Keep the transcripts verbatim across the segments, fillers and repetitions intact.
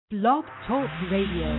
Blog Talk Radio.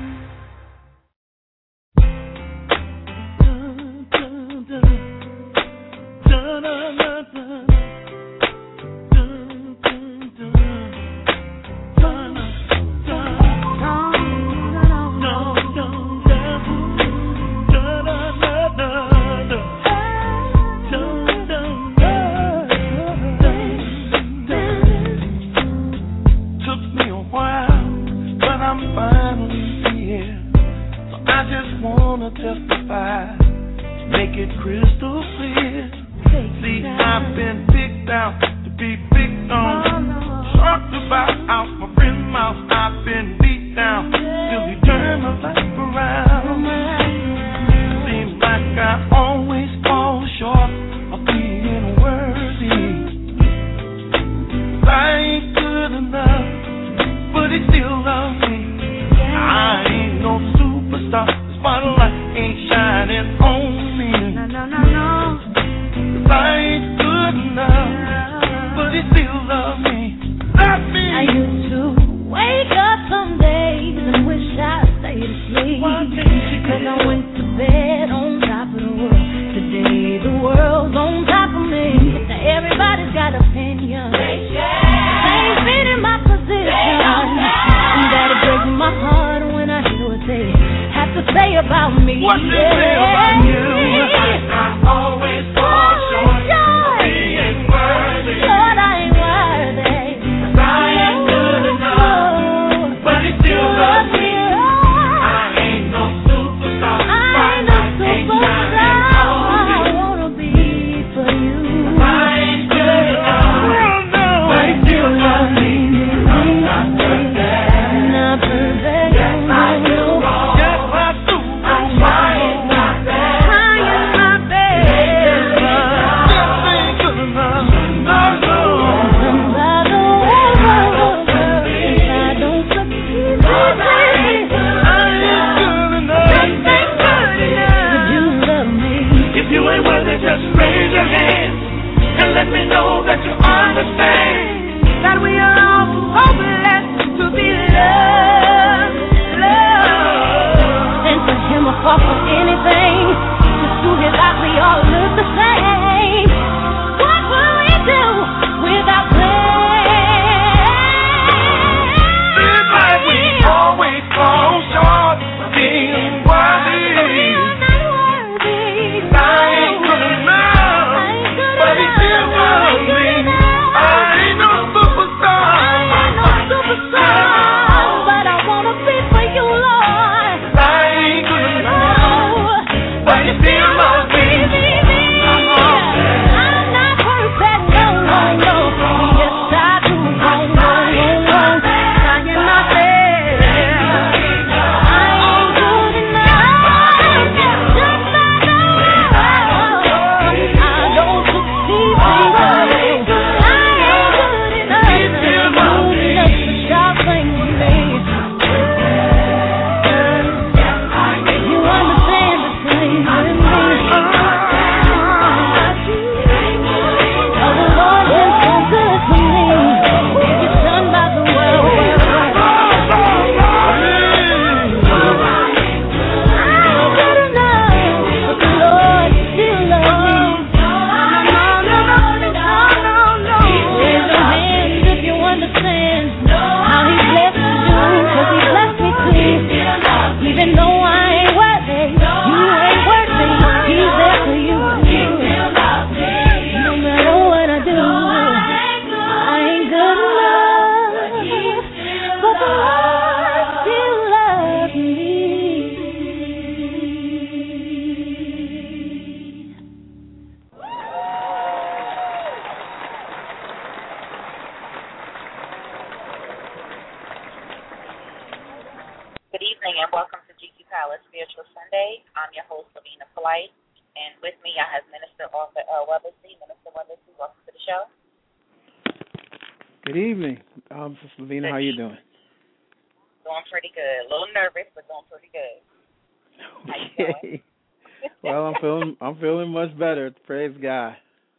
Well, I'm feeling I'm feeling much better. Praise God,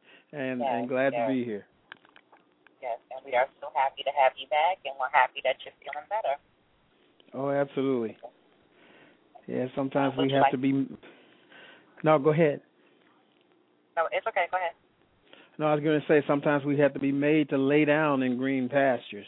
and Yes, and glad to yes, be here. yes. And we are so happy to have you back, and we're happy that you're feeling better. Oh, absolutely. Yeah, sometimes Would we you have like- to be. No, go ahead. No, it's okay. Go ahead. No, I was going to say sometimes we have to be made to lay down in green pastures.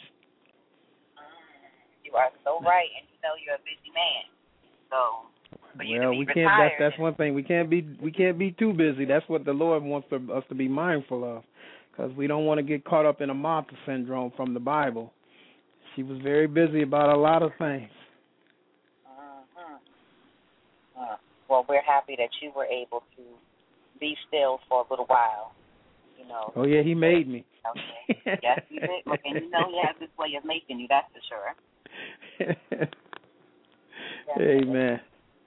You are so right, and you know you're a busy man. So, for you Well, to be we can't. retired, That's that's one thing. We can't be we can't be too busy. That's what the Lord wants to, us to be mindful of, because we don't want to get caught up in a Martha syndrome from the Bible. She was very busy about a lot of things. Mm-hmm. Uh, well, we're happy that you were able to be still for a little while. You know. Oh yeah, He made me. Okay. Yes, you did. Look, and you know He has this way of making you. That's for sure. Amen.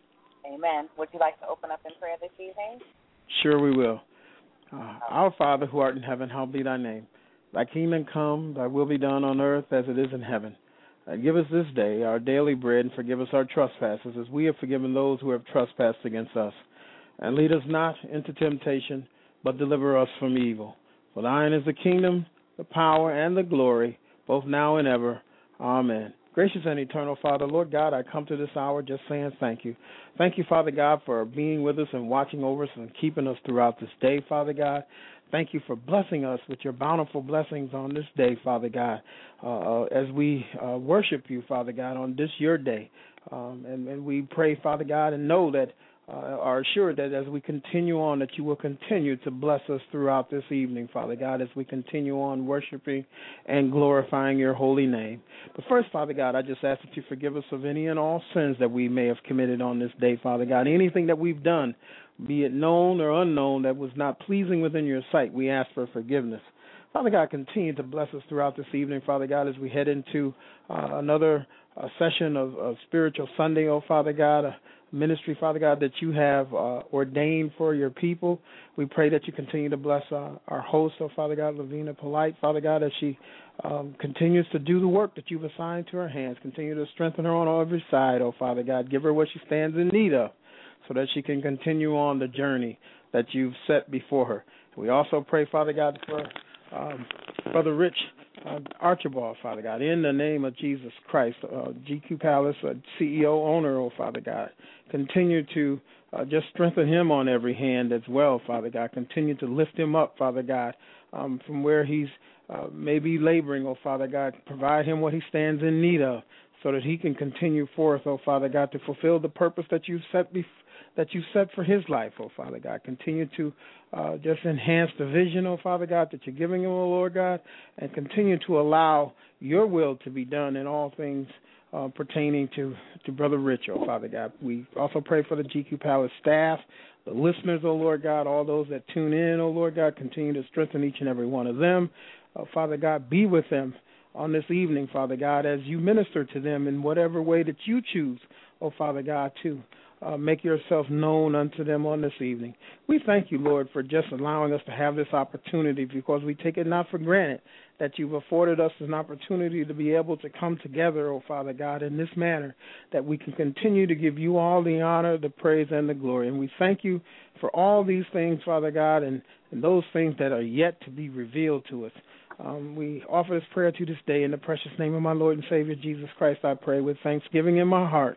Amen. Would you like to open up in prayer this evening? Sure, we will. Uh, our Father who art in heaven, hallowed be thy name. Thy kingdom come, thy will be done on earth as it is in heaven. Uh, give us this day our daily bread, and forgive us our trespasses, as we have forgiven those who have trespassed against us. And lead us not into temptation, but deliver us from evil. For thine is the kingdom, the power, and the glory, both now and ever. Amen. Gracious and eternal Father, Lord God, I come to this hour just saying thank you. Thank you, Father God, for being with us and watching over us and keeping us throughout this day, Father God. Thank you for blessing us with your bountiful blessings on this day, Father God, uh, as we uh, worship you, Father God, on this your day. Um, and, and we pray, Father God, and know that Uh, are assured that as we continue on, that you will continue to bless us throughout this evening, Father God, as we continue on worshiping and glorifying your holy name. But first, Father God, I just ask that you forgive us of any and all sins that we may have committed on this day, Father God. Anything that we've done, be it known or unknown, that was not pleasing within your sight, we ask for forgiveness. Father God, continue to bless us throughout this evening, Father God, as we head into uh, another uh, session of, of Spiritual Sunday, oh Father God, a ministry, Father God, that you have uh, ordained for your people. We pray that you continue to bless uh, our host, oh Father God, Lavina Polite, Father God, as she um, continues to do the work that you've assigned to her hands. Continue to strengthen her on every side, oh Father God. Give her what she stands in need of so that she can continue on the journey that you've set before her. We also pray, Father God, for Um, Brother Rich uh, Archibald, Father God, in the name of Jesus Christ, uh, G Q Palace, uh, C E O, owner, oh Father God, continue to uh, just strengthen him on every hand as well, Father God. Continue to lift him up, Father God, um, from where he's uh, maybe laboring, oh Father God. Provide him what he stands in need of so that he can continue forth, oh Father God, to fulfill the purpose that you set before. that you set for his life, oh Father God. Continue to uh, just enhance the vision, oh Father God, that you're giving him, oh Lord God, and continue to allow your will to be done in all things uh, pertaining to, to Brother Rich, oh Father God. We also pray for the G Q Palace staff, the listeners, oh Lord God, all those that tune in, oh Lord God. Continue to strengthen each and every one of them. Uh, Father God, be with them on this evening, Father God, as you minister to them in whatever way that you choose, oh Father God, to Uh, make yourself known unto them on this evening. We thank you, Lord, for just allowing us to have this opportunity, because we take it not for granted that you've afforded us an opportunity to be able to come together, oh Father God, in this manner, that we can continue to give you all the honor, the praise, and the glory. And we thank you for all these things, Father God, and, and those things that are yet to be revealed to us. Um, we offer this prayer to this day in the precious name of my Lord and Savior, Jesus Christ, I pray with thanksgiving in my heart.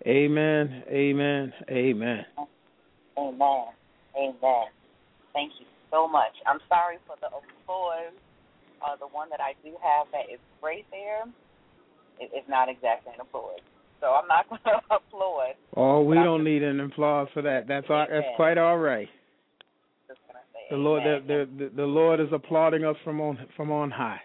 Amen, amen, amen. Amen, amen. Thank you so much. I'm sorry for the applause. Uh, the one that I do have that is right there is it, not exactly an applause. So I'm not going to applaud. Oh, we don't need an applause for that. That's all, that's quite all right. The Lord, the, the, the Lord is applauding us from on from on high.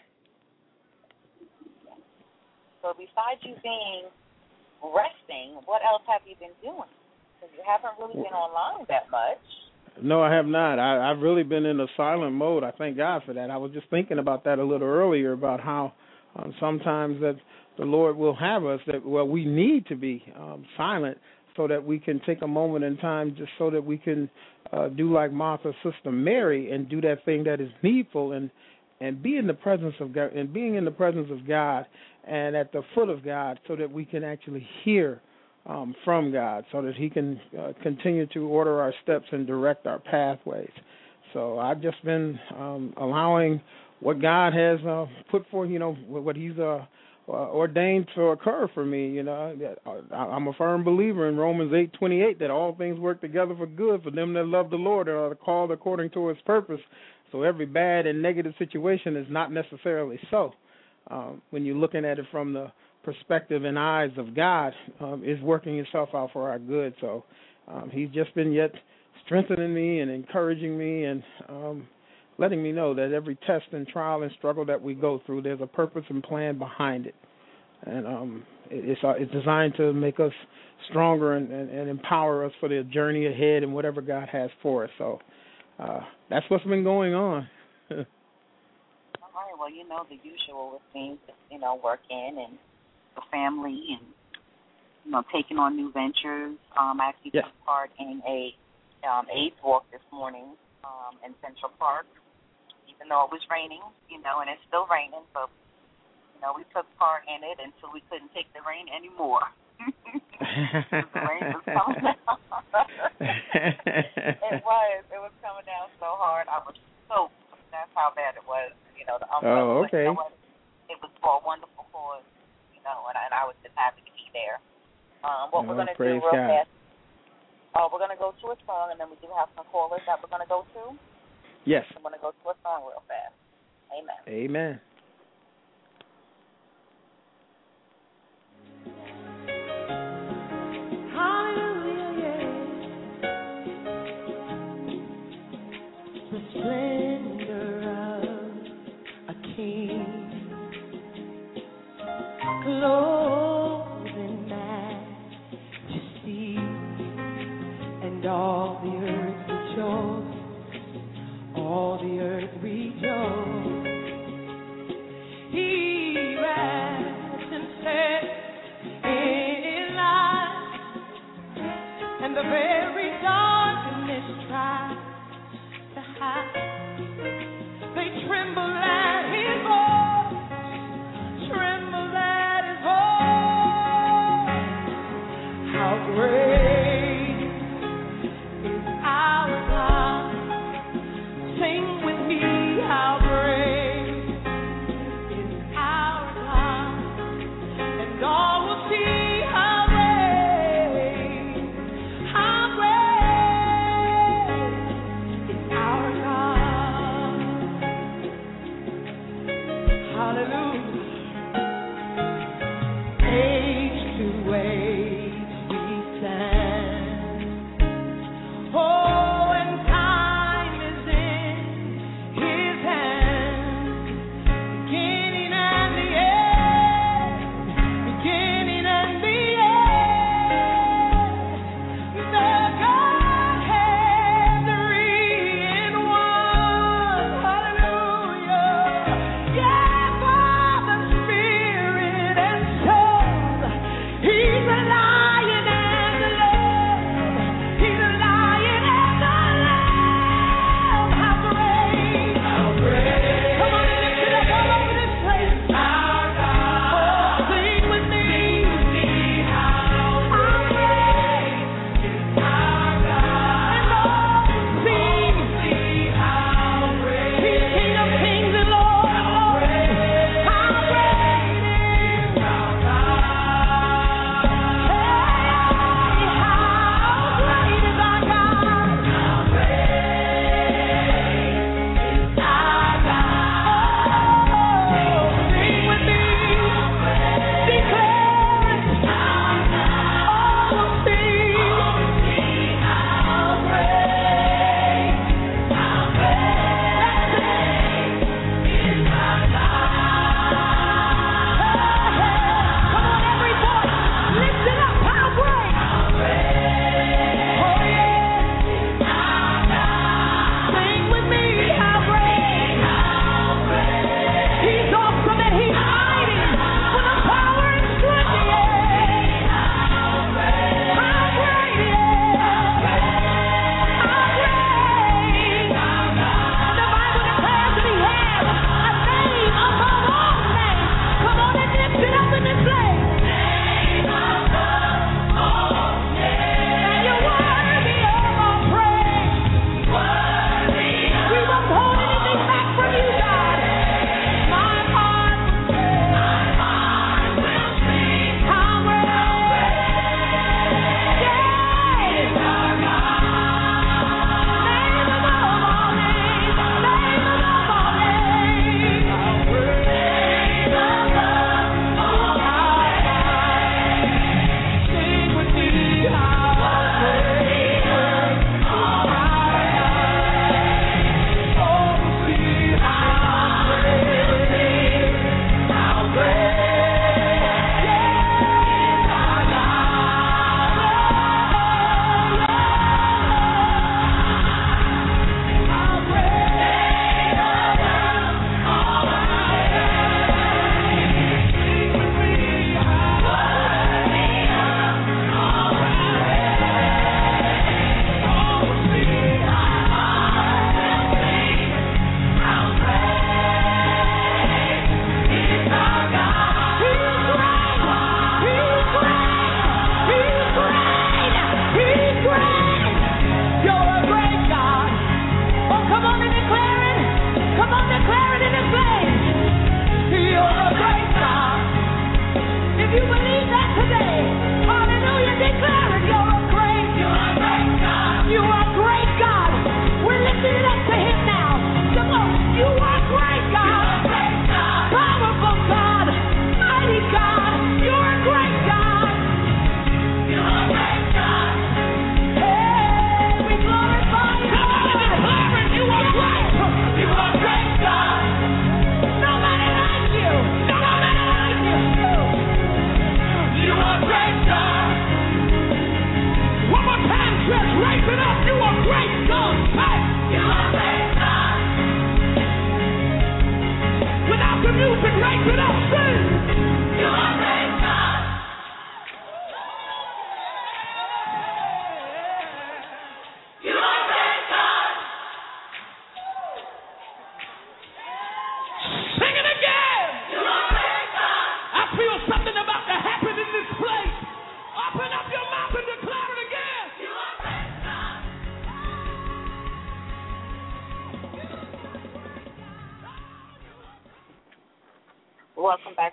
So besides you being resting, what else have you been doing? Because you haven't really been online that much. No, I have not. I, I've really been in a silent mode. I thank God for that. I was just thinking about that a little earlier, about how um, sometimes that the Lord will have us that, well, we need to be um, silent so that we can take a moment in time, just so that we can uh, do like Martha's sister Mary and do that thing that is needful, and and be in the presence of God, and being in the presence of God and at the foot of God, so that we can actually hear um, from God, so that He can uh, continue to order our steps and direct our pathways. So I've just been um, allowing what God has uh, put forth, you know, what He's uh, uh, ordained to occur for me. You know, I, I'm a firm believer in Romans eight twenty-eight that all things work together for good for them that love the Lord and are called according to His purpose. So every bad and negative situation is not necessarily so. Um, when you're looking at it from the perspective and eyes of God, um, it's working itself out for our good. So um, He's just been yet strengthening me and encouraging me and um, letting me know that every test and trial and struggle that we go through, there's a purpose and plan behind it. And um, it, it's, uh, it's designed to make us stronger and, and, and empower us for the journey ahead and whatever God has for us. So uh, that's what's been going on. All right. Well, you know, the usual with things, you know, working and the family and, you know, taking on new ventures. Um, I actually yes. took part in a um, AIDS walk this morning um, in Central Park, even though it was raining, you know, and it's still raining. But, you know, we took part in it until we couldn't take the rain anymore. The rain was coming down. It was. It was coming down so hard. I was soaked. That's how bad it was. You know, the umbrella. Oh, okay. You know, it was for a wonderful cause, you know, and I, and I was just happy to be there. Um, what oh, we're going to do real God. fast, uh, we're going to go to a song, and then we do have some callers that we're going to go to. Yes. I'm going to go to a song real fast. Amen. Amen. Clothed in majesty, and all the earth rejoice, all the earth rejoice. He wraps himself in light, and the very darkness tries to hide. They tremble at his voice, tremble at how great is our God. Sing with me, how great is our God. And all will see how great, how great is our God. Hallelujah. Age to age. Oh, and time is in His hands, beginning and the end, beginning and the end. The Godhead, three in one. Hallelujah. Yeah, Father, Spirit, and Soul. He's an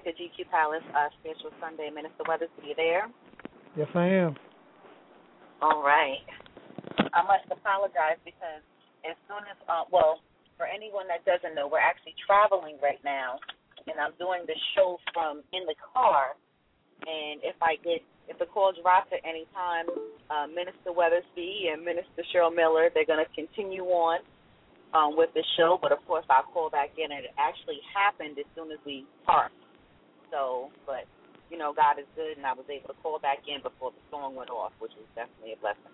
to G Q Palace uh, Spiritual Sunday. Minister Weathers, are you there? Yes, I am. All right. I must apologize because as soon as, uh, well, for anyone that doesn't know, we're actually traveling right now, and I'm doing the show from in the car. And if I get, if the call drops at any time, uh, Minister Weathersby and Minister Cheryl Miller, they're going to continue on um, with the show. But, of course, I'll call back in. And it actually happened as soon as we parked. So, but, you know, God is good, and I was able to call back in before the song went off, which is definitely a blessing.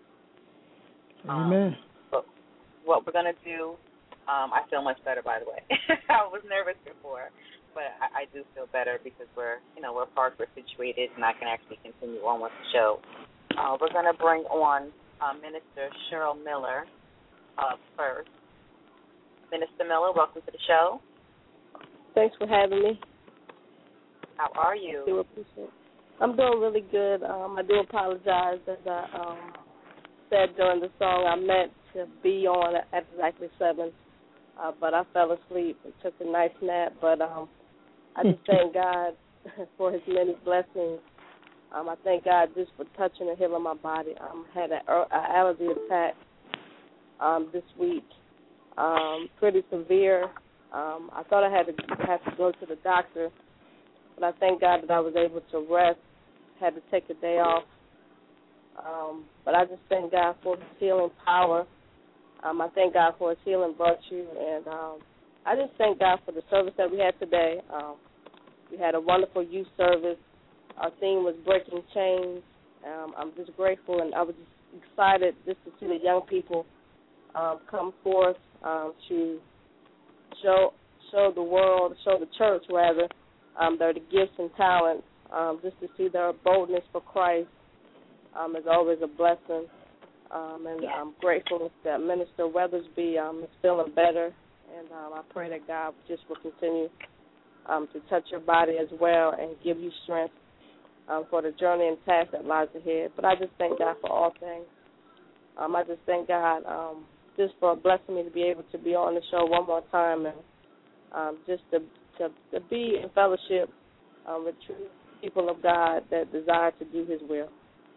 Amen. Um, but what we're going to do, um, I feel much better, by the way. I was nervous before, but I, I do feel better because we're, you know, we're parked, we're situated, and I can actually continue on with the show. Uh, we're going to bring on uh, Minister Cheryl Miller uh, first. Minister Miller, welcome to the show. Thanks for having me. How are you? I do appreciate it. I'm doing really good. Um, I do apologize as I um, said during the song I meant to be on at exactly seven, uh, but I fell asleep and took a nice nap. But um, I just thank God for His many blessings. Um, I thank God just for touching and healing my body. I um, had an allergy attack um, this week, um, pretty severe. Um, I thought I had to have to go to the doctor, but I thank God that I was able to rest. Had to take a day off. Um, but I just thank God for His healing power. Um, I thank God for His healing virtue. And um, I just thank God for the service that we had today. Um, we had a wonderful youth service. Our theme was breaking chains. Um, I'm just grateful, and I was just excited just to see the young people um, come forth um, to show show the world, show the church, rather, um, their the gifts and talents, um, just to see their boldness for Christ. Um, is always a blessing, um, and yes. I'm grateful that Minister Weathersby um, is feeling better, and um, I pray that God just will continue um, to touch your body as well and give you strength um, for the journey and task that lies ahead. But I just thank God for all things. Um, I just thank God um, just for blessing me to be able to be on the show one more time and um, just to, to to be in fellowship um, with true people of God that desire to do His will.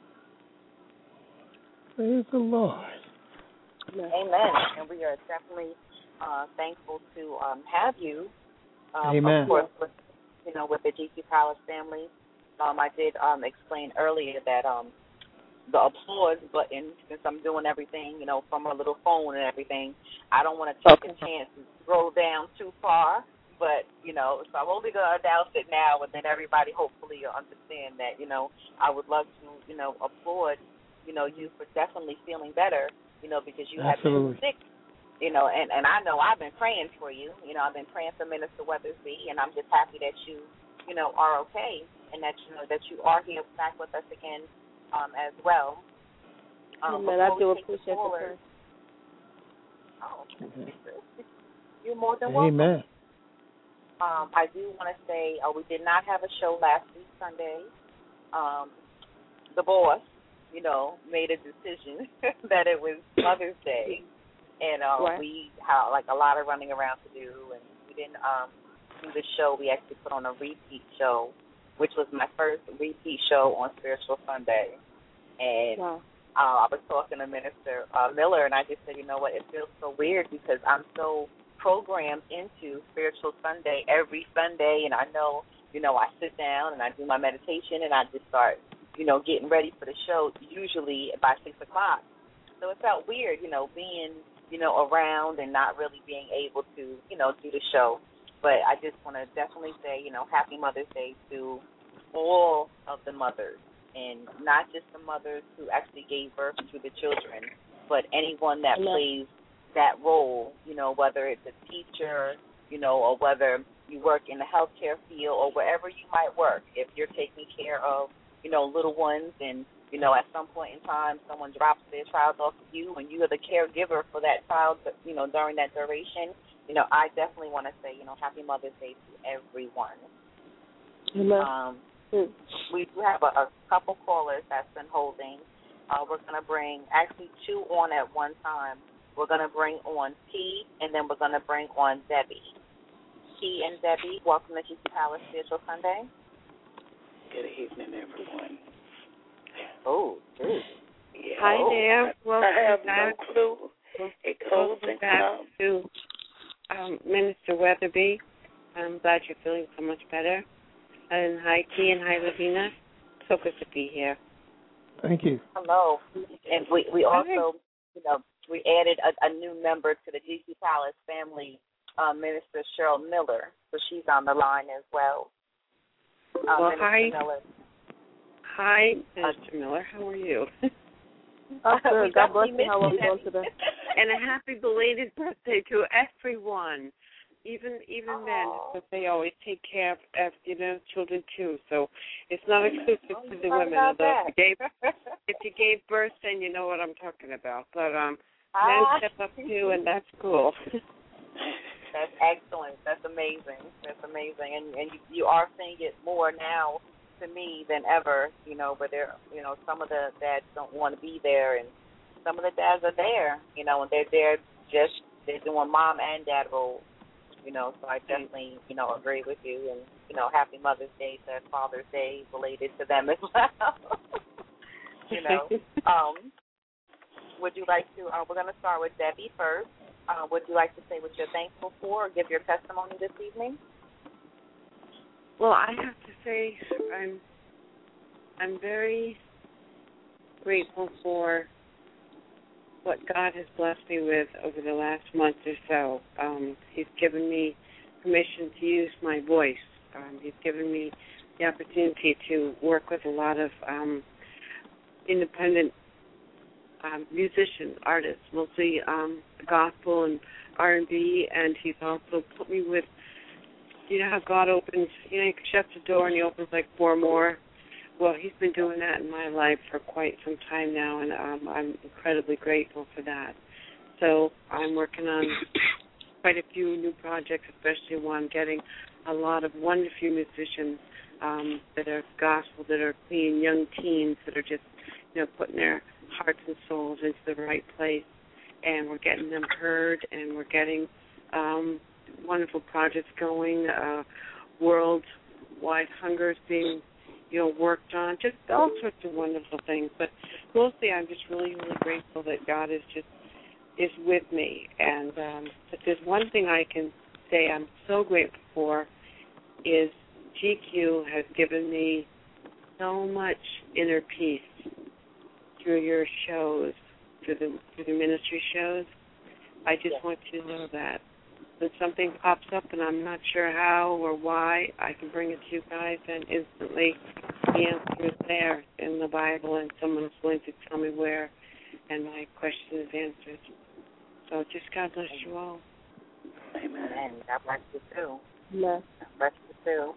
Praise the Lord. Amen. Amen. And we are definitely uh, thankful to um, have you. Um, Amen. Of course, with, you know, with the G Q Palace family. Um, I did um, explain earlier that um, the applause button, since I'm doing everything, you know, from a little phone and everything, I don't want to take okay. a chance to scroll down too far. But, you know, so I'm only going to announce it now, and then everybody hopefully will understand that, you know, I would love to, you know, applaud, you know, you for definitely feeling better, you know, because you Absolutely. have been sick, you know, and, and I know I've been praying for you. You know, I've been praying for Minister Weathersby, and I'm just happy that you, you know, are okay and that, you know, that you are here back with us again um, as well. Um, Amen. I do we take the appreciate the callers- prayer. Oh, Mhm. you're more than welcome. Amen. Um, I do want to say uh, we did not have a show last week, Sunday. Um, the boss, you know, made a decision that it was Mother's Day, and uh, right. we had like a lot of running around to do, and we didn't um, do the show. We actually put on a repeat show, which was my first repeat show on Spiritual Sunday, and Wow. uh, I was talking to Minister uh, Miller, and I just said, you know what, it feels so weird because I'm so programmed into Spiritual Sunday every Sunday, and I know, you know, I sit down and I do my meditation and I just start, you know, getting ready for the show usually by six o'clock. So it felt weird, you know, being, you know, around and not really being able to, you know, do the show. But I just want to definitely say, you know, Happy Mother's Day to all of the mothers, and not just the mothers who actually gave birth to the children, but anyone that Amen. plays that role, you know, whether it's a teacher, you know, or whether you work in the healthcare field or wherever you might work. If you're taking care of, you know, little ones and, you know, at some point in time someone drops their child off of you and you are the caregiver for that child, you know, during that duration, you know, I definitely want to say, you know, Happy Mother's Day to everyone. Amen. Um, we do have a, a couple callers that's been holding. Uh, we're going to bring actually two on at one time. We're going to bring on P, and then we're going to bring on Debbie. Key and Debbie. Welcome to G C Palace Spiritual Sunday. Good evening, everyone. Oh, good. Yeah. Hi oh, there. I, Welcome I have back. no clue. It goes Welcome and back comes. to um, Minister Weatherby. I'm glad you're feeling so much better. And hi, Key, and hi, Lavina. So good to be here. Thank you. Hello. And we, we also, you know, we added a, a new member to the G C Palace family, uh, Minister Cheryl Miller. So she's on the line as well. Uh, well, Minister hi. Miller. Hi, Minister Miller. How are you? Oh, good. God bless you. How are you doing today? And a happy belated birthday to everyone. Even even Aww. men, but they always take care of, of you know children too. So it's not exclusive oh, to the thought women. about Although if you, that. gave, if you gave birth, then you know what I'm talking about. But um, Ah. men step up too, and that's cool. That's excellent. That's amazing. That's amazing. And and you, you are seeing it more now to me than ever, you know, but there, you know, some of the dads don't want to be there, and some of the dads are there, you know, and they're there just, they're doing mom and dad roles, you know, so I definitely, you know, agree with you, and, you know, happy Mother's Day to Father's Day related to them as well, you know. Um, would you like to, uh, we're going to start with Debbie first. Uh, would you like to say what you're thankful for or give your testimony this evening? Well, I have to say I'm I'm very grateful for what God has blessed me with over the last month or so. Um, he's given me permission to use my voice. Um, he's given me the opportunity to work with a lot of um, independent um, musicians, artists, mostly um, gospel and R and B, and he's also put me with, you know how God opens, you know, he shuts a door and he opens like four more. Well, he's been doing that in my life for quite some time now, and um, I'm incredibly grateful for that. So I'm working on quite a few new projects, especially one getting a lot of wonderful musicians um, that are gospel, that are clean, young teens that are just, you know, putting their hearts and souls into the right place, and we're getting them heard, and we're getting um, wonderful projects going. Uh, worldwide hunger is being, you know, worked on, just all sorts of wonderful things. But mostly, I'm just really, really grateful that God is just is with me. And um, but there's one thing I can say I'm so grateful for is G Q has given me so much inner peace through your shows, through the through the ministry shows. I just yes. want you to know that. When something pops up and I'm not sure how or why, I can bring it to you guys, and instantly the answer is there in the Bible, and someone's willing to tell me where, and my question is answered. So just God bless you all. Amen. And God bless you too. Yes. God bless you too.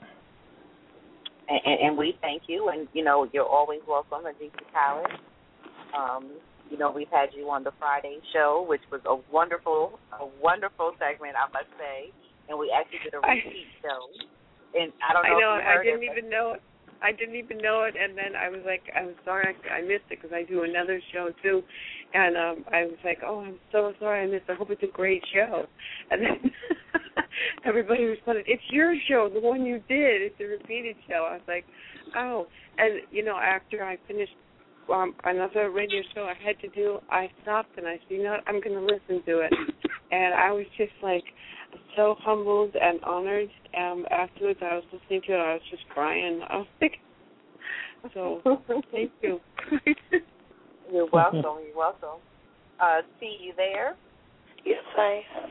And, and, and we thank you, and, you know, you're always welcome at G C Palace. Um, You know, we've had you on the Friday show, which was a wonderful, a wonderful segment, I must say. And we actually did a repeat I, show. And I don't know. I know. If you heard I didn't it, even know it. I didn't even know it, and then I was like, I'm sorry, I, I missed it because I do another show too, and um, I was like, oh, I'm so sorry I missed it. I hope it's a great show. And then everybody responded, it's your show, the one you did. It's a repeated show. I was like, oh, and you know, after I finished um, another radio show I had to do, I stopped and I said, you know what, I'm going to listen to it, and I was just like so humbled and honored. Um, afterwards, I was listening to it. I was just crying. I was like, so thank you. You're welcome. You're welcome. Uh, see you there? Yes, I am.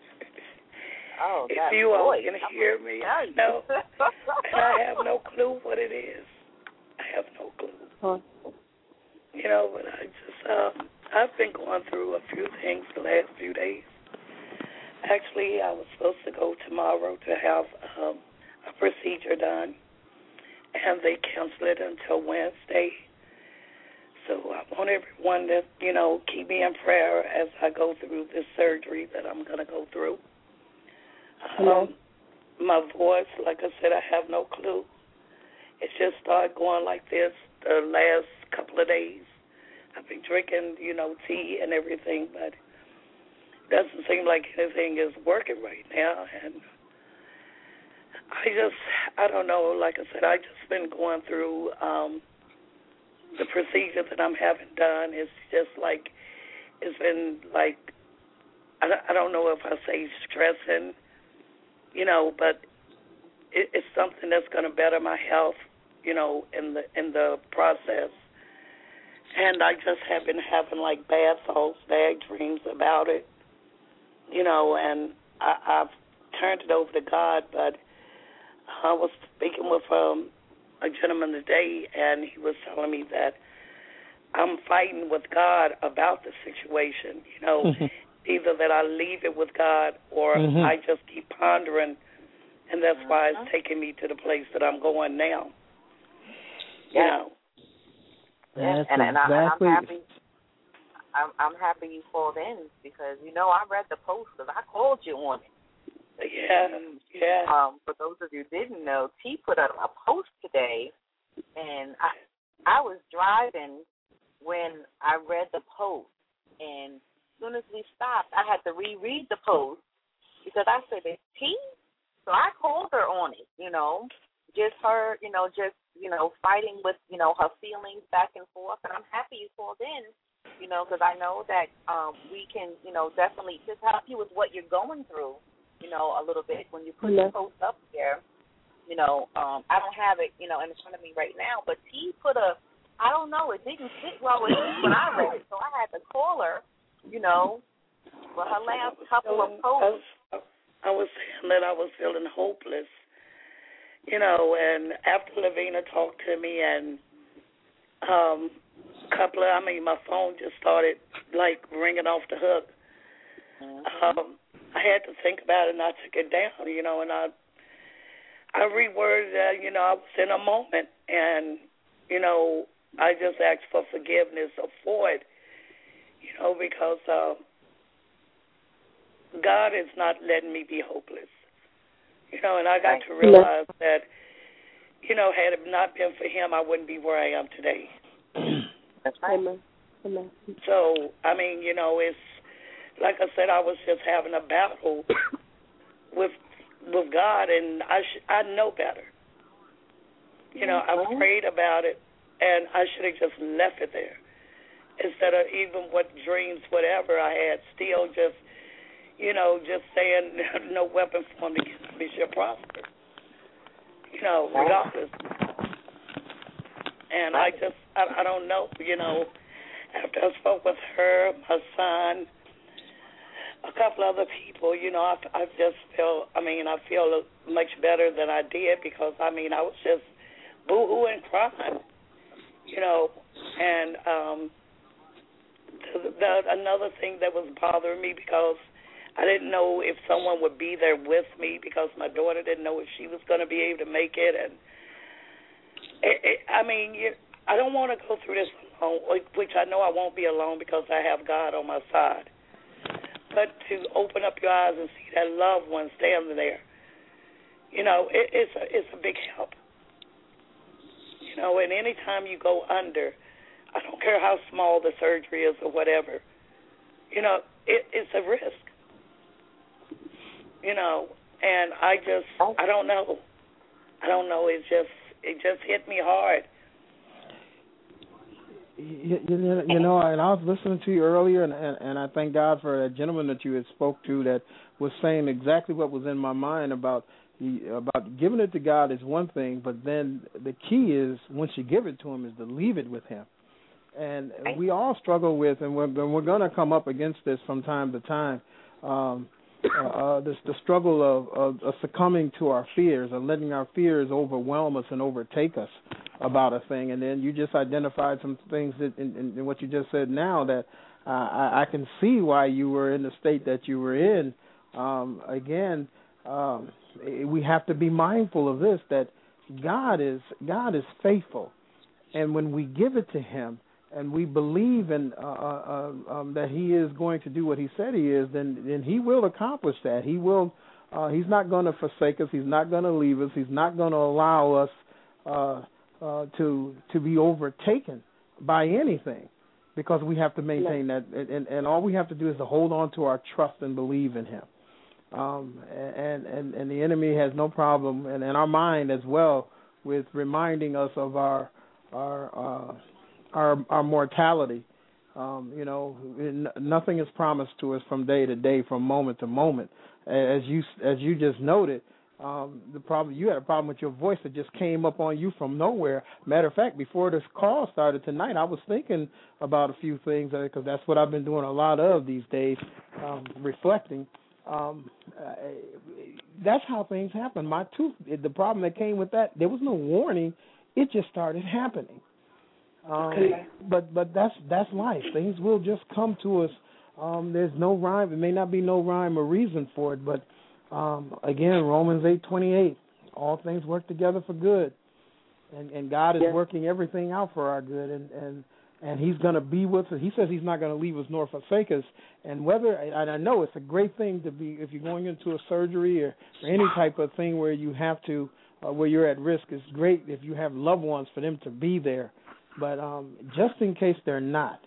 Oh, if that you all voice. can hear me, I know. And I have no clue what it is. I have no clue. Huh. You know, but I just, um, I've been going through a few things the last few days. Actually, I was supposed to go tomorrow to have um, a procedure done, and they canceled it until Wednesday. So I want everyone to, you know, keep me in prayer as I go through this surgery that I'm going to go through. Um, my voice, like I said, I have no clue. It just started going like this the last couple of days. I've been drinking, you know, tea and everything, but it doesn't seem like anything is working right now. And I just, I don't know, like I said, I just been going through um, the procedure that I'm having done. It's just like, it's been like, I, I don't know if I say stressing, you know, but it, it's something that's going to better my health, you know, in the in the process. And I just have been having like bad thoughts, bad dreams about it, you know, and I, I've turned it over to God, but I was speaking with um, a gentleman today, and he was telling me that I'm fighting with God about the situation, you know, either that I leave it with God or mm-hmm. I just keep pondering, and that's why it's taking me to the place that I'm going now, you yeah. know. That's and, and, exactly. I, and I'm happy. I'm, I'm happy you called in because, you know, I read the post because I called you on it. Yeah, yeah. Um, for those of you who didn't know, T put up a post today, and I I was driving when I read the post, and as soon as we stopped, I had to reread the post because I said, it's T? So I called her on it, you know, just her, you know, just, you know, fighting with, you know, her feelings back and forth, and I'm happy you called in, you know, because I know that um, we can, you know, definitely just help you with what you're going through, you know, a little bit when you put yeah. the post up there. You know, um, I don't have it, you know, in front of me right now, but T put a, I don't know, it didn't sit well with me when I read it, so I had to call her, you know, for her last couple of posts. I was, I was saying that I was feeling hopeless, you know, and after Lavina talked to me and um, a couple of, I mean, my phone just started, like, ringing off the hook. Mm-hmm. Um, I had to think about it, and I took it down, you know, and I I reworded that, you know, I was in a moment, and, you know, I just asked for forgiveness for it, you know, because uh, God is not letting me be hopeless, you know, and I got to realize that, you know, had it not been for him, I wouldn't be where I am today. That's right. Amen. Amen. So, I mean, you know, it's, like I said, I was just having a battle with with God, and I sh- I know better. You know, mm-hmm. I prayed about it, and I should have just left it there instead of even what dreams, whatever I had, still just, you know, just saying no weapon formed against me shall prosper. You know, regardless. And I just, I, I don't know, you know, after I spoke with her, my son, a couple other people, you know, I, I just feel, I mean, I feel much better than I did because, I mean, I was just boo-hooing and crying, you know, and um, the, the, another thing that was bothering me because I didn't know if someone would be there with me because my daughter didn't know if she was going to be able to make it, and it, it, I mean, you, I don't want to go through this alone, which I know I won't be alone because I have God on my side. But to open up your eyes and see that loved one standing there, you know, it, it's a it's a big help. You know, and any time you go under, I don't care how small the surgery is or whatever, you know, it, it's a risk. You know, and I just, I don't know. I don't know. It just, it just hit me hard. You, you, you know, and I was listening to you earlier, and, and, and I thank God for that gentleman that you had spoke to that was saying exactly what was in my mind about the, about giving it to God is one thing, but then the key is once you give it to Him is to leave it with Him. And we all struggle with, and we're, we're going to come up against this from time to time, um, uh, uh, this, the struggle of, of, of succumbing to our fears and letting our fears overwhelm us and overtake us about a thing. And then you just identified some things that in, in, in what you just said now that uh, I, I can see why you were in the state that you were in. Um, again, um, we have to be mindful of this, that God is God is faithful. And when we give it to Him, and we believe in uh, uh, um, that He is going to do what He said He is, then then He will accomplish that. He will. Uh, he's not going to forsake us. He's not going to leave us. He's not going to allow us uh, uh, to to be overtaken by anything, because we have to maintain that. And, and all we have to do is to hold on to our trust and believe in Him. Um, and, and, and the enemy has no problem, and, and our mind as well, with reminding us of our our uh, our, our mortality. Um, you know, n- nothing is promised to us from day to day, from moment to moment. As you as you just noted, um, the problem you had a problem with your voice that just came up on you from nowhere. Matter of fact, before this call started tonight, I was thinking about a few things because that's what I've been doing a lot of these days, um, reflecting. Um, uh, that's how things happen. My tooth, the problem that came with that, there was no warning. It just started happening. Um, okay. But but that's that's life. Things will just come to us. Um, there's no rhyme. It may not be no rhyme or reason for it, but um, again, Romans eight twenty-eight, all things work together for good, and and God is yes. working everything out for our good, and and. And he's going to be with us. He says he's not going to leave us nor forsake us. And whether, and I know it's a great thing to be, if you're going into a surgery or, or any type of thing where you have to, uh, where you're at risk, it's great if you have loved ones for them to be there. But um, just in case they're not,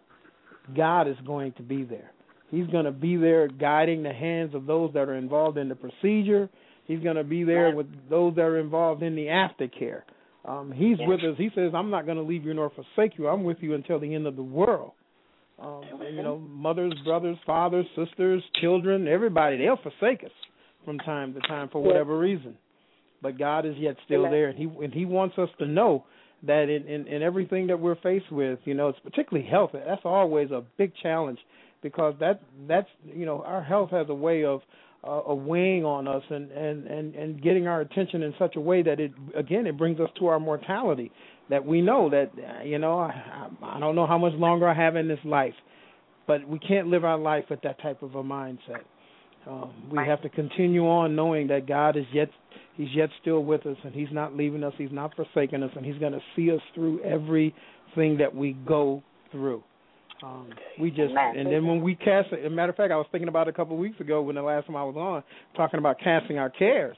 God is going to be there. He's going to be there guiding the hands of those that are involved in the procedure. He's going to be there with those that are involved in the aftercare. Um, he's yes. with us. He says, I'm not going to leave you nor forsake you. I'm with you until the end of the world. Um, and, you know, mothers, brothers, fathers, sisters, children, everybody, they'll forsake us from time to time for whatever reason. But God is yet still there, and he and he wants us to know that in, in, in everything that we're faced with, you know, it's particularly health. That's always a big challenge because that that's, you know, our health has a way of Uh, weighing on us and, and, and, and getting our attention in such a way that it, again, it brings us to our mortality, that we know that, you know, I, I don't know how much longer I have in this life, but we can't live our life with that type of a mindset. Um, we have to continue on knowing that God is yet, he's yet still with us, and he's not leaving us, he's not forsaking us, and he's going to see us through everything that we go through. Um, we just, and then when we cast, as a matter of fact, I was thinking about it a couple of weeks ago when the last time I was on, talking about casting our cares.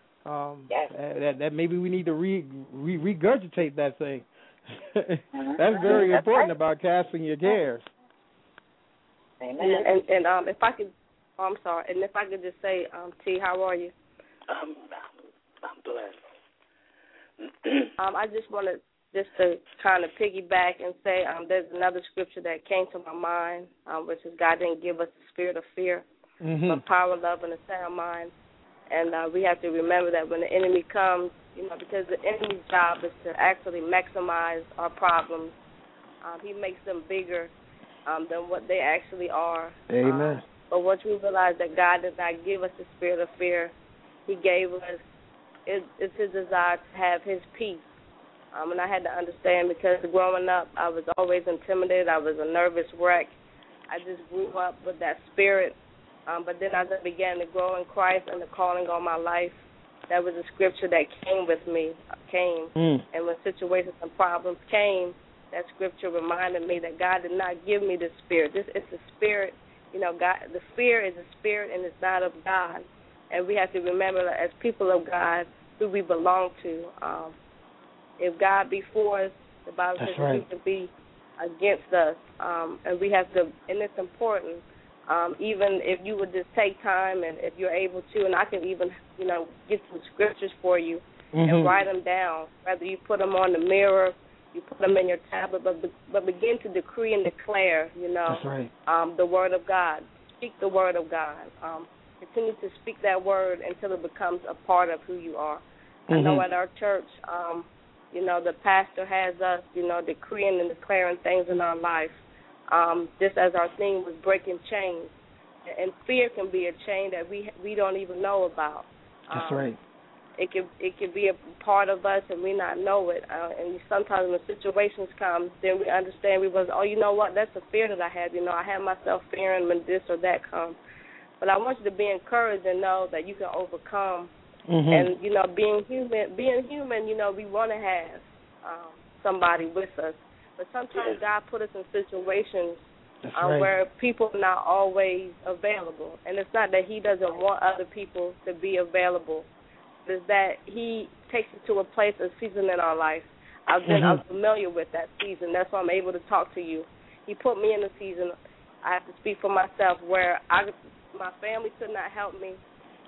Um, yes. that, that maybe we need to re, re, regurgitate that thing. That's very That's important right. about casting your cares. Amen. And, and, and um, if I could, oh, I'm sorry, and if I could just say, um, T, how are you? Um, I'm blessed. um, I just wanted just to kind of piggyback and say um, there's another scripture that came to my mind, um, which is God didn't give us the spirit of fear, mm-hmm. but power, love, and a sound mind. And uh, we have to remember that when the enemy comes, you know, because the enemy's job is to actually maximize our problems. Um, he makes them bigger um, than what they actually are. Amen. Um, but once we realize that God did not give us the spirit of fear, he gave us, it, it's his desire to have his peace. Um, and I had to understand because growing up, I was always intimidated. I was a nervous wreck. I just grew up with that spirit. Um, but then as I began to grow in Christ and the calling on my life, that was a scripture that came with me, came. Mm. And when situations and problems came, that scripture reminded me that God did not give me this spirit. This it's a spirit, you know, God. The fear is a spirit and it's not of God. And we have to remember that as people of God, who we belong to, um, if God be for us, the Bible says right. he can be against us. Um, and we have to, and it's important, um, even if you would just take time and if you're able to, and I can even, you know, get some scriptures for you mm-hmm. and write them down, whether you put them on the mirror, you put them in your tablet, but but begin to decree and declare, you know, That's right. um, the word of God. Speak the word of God. Um, continue to speak that word until it becomes a part of who you are. Mm-hmm. I know at our church, um, you know, the pastor has us, you know, decreeing and declaring things in our life, um, just as our theme was breaking chains. And fear can be a chain that we we don't even know about. That's um, right. It could it could be a part of us and we not know it. Uh, and sometimes when situations come, then we understand we was, oh, you know what, that's a fear that I had. You know, I had myself fearing when this or that comes. But I want you to be encouraged and know that you can overcome. Mm-hmm. And, you know, being human, being human, you know, we want to have um, somebody with us. But sometimes God put us in situations uh, right. where people are not always available. And it's not that he doesn't want other people to be available. It's that he takes us to a place, a season in our life. I've been mm-hmm. unfamiliar with that season. That's why I'm able to talk to you. He put me in a season, I have to speak for myself, where I, my family could not help me.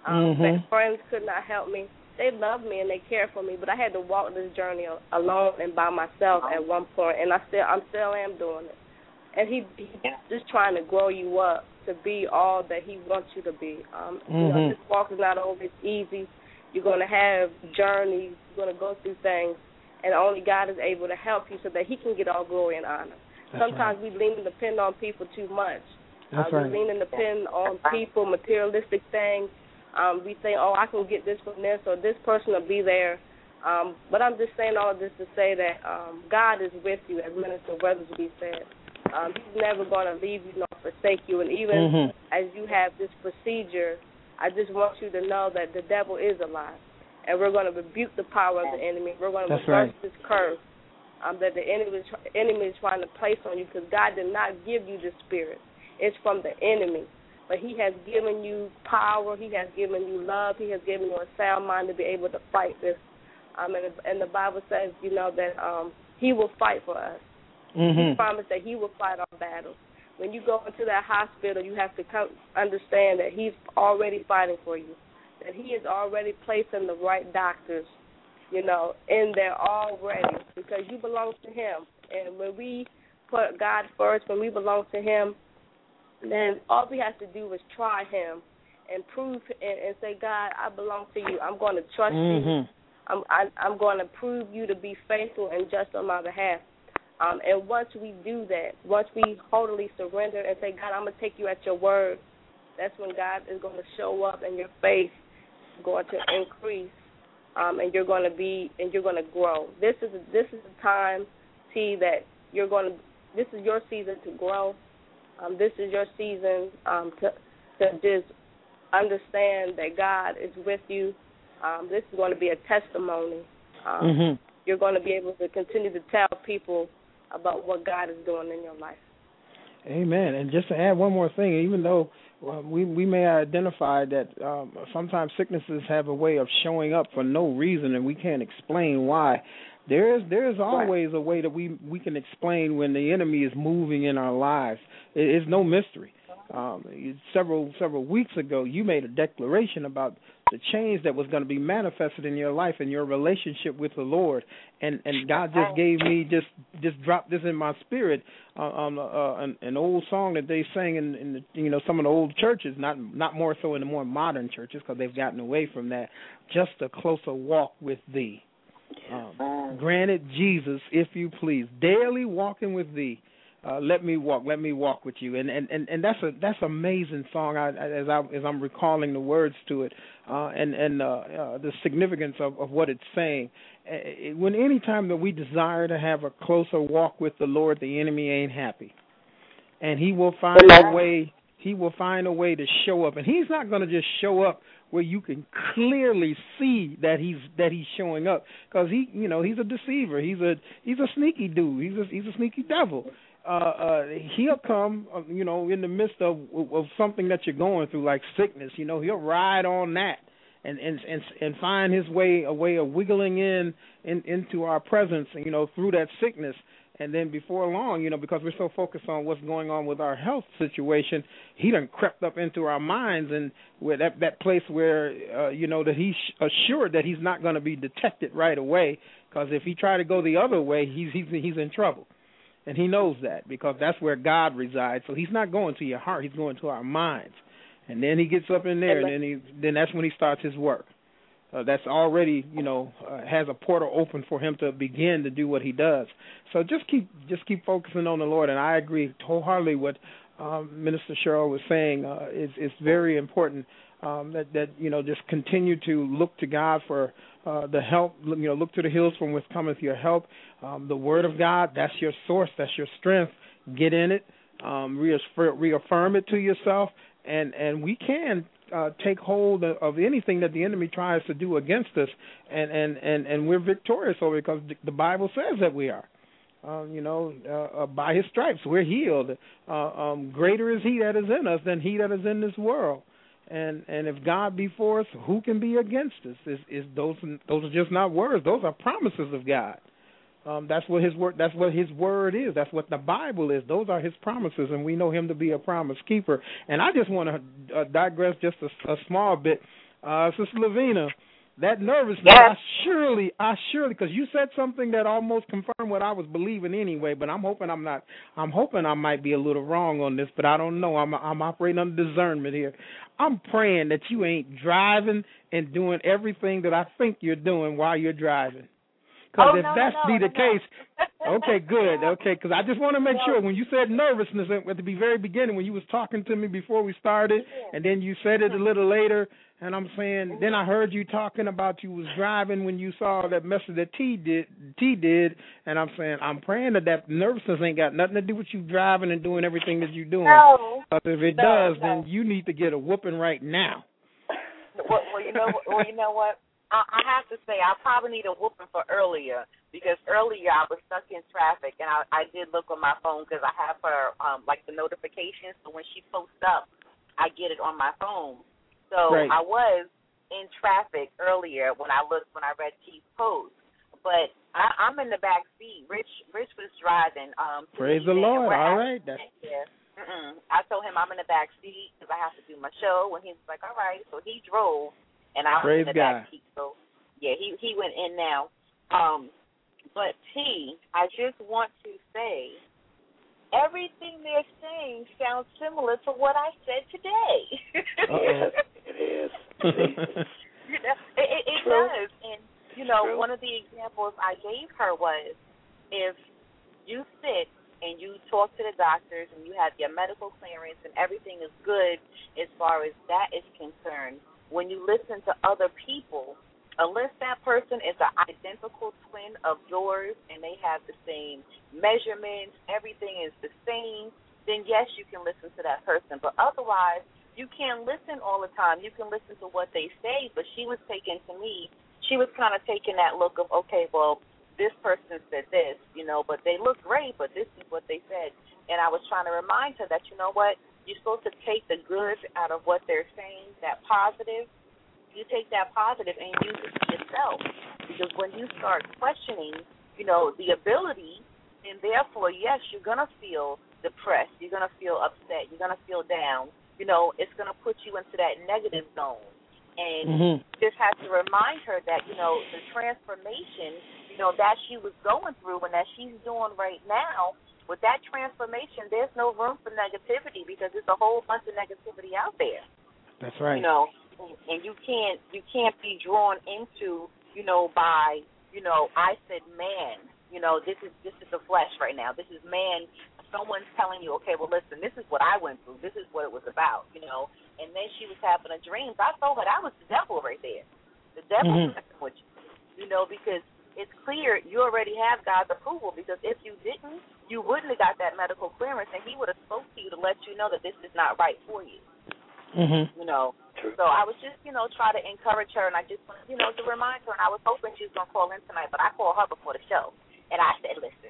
Um, Mhm. friends could not help me. They loved me and they cared for me, but I had to walk this journey alone and by myself at one point, and I still, I'm still am doing it. And he, he's just trying to grow you up to be all that he wants you to be. Um, Mhm. You know, this walk is not always easy. You're going to have journeys. You're going to go through things, and only God is able to help you so that he can get all glory and honor. That's Sometimes right. we lean and depend on people too much. That's uh, right. We lean and depend on people, materialistic things. Um, we think, oh, I can get this from this, or this person will be there. Um, but I'm just saying all of this to say that um, God is with you, as Minister Weathersby said. Um, he's never going to leave you nor forsake you. And even Mhm. as you have this procedure, I just want you to know that the devil is alive. And we're going to rebuke the power of the enemy. We're going to That's reverse right. this curse um, that the enemy is, enemy is trying to place on you, because God did not give you this spirit. It's from the enemy. But he has given you power. He has given you love. He has given you a sound mind to be able to fight this. Um, and, and the Bible says, you know, that um, he will fight for us. Mhm. He promised that he will fight our battles. When you go into that hospital, you have to come, understand that he's already fighting for you, that he is already placing the right doctors, you know, in there already, because you belong to him. And when we put God first, when we belong to him, then all we have to do is try him and prove and, and say, God, I belong to you. I'm going to trust Mhm. you. I'm I, I'm going to prove you to be faithful and just on my behalf. Um, and once we do that, once we wholly surrender and say, God, I'm going to take you at your word, that's when God is going to show up and your faith is going to increase, um, and you're going to be and you're going to grow. This is this is the time, T, that you're going to. This is your season to grow. Um, this is your season um, to to just understand that God is with you. Um, this is going to be a testimony. Um, Mhm. You're going to be able to continue to tell people about what God is doing in your life. Amen. And just to add one more thing, even though uh, we we may identify that um, sometimes sicknesses have a way of showing up for no reason and we can't explain why, there is there is always a way that we, we can explain when the enemy is moving in our lives. It is no mystery. Um, several several weeks ago, you made a declaration about the change that was going to be manifested in your life and your relationship with the Lord, and, and God just gave me just just dropped this in my spirit uh, on uh, an, an old song that they sang in, in the, you know some of the old churches, not not more so in the more modern churches because they've gotten away from that. Just a closer walk with Thee. Um, granted, Jesus, if you please, daily walking with Thee. Uh, let me walk, let me walk with you, and and, and, and that's a that's an amazing song. I, as I as I'm recalling the words to it, uh, and and uh, uh, the significance of, of what it's saying. Uh, when any time that we desire to have a closer walk with the Lord, the enemy ain't happy, and he will find a way. He will find a way to show up, and he's not going to just show up where you can clearly see that he's that he's showing up, because he you know he's a deceiver. He's a he's a sneaky dude. He's a he's a sneaky devil. Uh, uh, he'll come, uh, you know, in the midst of of something that you're going through, like sickness. You know, he'll ride on that and and and, and find his way a way of wiggling in, in into our presence, you know, through that sickness. And then before long, you know, because we're so focused on what's going on with our health situation, he done crept up into our minds, and where that that place where uh, you know that he's assured that he's not going to be detected right away, because if he try to go the other way, he's he's he's in trouble. And he knows that, because that's where God resides. So he's not going to your heart; he's going to our minds. And then he gets up in there, and then he then that's when he starts his work. Uh, that's already, you know, uh, has a portal open for him to begin to do what he does. So just keep just keep focusing on the Lord. And I agree wholeheartedly what um, Minister Cheryl was saying. Uh, it's, it's very important um, that that you know just continue to look to God for uh, the help. You know, look to the hills from which cometh your help. Um, the Word of God, that's your source, that's your strength. Get in it, um, reaffirm, reaffirm it to yourself, and and we can uh, take hold of, of anything that the enemy tries to do against us, and and, and, and we're victorious over it, because the Bible says that we are. Um, you know, uh, uh, by His stripes we're healed. Uh, um, greater is He that is in us than he that is in this world. And and if God be for us, who can be against us? Is is those those are just not words; those are promises of God. Um, that's what His word. That's what His word is. That's what the Bible is. Those are His promises, and we know Him to be a promise keeper. And I just want to uh, digress just a, a small bit. uh, Sister Lavina, that nervousness, Yes. I surely, I surely, because you said something that almost confirmed what I was believing anyway. But I'm hoping I'm not. I'm hoping I might be a little wrong on this, but I don't know. I'm I'm operating under discernment here. I'm praying that you ain't driving and doing everything that I think you're doing while you're driving. Because oh, if no, that's no, be no, the no. case, okay, good, okay. Because I just want to make No. sure when you said nervousness at the very beginning, when you was talking to me before we started, Yeah. and then you said it a little later, and I'm saying, then I heard you talking about you was driving when you saw that message that T did, T did, and I'm saying I'm praying that that nervousness ain't got nothing to do with you driving and doing everything that you're doing. No. Because if it No, does, no. then you need to get a whooping right now. Well, well, you know, well, you know what? I, I have to say, I probably need a whooping for earlier because earlier I was stuck in traffic and I, I did look on my phone because I have her um, like the notifications. So when she posts up, I get it on my phone. So Right. I was in traffic earlier when I looked when I read Keith's post, but I, I'm in the back seat. Rich, Rich was driving. Um, to Praise the the event, and Lord. we're All actually- right. That's Yeah. Mm-mm. I told him I'm in the back seat because I have to do my show, and he was like, "All right." So he drove, and I was Praise in the God. back seat. So yeah, he he went in now. Um, but T, I just want to say, everything they're saying sounds similar to what I said today. Uh-oh. It is. You know, it it, it does, and you know, True. one of the examples I gave her was if you sit and you talk to the doctors and you have your medical clearance and everything is good as far as that is concerned, when you listen to other people, unless that person is an identical twin of yours and they have the same measurements, everything is the same, then yes, you can listen to that person. But otherwise, you can't listen all the time. You can listen to what they say, but she was taking, to me, she was kind of taking that look of, okay, well, this person said this, you know, but they look great, but this is what they said. And I was trying to remind her that, you know what, you're supposed to take the good out of what they're saying, that positive. You take that positive and use it for yourself. Because when you start questioning, you know, the ability, and therefore, yes, you're going to feel depressed. You're going to feel upset. You're going to feel down. You know, it's going to put you into that negative zone. And Mm-hmm. just have to remind her that, you know, the transformation, you know, that she was going through and that she's doing right now, with that transformation, there's no room for negativity because there's a whole bunch of negativity out there. That's right. You know, and you can't you can't be drawn into, you know, by, you know, I said man, you know, this is this is the flesh right now. This is man. Someone's telling you, okay, well, listen, this is what I went through. This is what it was about, you know. And then she was having a dream. I told her that was the devil right there. The devil Mhm. messing with you, you know, because it's clear you already have God's approval. Because if you didn't, you wouldn't have got that medical clearance, and he would have spoke to you to let you know that this is not right for you. Mhm. You know. So I was just, you know, try to encourage her, and I just wanted, you know, to remind her. And I was hoping she was going to call in tonight, but I called her before the show, and I said, listen,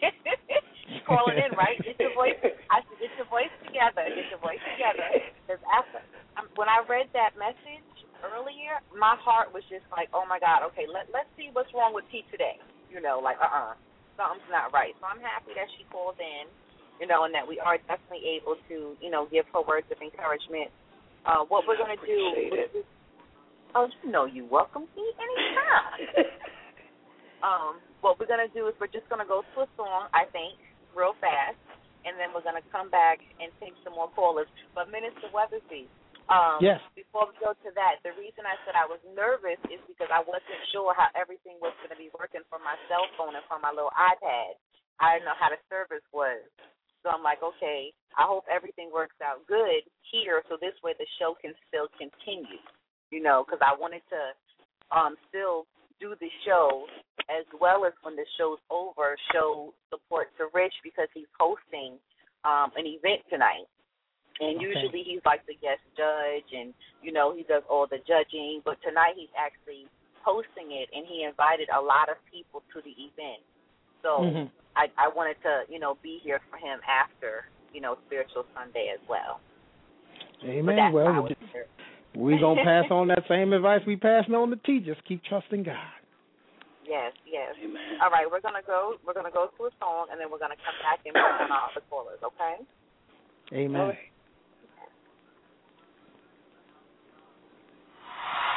you calling in, right? Get your voice. I said, get your voice together. Get your voice together. Because after, um, when I read that message earlier, my heart was just like, oh my God, okay, let let's see what's wrong with T today. You know, like, uh-uh, something's not right. So I'm happy that she called in, you know, and that we are definitely able to, you know, give her words of encouragement. Uh, what we're going to do is, oh, you know you're welcome, T, anytime. um, what we're going to do is we're just going to go to a song, I think, real fast, and then we're going to come back and take some more callers. But Minister Weathersby, um, yes. before we go to that, the reason I said I was nervous is because I wasn't sure how everything was going to be working from my cell phone and from my little iPad. I didn't know how the service was. So I'm like, okay, I hope everything works out good here so this way the show can still continue, you know, because I wanted to um, still do the show as well as when the show's over, show support to Rich because he's hosting um, an event tonight. And Okay. usually he's like the guest judge and, you know, he does all the judging. But tonight he's actually hosting it, and he invited a lot of people to the event. So Mhm. I, I wanted to, you know, be here for him after, you know, Spiritual Sunday as well. Amen. Well, we're going to pass on that same advice we passed on to T. Just keep trusting God. Yes, yes. Amen. All right, we're gonna go. We're gonna go to a song, and then we're gonna come back and bring on our other callers. Okay. Amen. All right.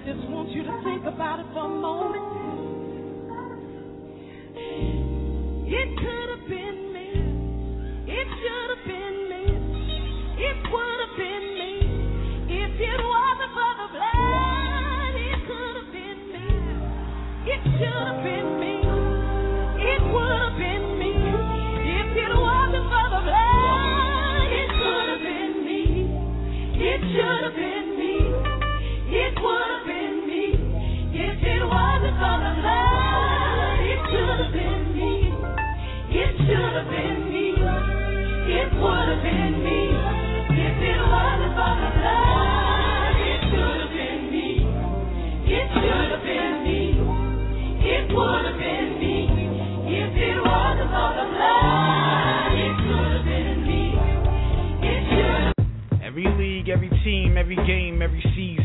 just want you to think about it for a moment. It could have been me. It should have been me. It would have been me. If it wasn't for the blood, it could have been me. It should have been me. It would have been me. If it wasn't for the blood, it could have been me. It should have been me. It would have been me. If it wasn't for the blood, it could have been me. It should have been me. It would have been me. If it wasn't for the blood, it could have been me. It should have been me. It would have been me. If it wasn't for the blood, it could have been me. It should have. Every league, every team, every game, every season.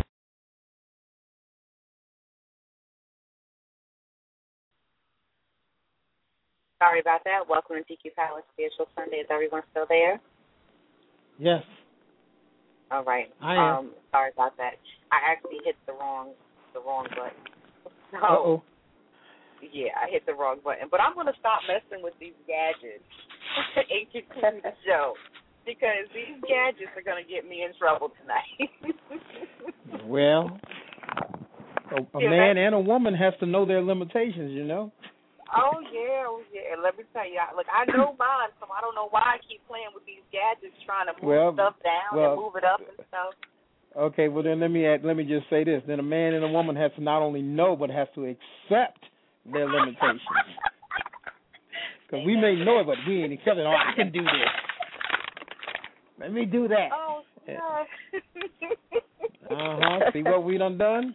Sorry about that. Welcome to D Q Power Spiritual Sunday. Is everyone still there? Yes. All right. I am. Um, sorry about that. I actually hit the wrong the wrong button. So, Uh-oh. Yeah, I hit the wrong button. But I'm going to stop messing with these gadgets and continue the show because these gadgets are going to get me in trouble tonight. Well, a, a Yeah, man that- and a woman has to know their limitations, you know. Oh, yeah, oh, yeah. And let me tell you, I- look, I know mine, so I don't know why I keep playing with these gadgets trying to move Well, stuff down well, and move it up and stuff. Okay, well then let me add, let me just say this: then a man and a woman has to not only know but has to accept their limitations. Because we may know it, but we ain't accepting. Oh, I can do this. Let me do that. Oh, God. Uh huh. See what we done done?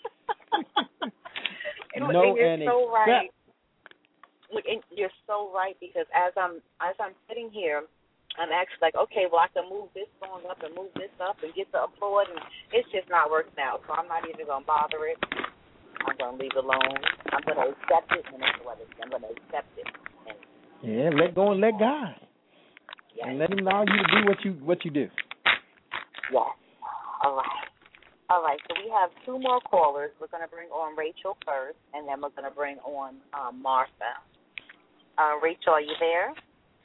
And, No, and you're and so accept. right. Look, and you're so right because as I'm as I'm sitting here, I'm actually like, okay, well, I can move this song up and move this up and get the applaud, and it's just not working out. So I'm not even gonna bother it. I'm gonna leave it alone. I'm gonna accept it, and that's what it is. I'm gonna accept it. And Yeah, let go and let God, yes, and let Him allow you to do what you what you do. yes. All right. All right, so we have two more callers. We're going to bring on Rachel first, and then we're going to bring on um, Martha. Uh, Rachel, are you there?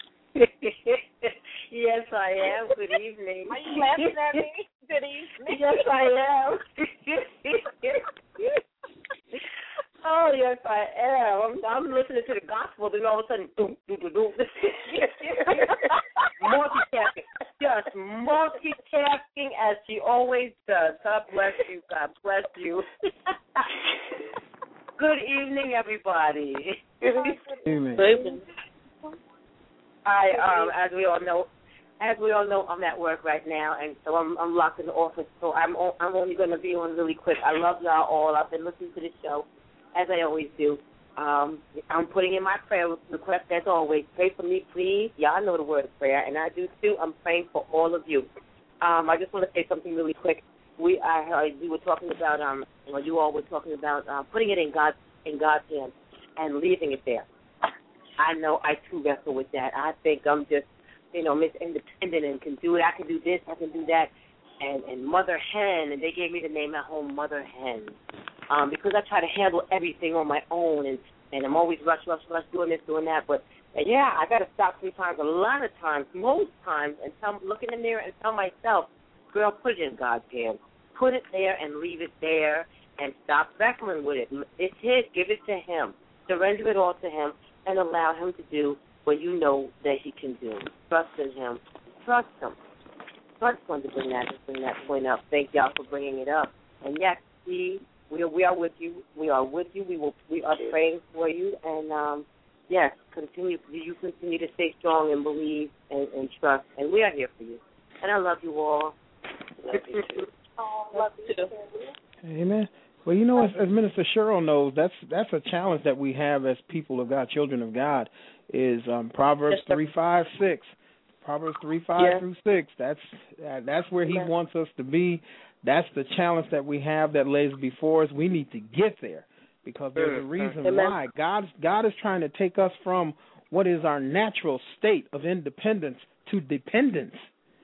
Yes, I am. Good evening. Are you laughing at me? Good evening. Yes, I am. Oh, yes, I am. I'm, I'm listening to the gospel, then all of a sudden, doom, doom, doom, doom. Multitasking. Just multitasking as she always does. God bless you. God bless you. Good evening, everybody. Amen. I, um, as we all know, as we all know, I'm at work right now, and so I'm I'm locked in the office. So I'm o- I'm only going to be on really quick. I love y'all all. I've been listening to the show, as I always do. Um, I'm putting in my prayer request as always. Pray for me, please. Y'all know the word of prayer, and I do too. I'm praying for all of you. Um, I just want to say something really quick. We I, I we were talking about um, well, you all were talking about uh, putting it in God's in God's hands and leaving it there. I know I too wrestle with that. I think I'm just, you know, Miss Independent and can do it. I can do this, I can do that. And and Mother Hen, and they gave me the name at home, Mother Hen, um, because I try to handle everything on my own, and, and I'm always rush, rush, rush, doing this, doing that. But, and yeah, I got to stop sometimes, a lot of times, most times, and tell, look in the mirror and tell myself, girl, put it in God's hands. Put it there and leave it there and stop wrestling with it. It's His. Give it to Him. Surrender it all to Him. And allow Him to do what you know that He can do. Trust in Him. Trust Him. So I just wanted to bring that, bring that point up. Thank y'all for bringing it up. And yes, we we are, we are with you. We are with you. We will we are praying for you. And um, yes, continue. You continue to stay strong and believe and, and trust. And we are here for you. And I love you all. Love you too. Oh, love you too. Amen. Well, you know, as, as Minister Cheryl knows, that's that's a challenge that we have as people of God, children of God, is um, Proverbs three, five, six. Proverbs three, five Yeah. through six. That's uh, that's where He Yeah. wants us to be. That's the challenge that we have that lays before us. We need to get there because there's a reason Amen. why. God, God is trying to take us from what is our natural state of independence to dependence.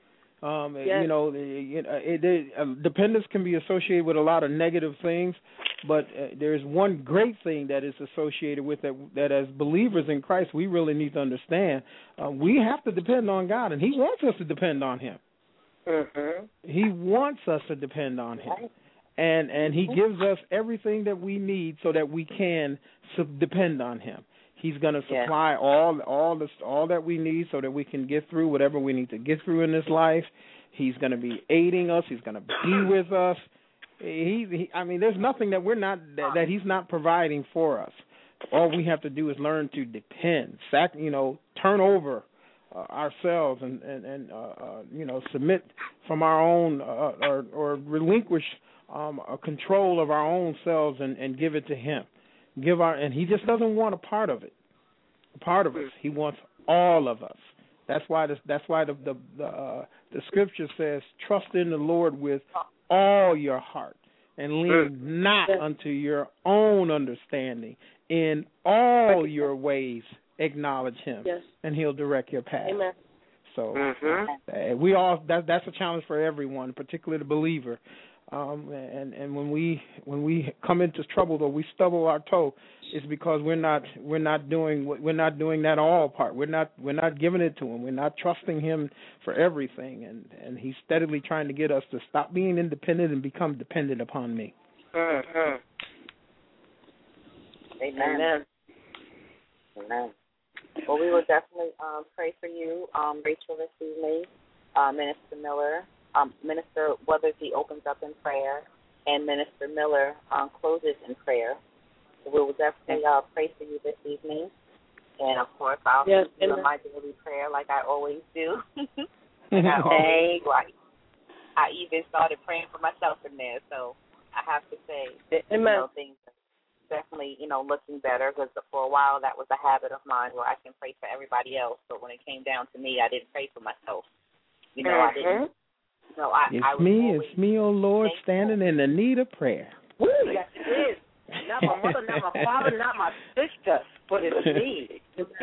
Um, Yes. You know, it, it, it, uh, dependence can be associated with a lot of negative things, but uh, there's one great thing that is associated with it that as believers in Christ, we really need to understand. Uh, we have to depend on God, and He wants us to depend on Him. Mhm. He wants us to depend on Him. And and He gives us everything that we need so that we can sub- depend on Him. He's going to supply yeah. all all this all that we need so that we can get through whatever we need to get through in this life. He's going to be aiding us. He's going to be with us. He, he I mean, there's nothing that we're not that, that He's not providing for us. All we have to do is learn to depend. Sac, you know, turn over uh, ourselves and and, and uh, uh, you know, submit from our own uh, or or relinquish um, a control of our own selves and, and give it to Him. Give our and He just doesn't want a part of it, a part of us. He wants all of us. That's why this, that's why the the the, uh, the scripture says, "Trust in the Lord with all your heart, and lean not unto your own understanding. In all your ways, acknowledge Him, yes. and He'll direct your path." Amen. So mm-hmm. uh, we all that that's a challenge for everyone, particularly the believer. Um, and and when we when we come into trouble or we stubble our toe, it's because we're not we're not doing we're not doing that all part. We're not we're not giving it to Him. We're not trusting Him for everything. And, and He's steadily trying to get us to stop being independent and become dependent upon me. Mm-hmm. Amen. Amen. Well, we will definitely um, pray for you, um, Rachel, this evening, uh, Minister Miller. Um, Minister Weathersby opens up in prayer, and Minister Miller um, closes in prayer. So we will definitely uh, pray for you this evening. And, of course, I'll yes, do my daily prayer like I always do. like I always do. I, I even started praying for myself in there. So I have to say that, you know, things are definitely, you know, looking better, because for a while that was a habit of mine where I can pray for everybody else. But when it came down to me, I didn't pray for myself. You know, mm-hmm. I didn't. No, I, it's I was me, it's me, oh Lord, standing in the need of prayer. Woo, yes, it is. Not my mother, not my father, not my sister, but it's me.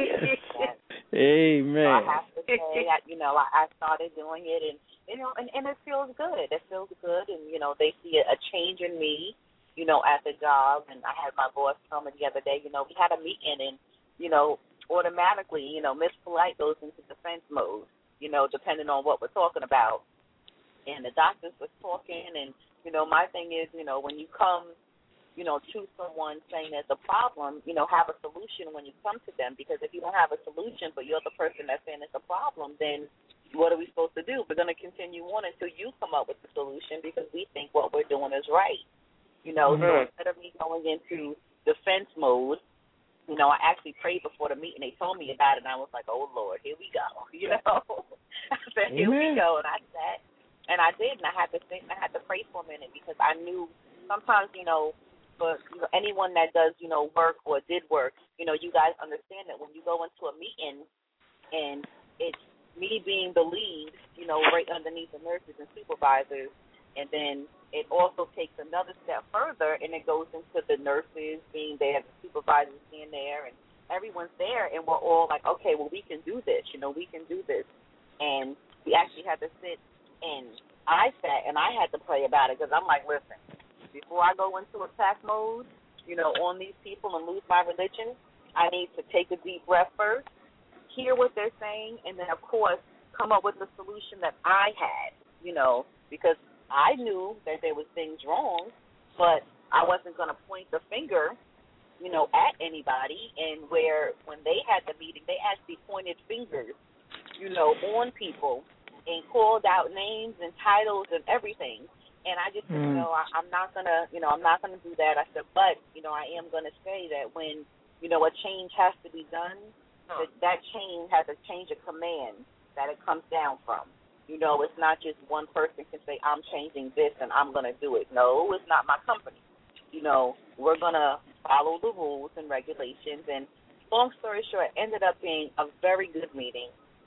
Amen. So I have to say, that, you know, I, I started doing it, and you know, and, and it feels good. It feels good, and you know, they see a, a change in me, you know, at the job. And I had my boss tell me the other day, you know, we had a meeting, and you know, automatically, you know, Miss Polite goes into defense mode, you know, depending on what we're talking about. And the doctors was talking, and, you know, my thing is, you know, when you come, you know, to someone saying there's a problem, you know, have a solution when you come to them, because if you don't have a solution but you're the person that's saying it's a problem, then what are we supposed to do? We're going to continue on until you come up with the solution, because we think what we're doing is right. You know, mm-hmm. so instead of me going into defense mode, you know, I actually prayed before the meeting. They told me about it, and I was like, oh, Lord, here we go. You know, I said, here Amen. we go, and I sat. And I did, and I had to think, I had to pray for a minute, because I knew sometimes, you know, for you know, anyone that does, you know, work or did work, you know, you guys understand that when you go into a meeting and it's me being the lead, you know, right underneath the nurses and supervisors, and then it also takes another step further, and it goes into the nurses being there, the supervisors being there, and everyone's there, and we're all like, okay, well, we can do this, you know, we can do this. And we actually had to sit. And I sat and I had to pray about it, because I'm like, listen, before I go into attack mode, you know, on these people and lose my religion, I need to take a deep breath first, hear what they're saying, and then, of course, come up with the solution that I had, you know, because I knew that there was things wrong, but I wasn't going to point the finger, you know, at anybody. And where when they had the meeting, they actually pointed fingers, you know, on people, and called out names and titles and everything. And I just said, mm. you know, I, I'm not going to, you know, I'm not going to do that. I said, but, you know, I am going to say that when, you know, a change has to be done, that that change has a change of command that it comes down from. You know, it's not just one person can say, I'm changing this and I'm going to do it. No, it's not my company. You know, we're going to follow the rules and regulations. And long story short, it ended up being a very good meeting.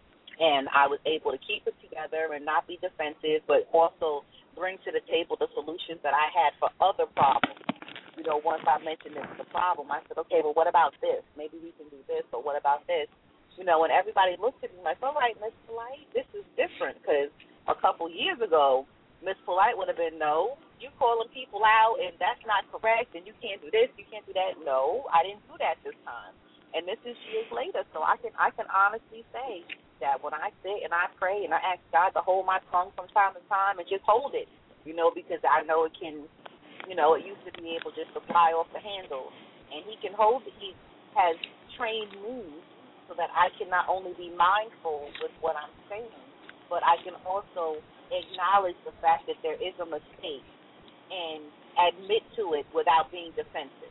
And I was able to keep it together and not be defensive, but also bring to the table the solutions that I had for other problems. You know, once I mentioned this was a problem, I said, okay, well, what about this? Maybe we can do this, or what about this? You know, and everybody looked at me like, all right, Miss Polite, this is different, because a couple years ago, Miss Polite would have been, no, you calling people out and that's not correct and you can't do this, you can't do that. No, I didn't do that this time. And this is years later, so I can I can honestly say that when I sit and I pray and I ask God to hold my tongue from time to time and just hold it, you know, because I know it can, you know, it used to be able just to fly off the handle. And he can hold it. He has trained me so that I can not only be mindful with what I'm saying, but I can also acknowledge the fact that there is a mistake and admit to it without being defensive.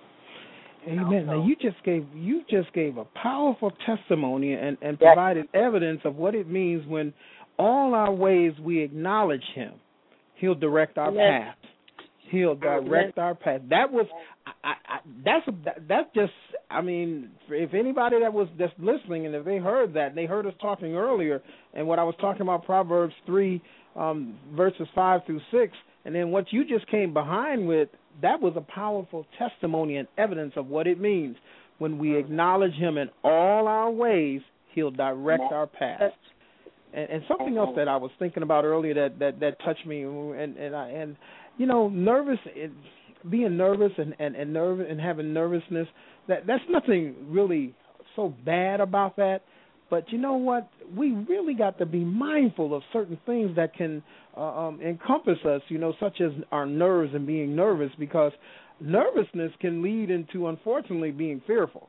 Amen. Also, now you just gave you just gave a powerful testimony and, and yes. provided evidence of what it means when all our ways we acknowledge Him. He'll direct our Amen. path. He'll direct Amen. our path. That was I, I, that's that, that's just I mean, if anybody that was just listening and if they heard that, they heard us talking earlier, and what I was talking about Proverbs three um, verses five through six, and then what you just came behind with. That was a powerful testimony and evidence of what it means. When we acknowledge Him in all our ways, He'll direct our path. And, and something else that I was thinking about earlier that, that, that touched me, and and, I, and you know, nervous, it, being nervous and and and, nervous and having nervousness, that that's nothing really so bad about that. But you know what? We really got to be mindful of certain things that can uh, um, encompass us, you know, such as our nerves and being nervous, because nervousness can lead into, unfortunately, being fearful.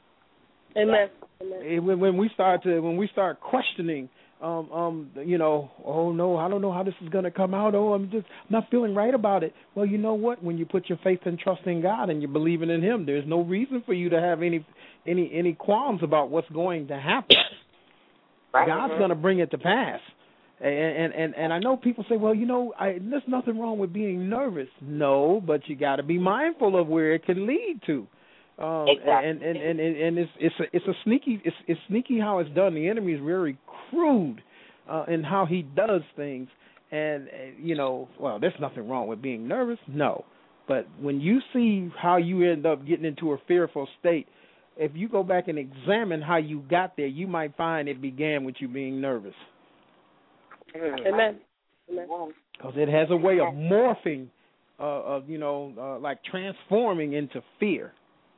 Amen. When, when we start to, when we start questioning, um, um, you know, oh no, I don't know how this is going to come out. Oh, I'm just not feeling right about it. Well, you know what? When you put your faith and trust in God and you're believing in Him, there's no reason for you to have any any any qualms about what's going to happen. Right. God's going to bring it to pass. And, and and I know people say, well, you know, I, there's nothing wrong with being nervous. No, but you got to be mindful of where it can lead to. Um, exactly. And and, and, and it's it's a, it's a sneaky it's, it's sneaky how it's done. The enemy is very crude uh, in how he does things. And uh, you know, well, there's nothing wrong with being nervous. No, but when you see how you end up getting into a fearful state, if you go back and examine how you got there, you might find it began with you being nervous. Amen. Because it has a way of morphing, uh, of you know, uh, like transforming into fear.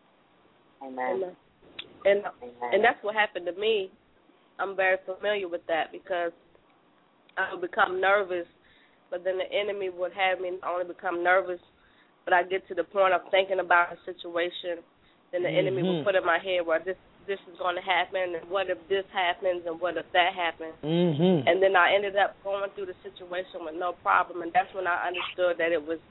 Amen. And and that's what happened to me. I'm very familiar with that because I would become nervous, but then the enemy would have me not only become nervous, but I get to the point of thinking about a situation. Then the mm-hmm. enemy will put in my head where this this is going to happen, and what if this happens, and what if that happens. Mm-hmm. And then I ended up going through the situation with no problem, and that's when I understood that it was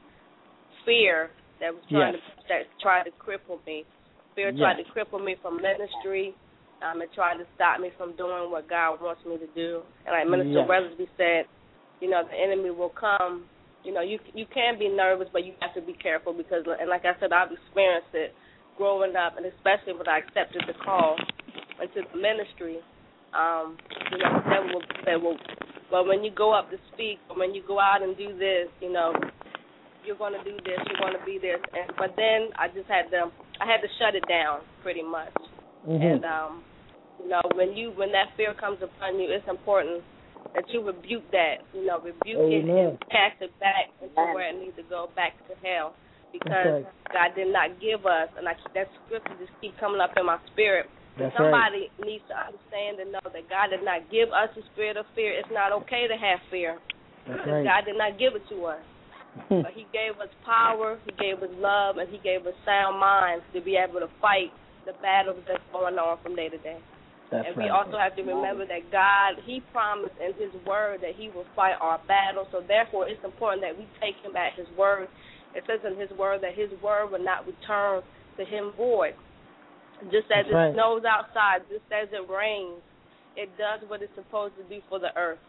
fear that was trying yes. to that tried to cripple me. Fear yes. tried to cripple me from ministry. Um, it tried to stop me from doing what God wants me to do. And like Minister yes. Weathersby said, you know, the enemy will come. You know, you you can be nervous, but you have to be careful because, and like I said, I've experienced it growing up, and especially when I accepted the call into the ministry. Um, you know, the devil will say, well, well, when you go up to speak, or when you go out and do this, you know, you're going to do this, you're going to be this. And, but then I just had to, I had to shut it down pretty much. Mm-hmm. And, um, you know, when you when that fear comes upon you, it's important that you rebuke that, you know, rebuke Amen. it and cast it back into where it needs to go, back to hell. Because okay. God did not give us, and I, that scripture just keep coming up in my spirit. That's Somebody right. needs to understand and know that God did not give us a spirit of fear. It's not okay to have fear. That's because right. God did not give it to us. But He gave us power, He gave us love, and He gave us sound minds to be able to fight the battles that's going on from day to day. That's and right. we also have to remember that God, He promised in His word that He will fight our battles. So therefore, it's important that we take Him at His word. It says in His word that His word will not return to Him void. Just as That's it right. snows outside, just as it rains, it does what it's supposed to do for the earth.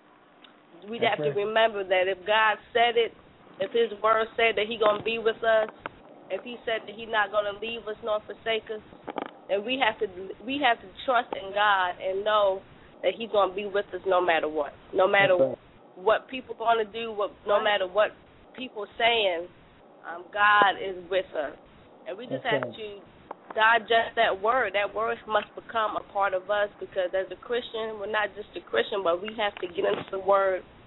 We have right. to remember that if God said it, if His word said that He's going to be with us, if He said that He's not going to leave us nor forsake us, then we have to we have to trust in God and know that He's going to be with us no matter what, no matter right. what people are going to do, what, no matter what people saying, um, God is with us. And we just That's have right. to digest that word. That word must become a part of us because as a Christian, we're not just a Christian, but we have to get into the word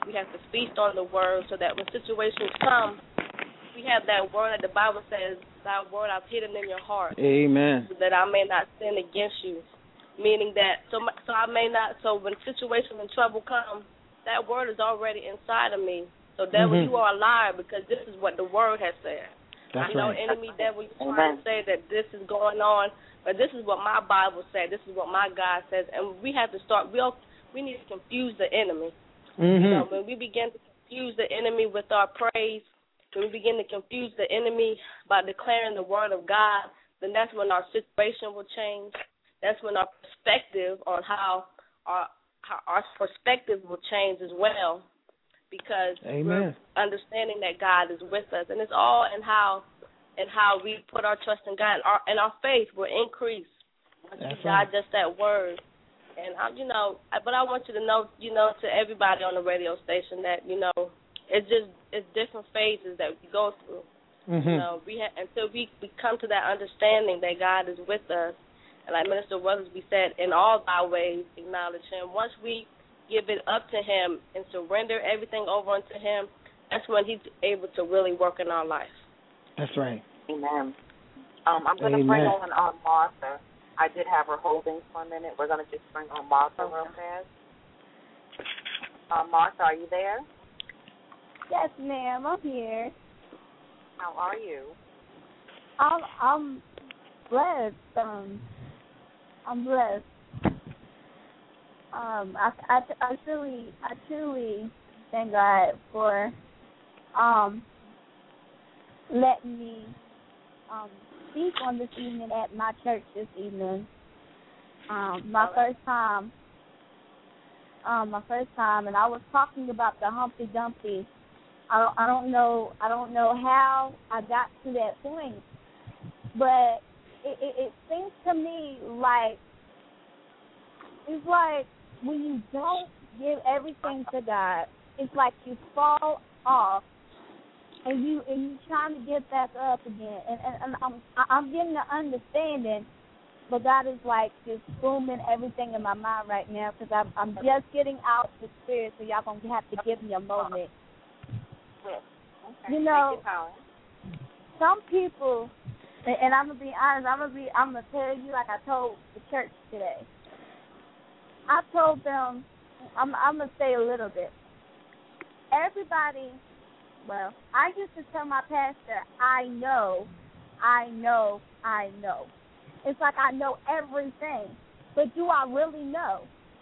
We have to feast on the word so that when situations come, we have that word that the Bible says, thy word I've hidden in your heart. Amen. So that I may not sin against you. Meaning that, so, so I may not, so when situations and trouble come, that word is already inside of me. So devil, mm-hmm. you are a liar because this is what the word has said. That's I know right. enemy devil, you're trying to say that this is going on, but this is what my Bible said. This is what my God says. And we have to start, we, all, we need to confuse the enemy. Mm-hmm. You know, when we begin to confuse the enemy with our praise, when we begin to confuse the enemy by declaring the word of God, then that's when our situation will change. That's when our perspective on how our how our perspective will change as well, because Amen. we're understanding that God is with us, and it's all in how and how we put our trust in God, and our, and our faith will increase once we digest that word. And I, you know, but I want you to know, you know, to everybody on the radio station that you know, it's just it's different phases that we go through. Mm-hmm. You know, we ha- until we, we come to that understanding that God is with us. And like Minister Weathersby said, in all thy ways, acknowledge him. Once we give it up to him and surrender everything over unto him, that's when he's able to really work in our life. That's right. Amen. Um, I'm going to bring on um, Martha. I did have her holding for a minute. We're going to just bring on Martha real fast. Uh, Martha, are you there? Yes, ma'am. I'm here. How are you? I'm, I'm blessed. Um, I'm blessed. Um, I, I, I truly, I truly thank God for um letting me um speak on this evening at my church this evening. Um, my first time. Um, my first time, and I was talking about the Humpty Dumpty. I don't, I don't know, I don't know how I got to that point, but it, it, it seems to me like it's like when you don't give everything to God, it's like you fall off and you and you trying to get back up again. And, and, and I'm I'm getting the understanding, but God is like just booming everything in my mind right now because I'm I'm just getting out the spirit, so y'all gonna have to give me a moment. Okay. You know, some people, and I'm gonna be honest. I'm gonna be. I'm gonna tell you like I told the church today. I told them. I'm. I'm gonna say a little bit. Everybody. Well, I used to tell my pastor, I know, I know, I know. It's like I know everything, but do I really know?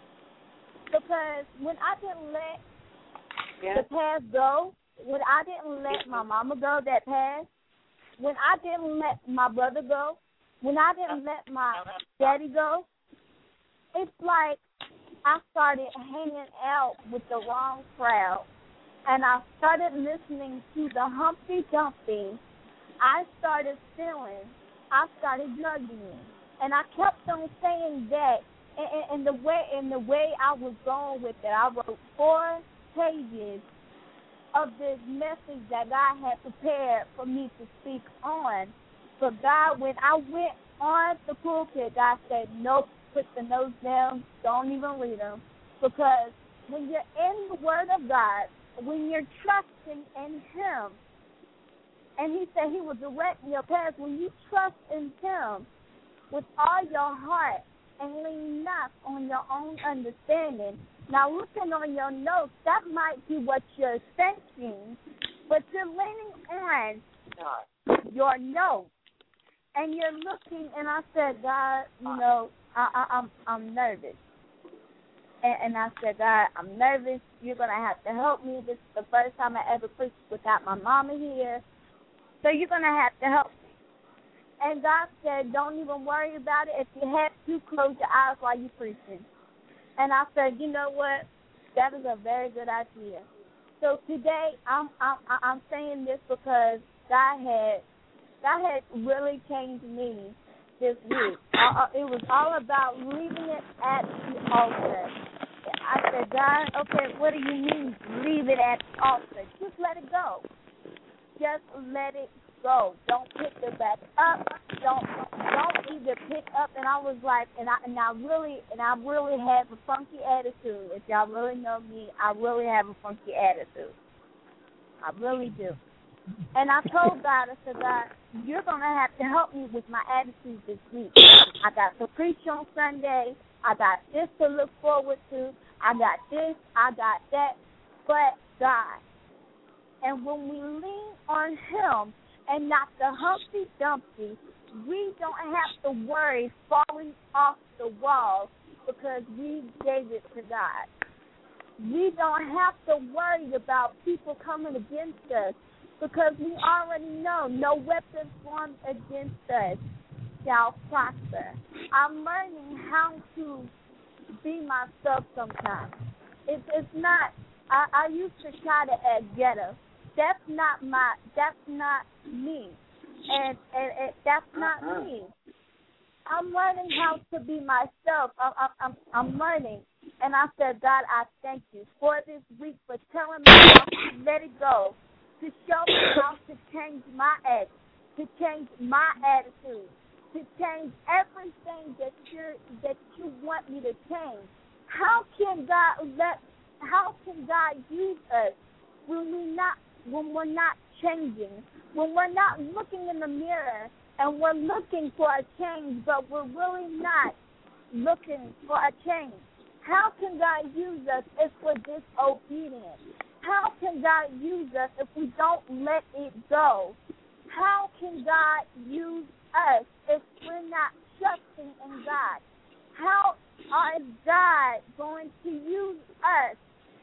Because when I didn't let yeah. the past go. When I didn't let my mama go that passed, when I didn't let my brother go, when I didn't let my daddy go, it's like I started hanging out with the wrong crowd, and I started listening to the Humpty Dumpty. I started stealing. I started drugging, and I kept on saying that. And, and the way, and the way I was going with it, I wrote four pages of this message that God had prepared for me to speak on. But God, when I went on the pulpit, God said, nope, put the notes down, don't even read them. Because when you're in the Word of God, when you're trusting in Him, and He said He will direct your path, when you trust in Him with all your heart and lean not on your own understanding. Now, looking on your notes, that might be what you're thinking, but you're leaning on your notes, and you're looking. And I said, God, you know, I, I, I'm I'm nervous, and, and I said, God, I'm nervous. You're gonna have to help me. This is the first time I ever preached without my mama here, so you're gonna have to help me. And God said, don't even worry about it. If you have to, close your eyes while you're preaching. And I said, you know what? That is a very good idea. So today, I'm I'm I'm saying this because God had God had really changed me this week. Uh, it was all about leaving it at the altar. I said, God, okay, what do you mean leave it at the altar? Just let it go. Just let it go. Don't pick it back up. Don't don't even pick up. And I was like, and I and I really and I really have a funky attitude. If y'all really know me, I really have a funky attitude. I really do. And I told God, I said, God, you're going to have to help me with my attitude this week. I got to preach on Sunday. I got this to look forward to. I got this. I got that. But God. And when we lean on him and not the Humpty Dumpty, we don't have to worry falling off the wall because we gave it to God. We don't have to worry about people coming against us because we already know no weapon formed against us shall prosper. I'm learning how to be myself sometimes. It's, it's not, I, I used to try to act ghetto. That's not my, that's not me. And, and, and that's not uh-huh. me. I'm learning how to be myself. I'm, I'm, I'm learning. And I said, God, I thank you for this week, for telling me how to let it go, to show me how to change my act, to change my attitude, to change everything that you that you want me to change. How can God let? How can God use us when we not when we're not changing, when we're not looking in the mirror and we're looking for a change, but we're really not looking for a change? How can God use us if we're disobedient? How can God use us if we don't let it go? How can God use us if we're not trusting in God? How is God going to use us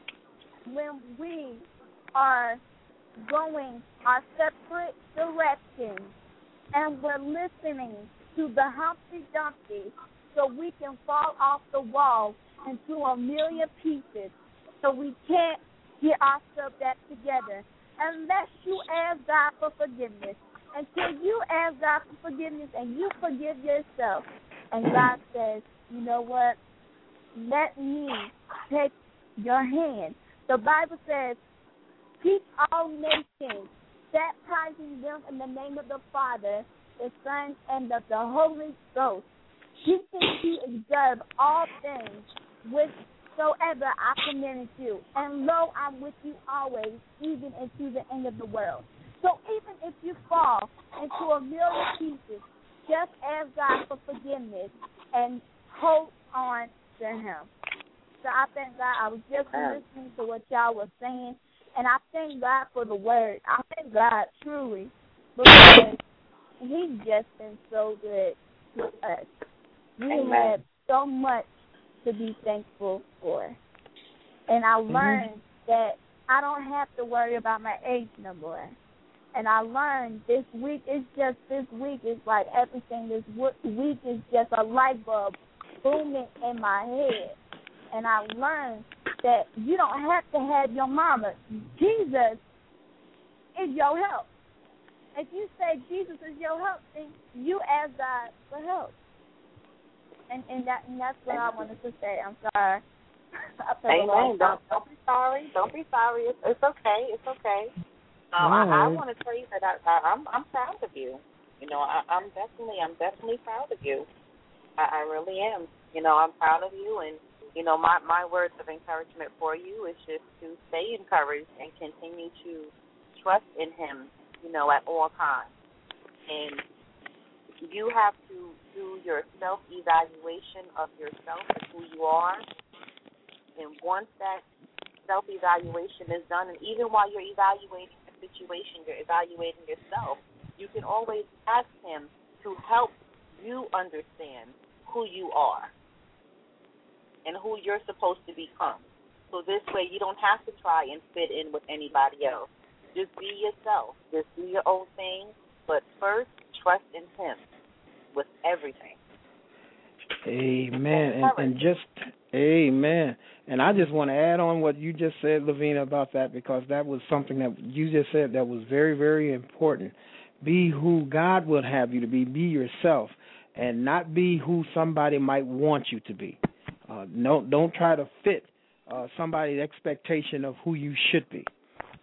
when we are going our separate directions and we're listening to the Humpty Dumpty so we can fall off the wall into a million pieces so we can't get ourselves back together unless you ask God for forgiveness. Until you ask God for forgiveness and you forgive yourself and God says, you know what, let me take your hand. The Bible says, teach all nations, baptizing them in the name of the Father, the Son, and of the Holy Ghost. Teaching to observe all things whatsoever I commanded you. And lo, I'm with you always, even into the end of the world. So even if you fall into a million pieces, just ask God for forgiveness and hold on to him. So I thank God. I was just listening to what y'all were saying, and I thank God for the word. I thank God truly because he's just been so good to us. We have so much to be thankful for. And I learned mm-hmm. that I don't have to worry about my age no more. And I learned this week, it's just this week, it's like everything this week is just a light bulb booming in my head. And I learned that you don't have to have your mama. Jesus is your help. If you say Jesus is your help, then you ask God for help. And and, that, and that's what I wanted to say. I'm sorry. Amen. Don't, don't be sorry. Don't be sorry. It's, it's okay. It's okay. Um, right. I, I want to tell you that I, I, I'm I'm proud of you. You know, I, I'm definitely I'm definitely proud of you. I, I really am. You know, I'm proud of you, and you know, my my words of encouragement for you is just to stay encouraged and continue to trust in Him. You know, at all times, and you have to do your self-evaluation of yourself and who you are. And once that self-evaluation is done, and even while you're evaluating the situation, you're evaluating yourself, you can always ask him to help you understand who you are and who you're supposed to become. So this way you don't have to try and fit in with anybody else. Just be yourself. Just do your own thing. But first, trust in him with everything. Amen. And, and just, amen. And I just want to add on what you just said, Lavina, about that, because that was something that you just said that was very, very important. Be who God would have you to be. Be yourself and not be who somebody might want you to be. Uh, no, don't try to fit uh, somebody's expectation of who you should be.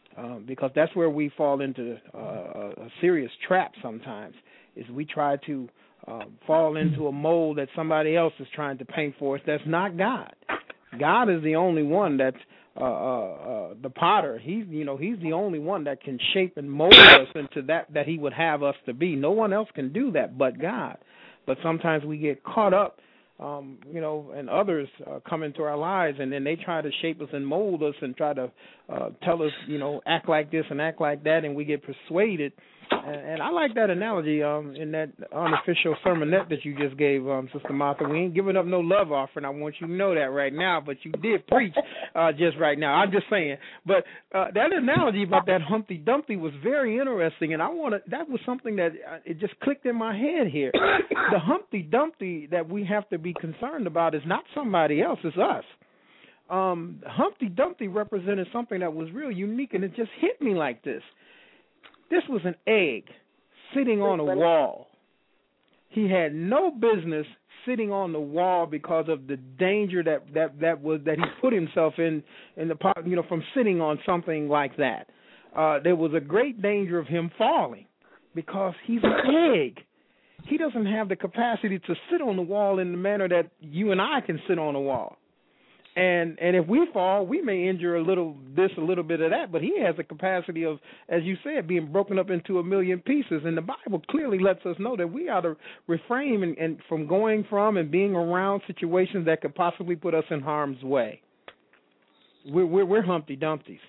um, because that's where we fall into uh, a, a serious trap sometimes, is we try to uh, fall into a mold that somebody else is trying to paint for us. That's not God. God is the only one that's uh, uh, uh, the potter. He's, you know, he's the only one that can shape and mold us into that that he would have us to be. No one else can do that but God. But sometimes we get caught up, um, you know, and others uh, come into our lives, and then they try to shape us and mold us and try to uh, tell us, you know, act like this and act like that, and we get persuaded. And, and I like that analogy um, in that unofficial sermonette that you just gave, um, Sister Martha. We ain't giving up no love offering. I want you to know that right now, but you did preach uh, just right now. I'm just saying. But uh, that analogy about that Humpty Dumpty was very interesting, and I want to. That was something that uh, it just clicked in my head here. The Humpty Dumpty that we have to be concerned about is not somebody else; it's us. Um, Humpty Dumpty represented something that was real unique, and it just hit me like this. This was an egg sitting on a wall. He had no business sitting on the wall because of the danger that, that, that was that he put himself in in the you know from sitting on something like that. Uh, there was a great danger of him falling because he's an egg. He doesn't have the capacity to sit on the wall in the manner that you and I can sit on a wall. And and if we fall, we may injure a little this, a little bit of that, but he has the capacity of, as you said, being broken up into a million pieces. And the Bible clearly lets us know that we ought to refrain and, and from going from and being around situations that could possibly put us in harm's way. We're, we're, we're Humpty Dumptys.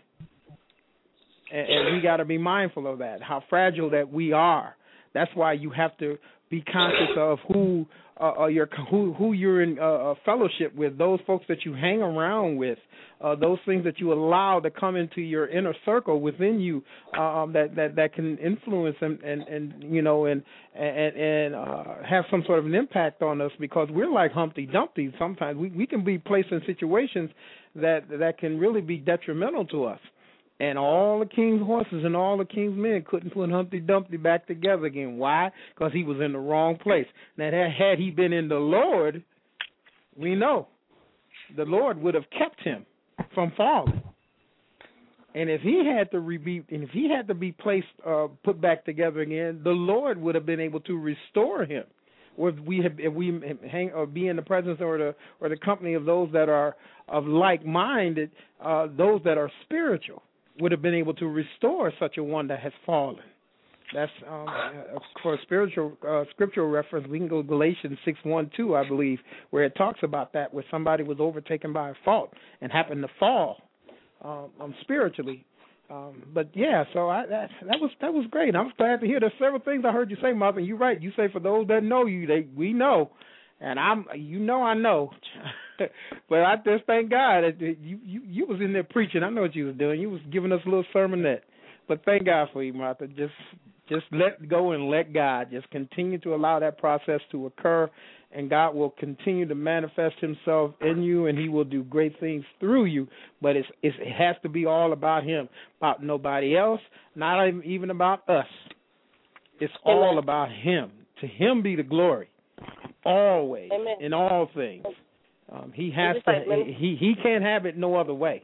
And, and we got to be mindful of that, how fragile that we are. That's why you have to be conscious of who uh, your who who you're in uh, fellowship with, those folks that you hang around with, uh, those things that you allow to come into your inner circle within you, um, that, that that can influence and, and, and you know and and and uh, have some sort of an impact on us, because we're like Humpty Dumpty. Sometimes we, we can be placed in situations that that can really be detrimental to us. And all the king's horses and all the king's men couldn't put Humpty Dumpty back together again. Why? Because he was in the wrong place. Now, had he been in the Lord, we know the Lord would have kept him from falling. And if he had to be, and if he had to be placed, uh, put back together again, the Lord would have been able to restore him. Or if we have, if we hang or be in the presence or the or the company of those that are of like-minded, uh, those that are spiritual, would have been able to restore such a one that has fallen. That's um, for a spiritual uh, scriptural reference. We can go Galatians six one two, I believe, where it talks about that, where somebody was overtaken by a fault and happened to fall um, um, spiritually. Um, but yeah, so I, that that was that was great. I was glad to hear. There's several things I heard you say, Martha. You're right. You say for those that know you, they we know, and I'm you know I know. But I just thank God that you, you you was in there preaching. I know what you was doing. You was giving us a little sermonette. But thank God for you, Martha. Just just let go and let God. Just continue to allow that process to occur, and God will continue to manifest himself in you, and he will do great things through you. But it's, it's, it has to be all about him, about nobody else, not even about us. It's all about him. To him be the glory, always, Amen. In all things. Um, he has to. Like he he can't have it no other way.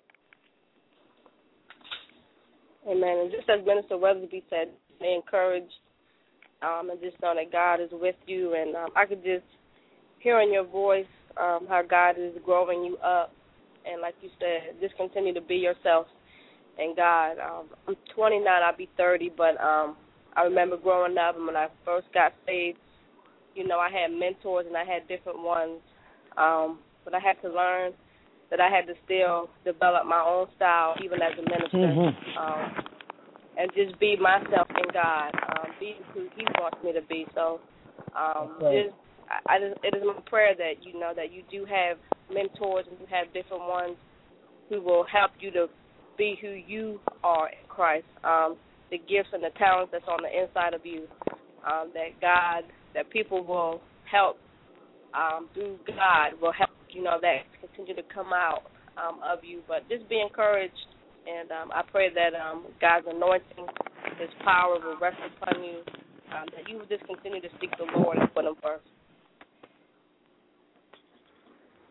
Amen. And just as Minister Weatherby said, stay encouraged, um, and just know that God is with you. And um, I could just hear in your voice um, how God is growing you up. And like you said, just continue to be yourself and God. Um, I'm twenty-nine. I'll be thirty. But um, I remember growing up, and when I first got saved, you know, I had mentors and I had different ones. Um, But I had to learn that I had to still develop my own style, even as a minister, mm-hmm. um, and just be myself in God, um, be who He wants me to be. So, um, okay. just, I, I just, it is my prayer that you know that you do have mentors and you have different ones who will help you to be who you are in Christ. Um, the gifts and the talents that's on the inside of you, um, that God, that people will help um, through God will help. You know, that continue to come out um, of you. But just be encouraged, and um, I pray that um, God's anointing, His power will rest upon you, um, that you will just continue to seek the Lord and put Him first.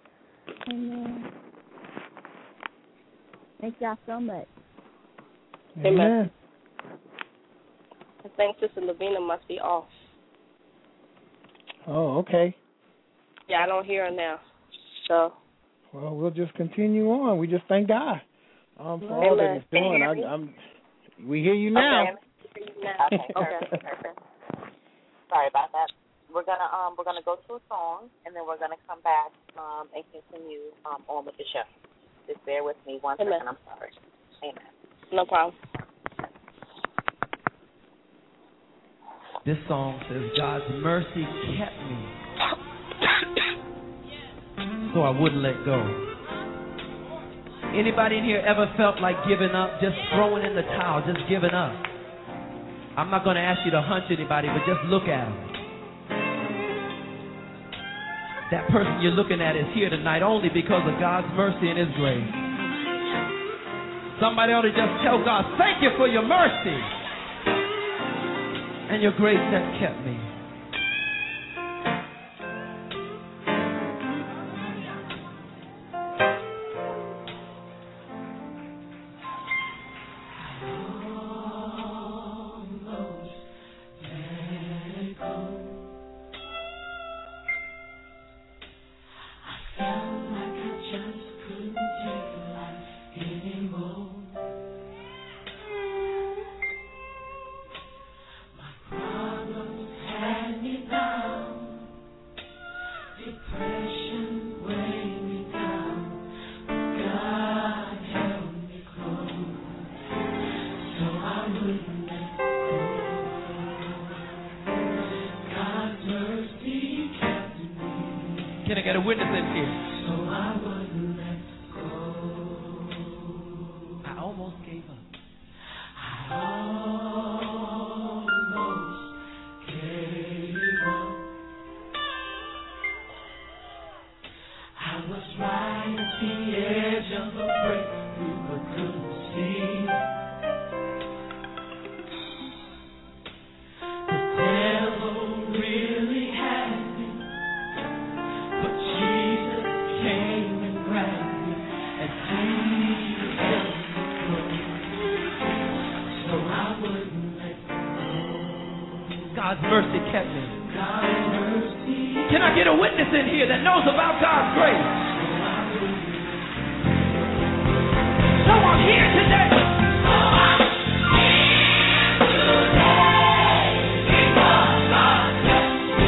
Amen. Thank y'all so much. Amen. Amen. I think Sister Lavina must be off. Oh, okay. Yeah, I don't hear her now. So. Well, we'll just continue on. We just thank God um, for all that He's doing. I, I'm, we hear you now. Okay. Okay. Okay. Perfect. Sorry about that. We're gonna um we're gonna go to a song and then we're gonna come back um and continue um on with the show. Just bear with me one Amen. second. I'm sorry. Amen. No problem. This song says, God's mercy kept me, so I wouldn't let go. Anybody in here ever felt like giving up, just throwing in the towel, just giving up? I'm not going to ask you to hunch anybody, but just look at them. That person you're looking at is here tonight only because of God's mercy and His grace. Somebody ought to just tell God, thank you for your mercy and your grace that kept me. Can I get a witness in here? So I wouldn't let go. I almost gave up. I almost gave up. I was right at the edge of a breakthrough, but couldn't see. The devil really had me. Jesus came and grabbed me and Jesus held me close, so I wouldn't let go. God's mercy kept me. God's mercy. Can I get a witness in here that knows about God's grace? So I'm here today. So I'm here today because God kept me.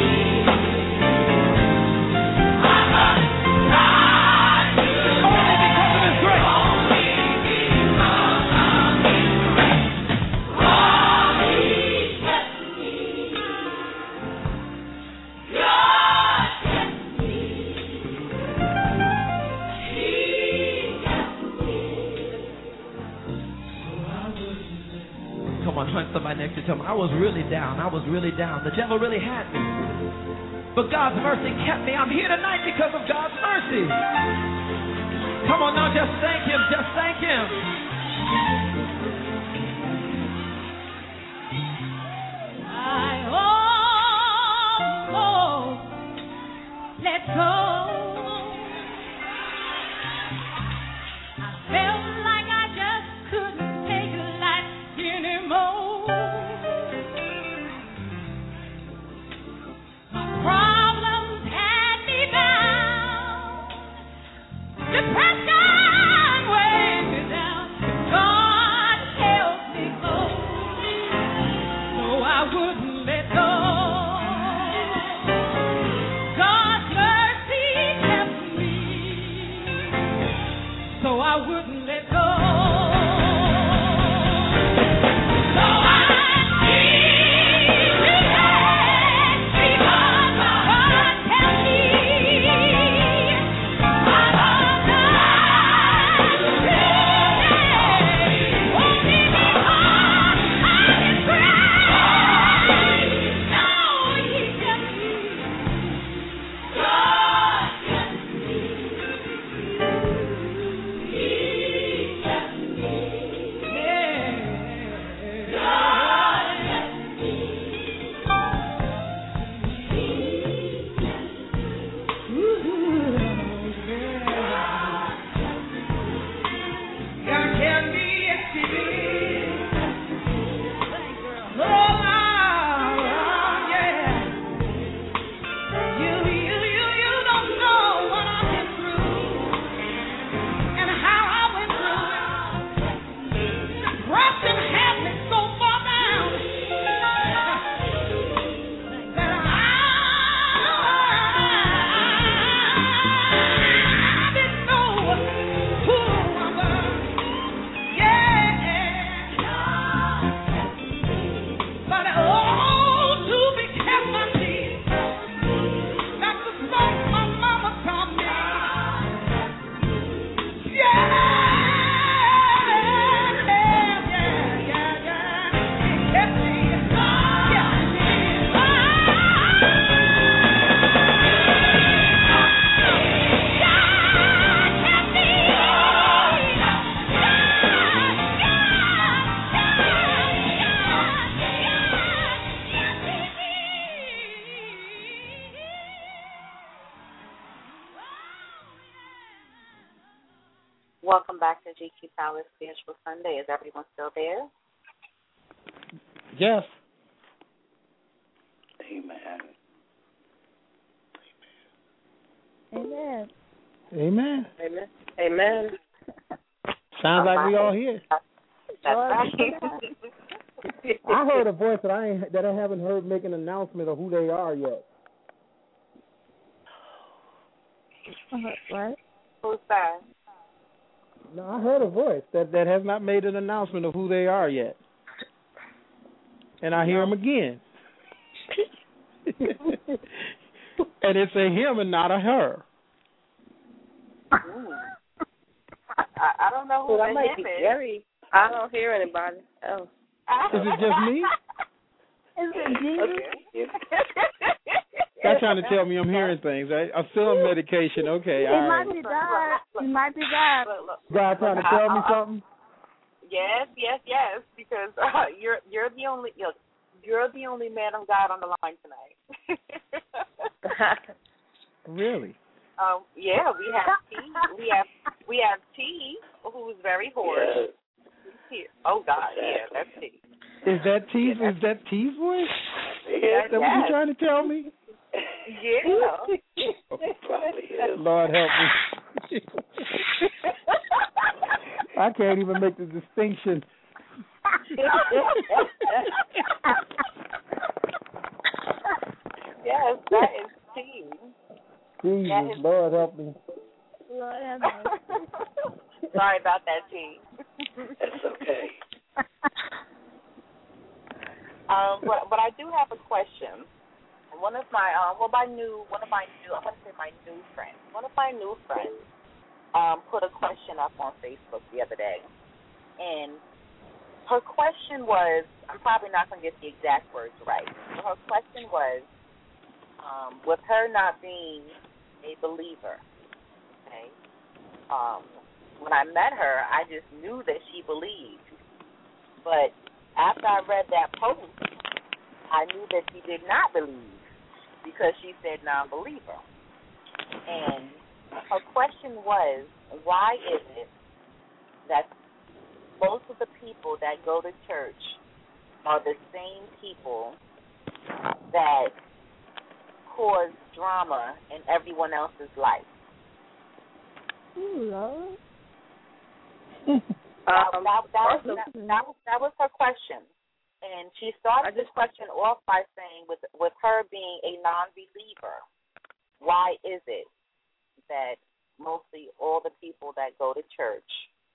Somebody next to tell me, I was really down. I was really down. The devil really had me. But God's mercy kept me. I'm here tonight because of God's mercy. Come on now, just thank Him. Just thank Him. I almost let go. Depression weighed me down. welcome back to G Q Palace Spiritual Sunday. Is everyone still there? Yes. Amen. Amen. Amen. Amen. Amen. Sounds like we all here. That's right. I heard a voice that I ain't, that I haven't heard make an announcement of who they are yet. What? Who's that? No, I heard a voice that, that has not made an announcement of who they are yet. And I hear him again. And it's a him and not a her. Ooh. I, I don't know who Well, the that might him be is. Jerry. I don't hear anybody else. Is it just me? Is it Jesus? Okay. That's trying to tell me I'm hearing things. Right? I'm still on medication. Okay, It all might right. be God. It might be God. Look, look, God trying to tell me something? Yes, yes, yes. Because uh, you're you're the only you're, you're the only man of God on the line tonight. Really? Um, yeah, we have T. We have we have T, who is very hoarse. Yes. Oh God, yeah, that's T. Is that T's? Yeah, is that T's voice? Yes. Is that what you're trying to tell me? Yeah. Probably is. Lord help me. I can't even make the distinction. Yes, that is T. Jesus, That is- Lord help me. Lord have mercy. Sorry about that, T. That's okay. Um, but, but I do have a question. One of my, um, well, my new, one of my new, I'm going to say my new friends, one of my new friends um, put a question up on Facebook the other day. And her question was, I'm probably not going to get the exact words right, but her question was, um, with her not being a believer, okay, um, when I met her, I just knew that she believed. But after I read that post, I knew that she did not believe because she said non-believer. And her question was, why is it that most of the people that go to church are the same people that cause drama in everyone else's life? Ooh, Lord. That, Um, that, that, was, also- that, that, was, that was her question. And she started this question off by saying, with with her being a non-believer, why is it that mostly all the people that go to church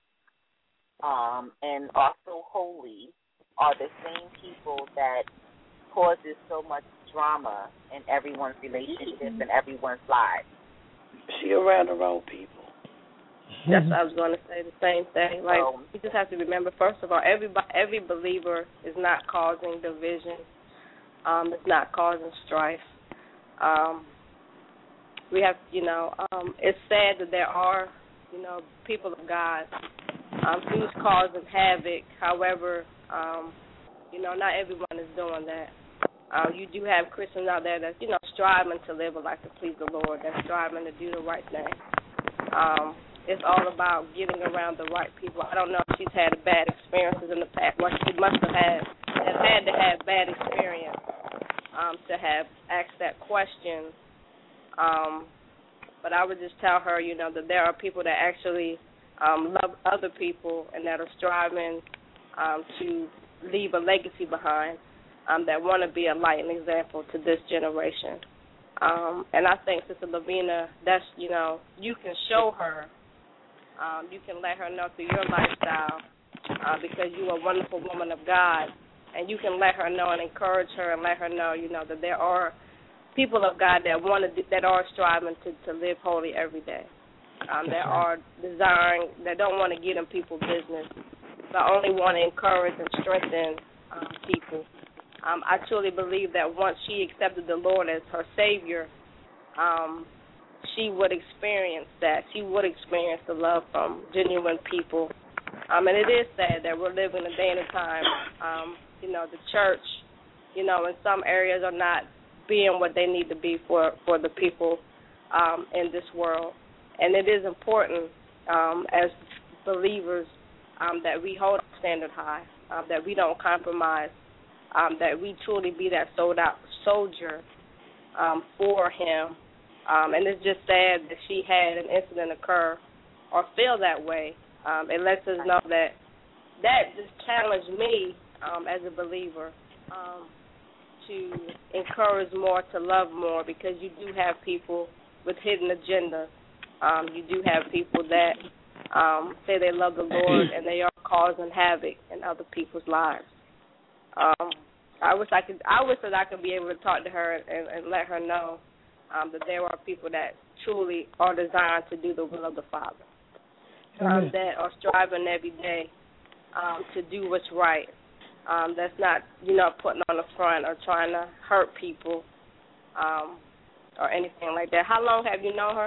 um, and are so holy are the same people that causes so much drama in everyone's relationships and everyone's lives? She around the wrong people. That's what I was going to say, the same thing. Like, So, you just have to remember, first of all, every every believer is not causing division. Um, it's not causing strife. Um, we have, you know, um, it's sad that there are, you know, people of God um, who's causing havoc. However, um, you know, not everyone is doing that. Uh, you do have Christians out there that's, you know, striving to live a life to please the Lord, that's striving to do the right thing. Um, It's all about getting around the right people. I don't know if she's had bad experiences in the past. Well, she must have had, have had to have bad experience um, to have asked that question. Um, but I would just tell her, you know, that there are people that actually um, love other people and that are striving um, to leave a legacy behind, um, that want to be a light and example to this generation. Um, and I think, Sister Lavina, that's, you know, you can show her. Um, you can let her know through your lifestyle uh, because you're a wonderful woman of God, and you can let her know and encourage her and let her know, you know, that there are people of God that want to do, that are striving to, to live holy every day. Um, that are desiring, that don't want to get in people's business, but only want to encourage and strengthen um, people. Um, I truly believe that once she accepted the Lord as her Savior, um, she would experience that. She would experience the love from genuine people. Um, and it is sad that we're living a day and a time, um, you know, the church, you know, in some areas are not being what they need to be for, for the people um, in this world. And it is important um, as believers, um, that we hold our standard high, um, that we don't compromise, um, that we truly be that sold out soldier um, for him. Um, and it's just sad that she had an incident occur or feel that way. Um, it lets us know that that just challenged me um, as a believer um, to encourage more, to love more, because you do have people with hidden agendas. Um, you do have people that um, say they love the Lord and they are causing havoc in other people's lives. Um, I wish I could. I wish that I could be able to talk to her and, and let her know um, that there are people that truly are designed to do the will of the Father, um, that are striving every day um, to do what's right. Um, that's not, you know, putting on the front or trying to hurt people um, or anything like that. How long have you known her?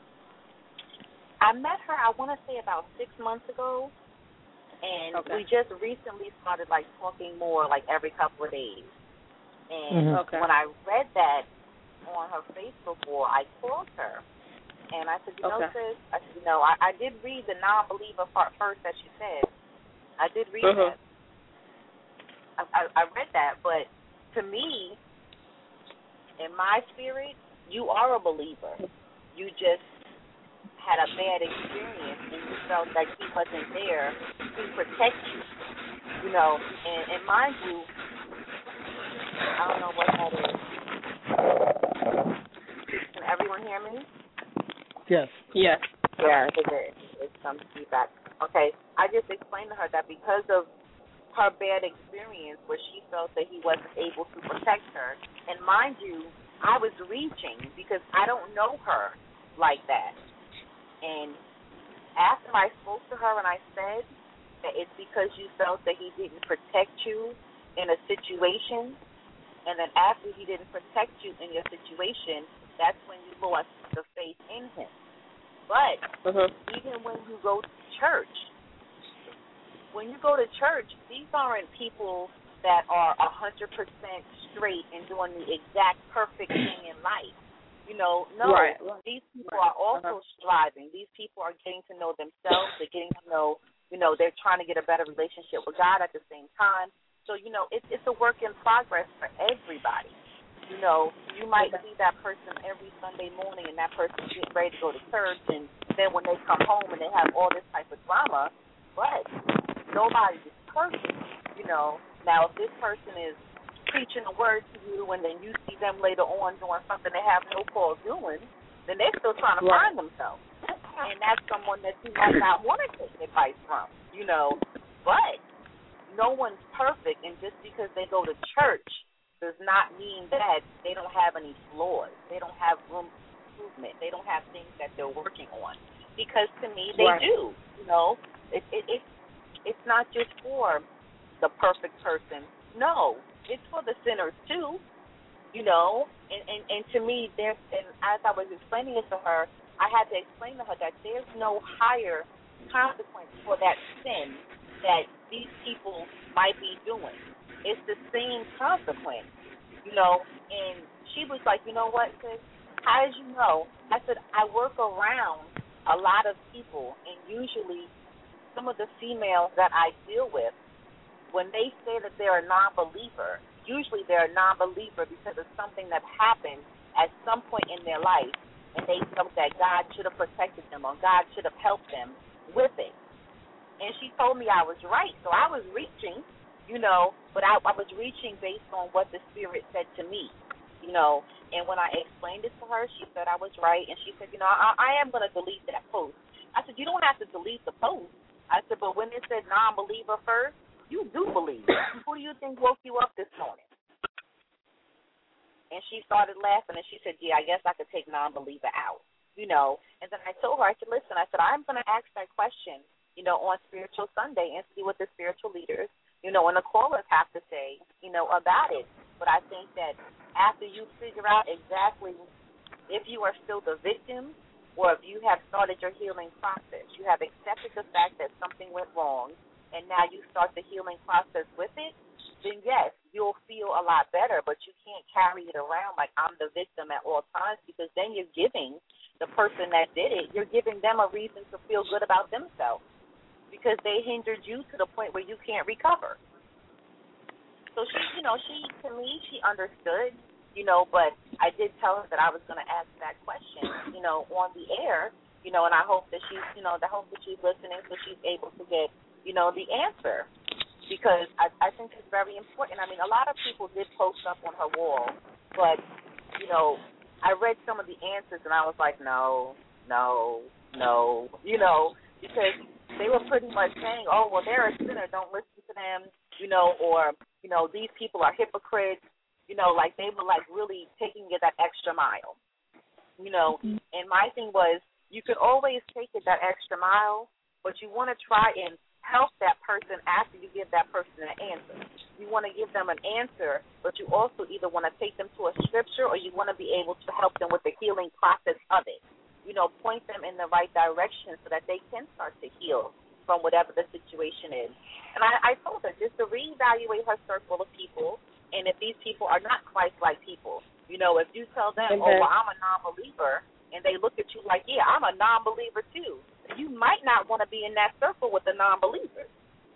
I met her, I want to say about six months ago, and okay. we just recently started, like, talking more, like, every couple of days. And mm-hmm. okay. when I read that on her Facebook wall, I called her, and I said, you know, okay. sis, I said, you know, I, I did read the non-believer part first that she said. I did read mm-hmm. that. I, I, I read that, but to me, in my spirit, you are a believer. You just had a bad experience and you felt like he wasn't there to protect you, you know, and, and mind you, I don't know what that is. Can everyone hear me? Yes. Yes. Yeah, it's, it's some feedback. Okay, I just explained to her that because of her bad experience where she felt that he wasn't able to protect her, and mind you, I was reaching because I don't know her like that. And after I spoke to her and I said that it's because you felt that he didn't protect you in a situation, and then after he didn't protect you in your situation, that's when you lost the faith in him. But mm-hmm. even when you go to church, when you go to church, these aren't people that are one hundred percent straight and doing the exact perfect thing in life. You know, no, right. these people right. are also uh-huh. striving. These people are getting to know themselves. They're getting to know, you know, they're trying to get a better relationship with God at the same time. So, you know, it's, it's a work in progress for everybody. You know, you might okay. see that person every Sunday morning and that person getting ready to go to church, and then when they come home and they have all this type of drama, but nobody is perfect, you know. Now, if this person is preaching a word to you and then you see them later on doing something they have no call doing, then they're still trying to right. find themselves. And that's someone that you might not want to take advice from, you know. But no one's perfect, and just because they go to church does not mean that they don't have any flaws. They don't have room for improvement. They don't have things that they're working on. Because to me, they right. do, you know. It, it, it, it's not just for the perfect person. No, it's for the sinners too, you know. And, and, and to me, there's, and as I was explaining it to her, I had to explain to her that there's no higher consequence for that sin that these people might be doing. It's the same consequence, you know. And she was like, you know what, sis? How did you know? I said, I work around a lot of people, and usually some of the females that I deal with, when they say that they're a non-believer, usually they're a non-believer because of something that happened at some point in their life, and they felt that God should have protected them or God should have helped them with it. And she told me I was right, so I was reaching, you know, but I, I was reaching based on what the Spirit said to me, you know. And when I explained it to her, she said I was right, and she said, you know, I, I am going to delete that post. I said, you don't have to delete the post. I said, but when it said non-believer first, you do believe. Who do you think woke you up this morning? And she started laughing, and she said, yeah, I guess I could take non-believer out, you know. And then I told her, I said, listen, I said, I'm going to ask that question, you know, on Spiritual Sunday and see what the spiritual leaders, you know, and the callers have to say, you know, about it. But I think that after you figure out exactly if you are still the victim or if you have started your healing process, you have accepted the fact that something went wrong, and now you start the healing process with it, then yes, you'll feel a lot better, but you can't carry it around like I'm the victim at all times, because then you're giving the person that did it, you're giving them a reason to feel good about themselves. because they hindered you to the point where you can't recover. So she, you know, she, to me, she understood, you know, but I did tell her that I was going to ask that question, you know, on the air, you know, and I hope that she's, you know, I hope that she's listening so she's able to get, you know, the answer, because I, I think it's very important. I mean, a lot of people did post up on her wall, but, you know, I read some of the answers and I was like, no, no, no, you know, because they were pretty much saying, oh, well, they're a sinner, don't listen to them, you know, or, you know, these people are hypocrites, you know, like they were, like, really taking it that extra mile, you know. Mm-hmm. And my thing was, you could always take it that extra mile, but you want to try and help that person after you give that person an answer. You want to give them an answer, but you also either want to take them to a scripture or you want to be able to help them with the healing process of it. You know, point them in the right direction so that they can start to heal from whatever the situation is. And I, I told her just to reevaluate her circle of people, and if these people are not Christ-like people, you know, if you tell them, mm-hmm. oh, well, I'm a non-believer, and they look at you like, yeah, I'm a non-believer too, you might not want to be in that circle with the non-believers.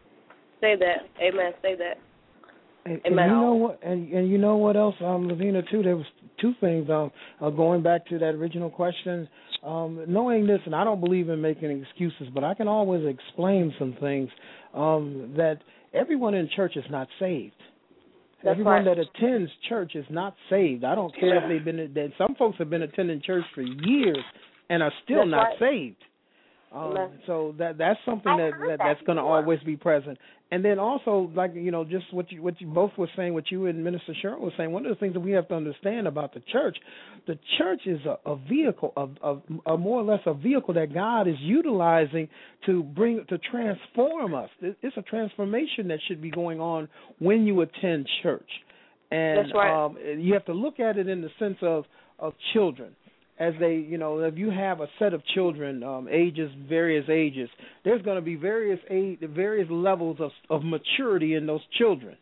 Say that. Amen. Say that. And, and you know what? And, and you know what else, um, Lavina, too? There was two things. Um, uh, going back to that original question, um, knowing this, and I don't believe in making excuses, but I can always explain some things. Um, that everyone in church is not saved. That's everyone right. that attends church is not saved. I don't care yeah. if they've been. That some folks have been attending church for years and are still that's not right. saved. Um, so that that's something that, that that's going to before. always be present. And then also, like, you know, just what you what you both were saying, what you and Minister Cheryl were saying. One of the things that we have to understand about the church, the church is a, a vehicle, of a, a more or less a vehicle that God is utilizing to bring to transform us. It's a transformation that should be going on when you attend church, and that's right. um, you have to look at it in the sense of of children. As they, you know, if you have a set of children, um, ages, various ages, there's going to be various age, various levels of, of maturity in those children.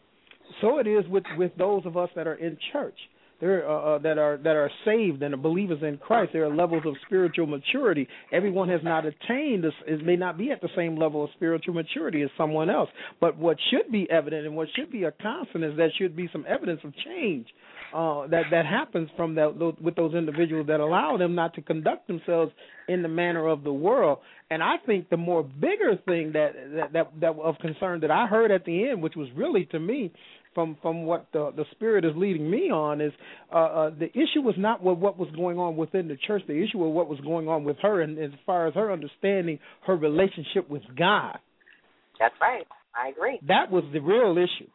So it is with, with those of us that are in church. There uh, uh, that are that are saved and are believers in Christ. There are levels of spiritual maturity. Everyone has not attained this. It may not be at the same level of spiritual maturity as someone else. But what should be evident and what should be a constant is there should be some evidence of change uh, that that happens from that, those, with those individuals that allow them not to conduct themselves in the manner of the world. And I think the more bigger thing that that that, that of concern that I heard at the end, which was really to me, From from what the the Spirit is leading me on, is uh, uh, the issue was not what, what was going on within the church. The issue was what was going on with her, and as far as her understanding her relationship with God. That's right. I agree. That was the real issue.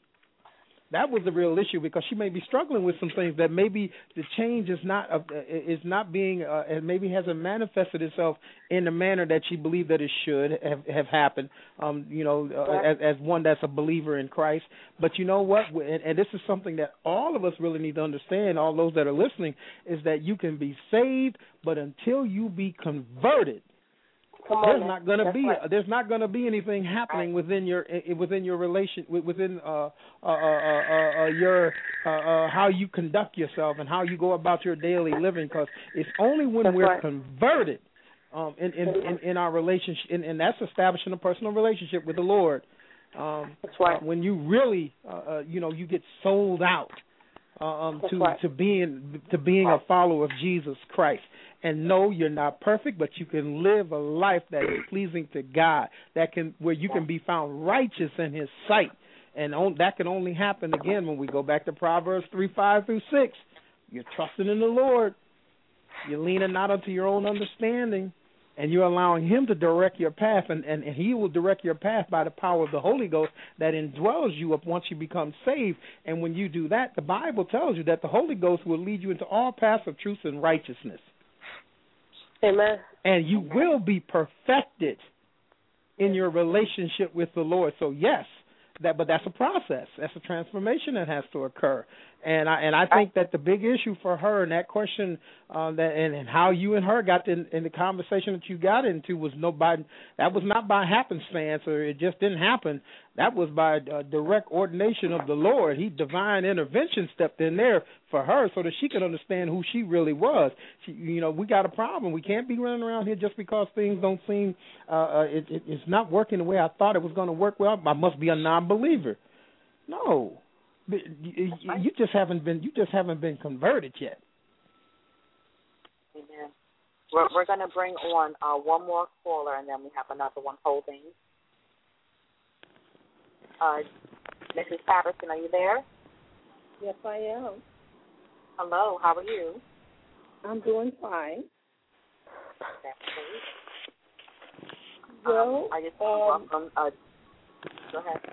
That was the real issue, because she may be struggling with some things that maybe the change is not uh, is not being uh, and maybe hasn't manifested itself in the manner that she believed that it should have, have happened. Um, you know, uh, as, as one that's a believer in Christ. But you know what? And, and this is something that all of us really need to understand. All those that are listening, is that you can be saved, but until you be converted, Come there's on, not going to be right. there's not going to be anything happening within your within your relation within uh, uh, uh, uh, uh, your uh, uh, how you conduct yourself and how you go about your daily living, because it's only when that's we're right. converted um, in, in, in, in our relationship, and, and that's establishing a personal relationship with the Lord. Um, that's right. Uh, when you really uh, uh, you know you get sold out uh, um, to right. to being to being a follower of Jesus Christ. And no, you're not perfect, but you can live a life that is pleasing to God, that can where you can be found righteous in His sight. And on, that can only happen, again, when we go back to Proverbs three, five through six. You're trusting in the Lord. You're leaning not unto your own understanding, and you're allowing Him to direct your path, and, and, and He will direct your path by the power of the Holy Ghost that indwells you up once you become saved. And when you do that, the Bible tells you that the Holy Ghost will lead you into all paths of truth and righteousness. Amen. And you will be perfected in your relationship with the Lord. So yes, that but that's a process. That's a transformation that has to occur. And I and I think that the big issue for her and that question uh, that and, and how you and her got in, in the conversation that you got into was no by that was not by happenstance, or it just didn't happen. That was by uh, direct ordination of the Lord. He divine intervention stepped in there for her so that she could understand who she really was. She, you know, we got a problem. We can't be running around here just because things don't seem uh, uh, it, it, it's not working the way I thought it was going to work. Well, I must be a non-believer. No, you, you just haven't been. You just haven't been converted yet. Amen. We're, we're going to bring on uh, one more caller, and then we have another one holding. Uh, Missus Patterson, are you there? Yes, I am. Hello, how are you? I'm doing fine. That's great. Well, um, I just um, welcome. Uh, go ahead.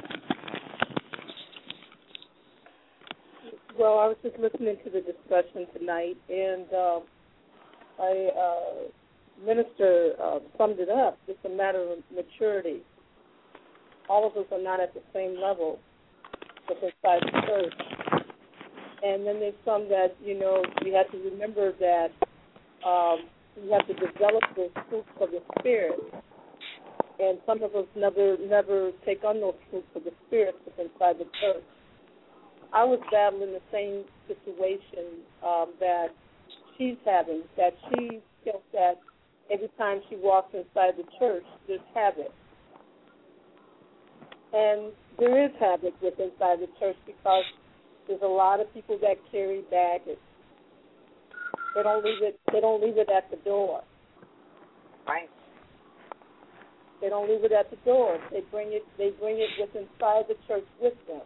Well, I was just listening to the discussion tonight, and uh, I uh, minister uh, summed it up. It's a matter of maturity. All of us are not at the same level within inside the church. And then there's some that, you know, we have to remember that um, we have to develop the fruits of the Spirit. And some of us never never take on those fruits of the Spirit within inside the church. I was battling the same situation um, that she's having, that she feels that every time she walks inside the church, there's havoc. And there is havoc with inside the church because there's a lot of people that carry baggage. They don't leave it. They don't leave it at the door. Right. They don't leave it at the door. They bring it. They bring it with inside the church with them.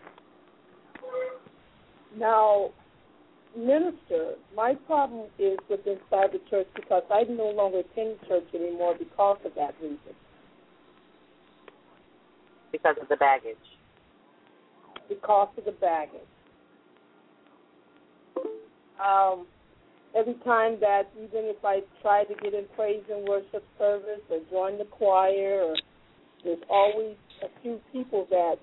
Now, minister, my problem is with inside the church because I no longer attend church anymore because of that reason. Because of the baggage. Because of the baggage. Um, every time that, even if I try to get in praise and worship service or join the choir, or there's always a few people that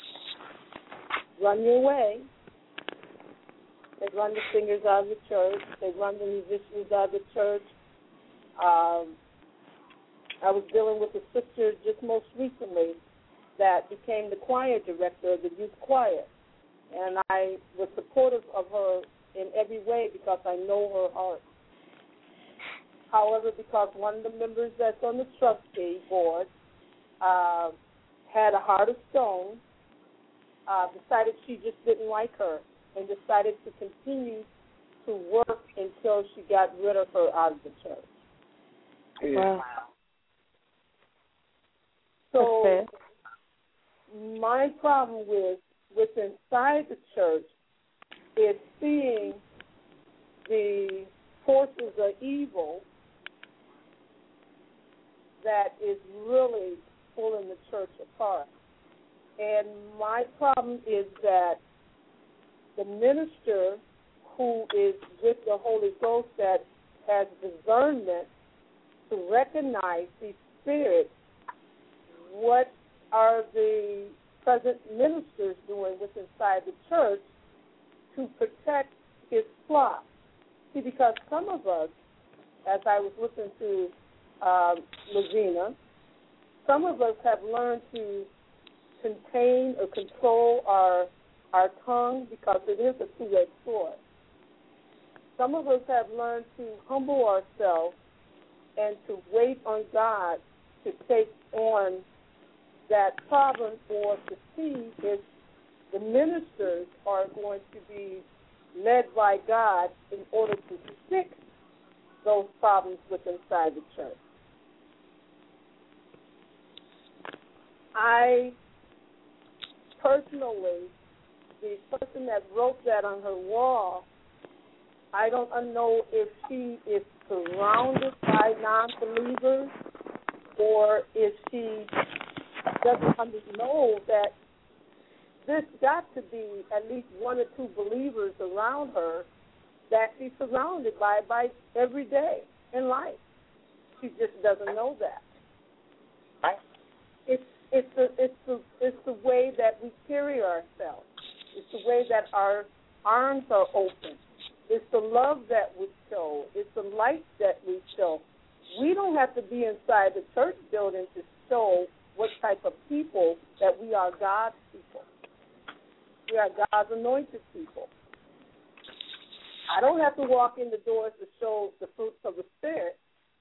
run your way. They run the singers out of the church. They run the musicians out of the church. Um, I was dealing with a sister just most recently that became the choir director of the youth choir. And I was supportive of her in every way because I know her heart. However, because one of the members that's on the trustee board uh, had a heart of stone, uh, decided she just didn't like her and decided to continue to work until she got rid of her out of the church. Yeah. Wow. So okay. my problem with with inside the church is seeing the forces of evil that is really pulling the church apart. And my problem is that the minister who is with the Holy Ghost that has discernment to recognize these spirits, what are the present ministers doing with inside the church to protect his flock? See, because some of us, as I was listening to um, Levina, some of us have learned to contain or control our our tongue because it is a two-edged sword. Some of us have learned to humble ourselves and to wait on God to take on that problem or to see if the ministers are going to be led by God in order to fix those problems with inside the church. I personally, the person that wrote that on her wall, I don't know if she is surrounded by non-believers or if she doesn't know that there's got to be at least one or two believers around her that she's surrounded by by every day in life. She just doesn't know that. Right. It's it's the it's the it's the way that we carry ourselves. It's the way that our arms are open. It's the love that we show. It's the light that we show. We don't have to be inside the church building to show what type of people that we are God's people. We are God's anointed people. I don't have to walk in the doors to show the fruits of the Spirit.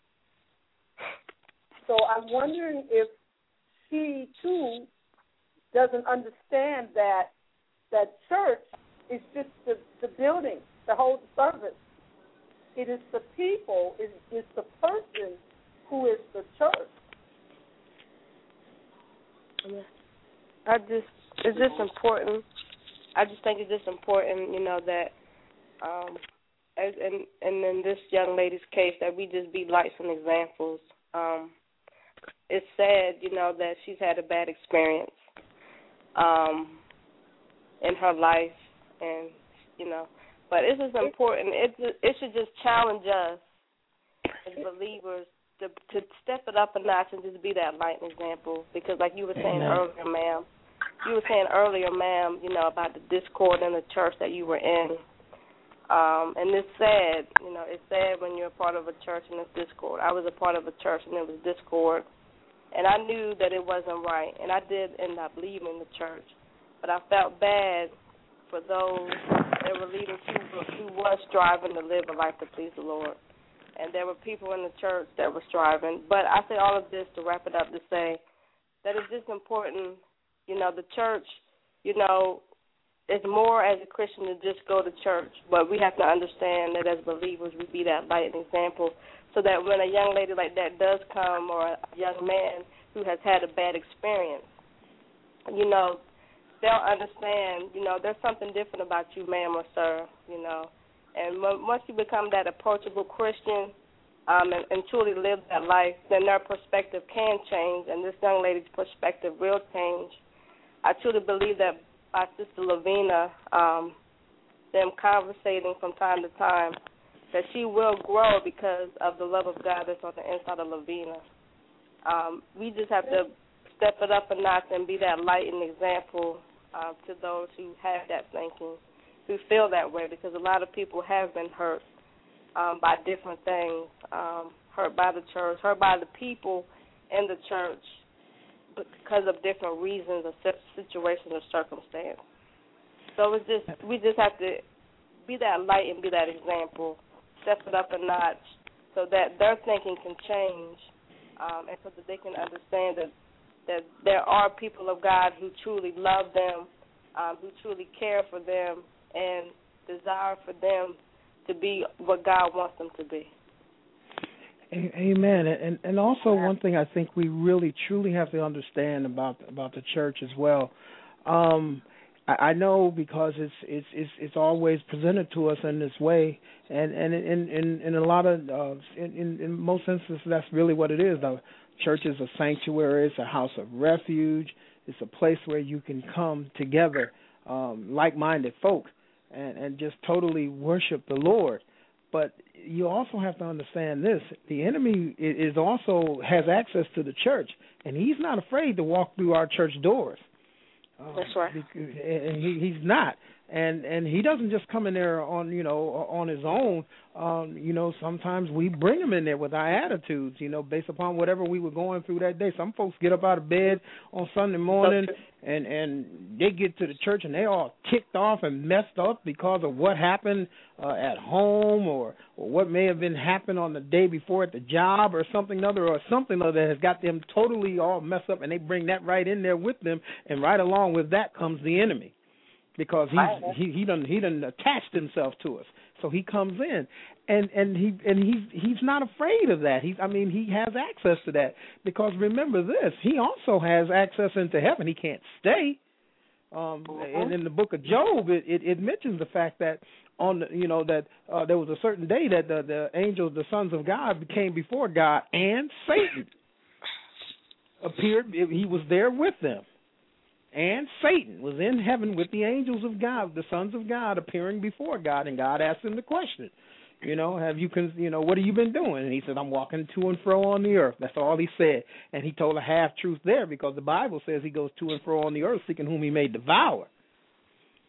So I'm wondering if she, too, doesn't understand that that church is just the, the building, the whole service. It is the people, it is the person who is the church. I just, it's just important. I just think it's just important, you know, that, um, as in, and in this young lady's case, that we just be lights and examples. Um, it's sad, you know, that she's had a bad experience um, in her life, and, you know, but it's just important. It, it should just challenge us as believers to, to step it up a notch and just be that light and example, because like you were saying Amen. earlier, ma'am, you were saying earlier, ma'am, you know, about the discord in the church that you were in. Um, and it's sad, you know, it's sad when you're a part of a church and it's discord. I was a part of a church and it was discord, and I knew that it wasn't right, and I did end up leaving the church. But I felt bad for those that were leaders who, who was striving to live a life to please the Lord. And there were people in the church that were striving. But I say all of this to wrap it up to say that it's just important, you know, the church, you know, it's more as a Christian to just go to church, but we have to understand that as believers we be that light and example, so that when a young lady like that does come, or a young man who has had a bad experience, you know, they'll understand, you know, there's something different about you, ma'am or sir, you know. And once you become that approachable Christian um, and, and truly live that life, then their perspective can change, and this young lady's perspective will change. I truly believe that by Sister Lavina, um, them conversating from time to time, that she will grow because of the love of God that's on the inside of Lavina. Um, we just have to step it up a notch and be that light and example uh, to those who have that thinking, who feel that way, because a lot of people have been hurt um, by different things, um, hurt by the church, hurt by the people in the church, because of different reasons or situations or circumstances. So it's just, we just have to be that light and be that example, step it up a notch so that their thinking can change, um, and so that they can understand that, that there are people of God who truly love them, um, who truly care for them, and desire for them to be what God wants them to be. Amen. And and also one thing I think we really truly have to understand about about the church as well. Um, I, I know because it's it's it's it's always presented to us in this way, and and in in, in a lot of uh, in in most instances that's really what it is. The church is a sanctuary. It's a house of refuge. It's a place where you can come together, um, like-minded folk, and and just totally worship the Lord. But you also have to understand this: the enemy is also has access to the church, and he's not afraid to walk through our church doors. Um, That's right. And he, he's not, and and he doesn't just come in there on you know on his own. Um, you know, sometimes we bring him in there with our attitudes, you know, based upon whatever we were going through that day. Some folks get up out of bed on Sunday morning, and and they get to the church and they all ticked off and messed up because of what happened uh, at home, or, or what may have been happened on the day before at the job, or something other, or something other that has got them totally all messed up, and they bring that right in there with them, and right along with that comes the enemy, because he's, he he done he done attached himself to us. So he comes in, and, and he and he's he's not afraid of that. He's I mean he has access to that, because remember this, he also has access into heaven. He can't stay. Um, mm-hmm. And in the book of Job, it, it, it mentions the fact that on the, you know that uh, there was a certain day that the, the angels, the sons of God, came before God, and Satan appeared. He was there with them. And Satan was in heaven with the angels of God, the sons of God, appearing before God, and God asked him the question, you know, have you, con- you know, what have you been doing? And he said, I'm walking to and fro on the earth. That's all he said. And he told a half-truth there, because the Bible says he goes to and fro on the earth, seeking whom he may devour.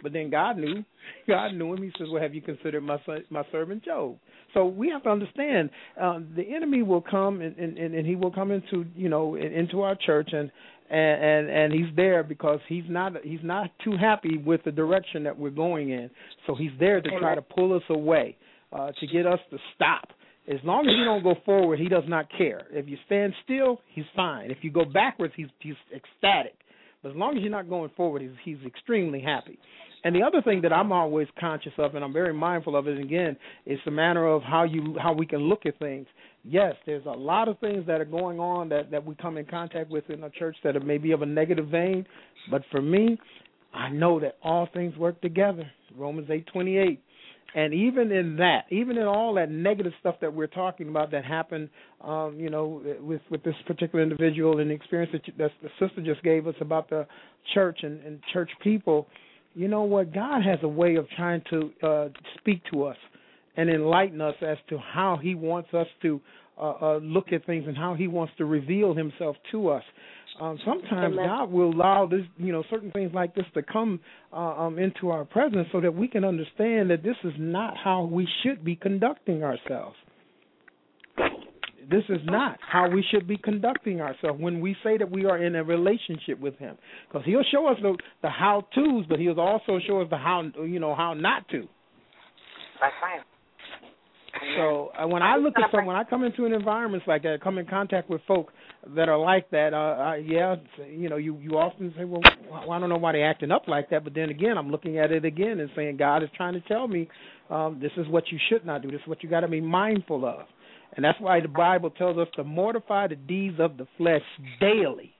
But then God knew. God knew him. He says, well, have you considered my son, my servant Job? So we have to understand uh, the enemy will come and, and, and he will come into, you know, into our church and, and, and, and he's there because he's not he's not too happy with the direction that we're going in. So he's there to try to pull us away, uh, to get us to stop. As long as you don't go forward, he does not care. If you stand still, he's fine. If you go backwards, he's he's ecstatic. But as long as you're not going forward, he's, he's extremely happy. And the other thing that I'm always conscious of, and I'm very mindful of it, again, is the manner of how you how we can look at things. Yes, there's a lot of things that are going on that, that we come in contact with in a church that are maybe of a negative vein. But for me, I know that all things work together. Romans eight twenty-eight. And even in that, even in all that negative stuff that we're talking about that happened, um, you know, with, with this particular individual and the experience that, you, that the sister just gave us about the church and, and church people, you know what? God has a way of trying to uh, speak to us and enlighten us as to how he wants us to uh, uh, look at things and how he wants to reveal himself to us. Um, sometimes Amen. God will allow this, you know, certain things like this to come uh, um, into our presence so that we can understand that this is not how we should be conducting ourselves. This is not how we should be conducting ourselves when we say that we are in a relationship with him. Because he'll show us the, the how-tos, but he'll also show us the how, you know, how not to. That's right. So uh, when I look at some, when I come into an environment like that, come in contact with folk that are like that, uh, I, yeah, you know, you, you often say, well, I don't know why they're acting up like that. But then again, I'm looking at it again and saying, God is trying to tell me um, this is what you should not do. This is what you got to be mindful of. And that's why the Bible tells us to mortify the deeds of the flesh daily.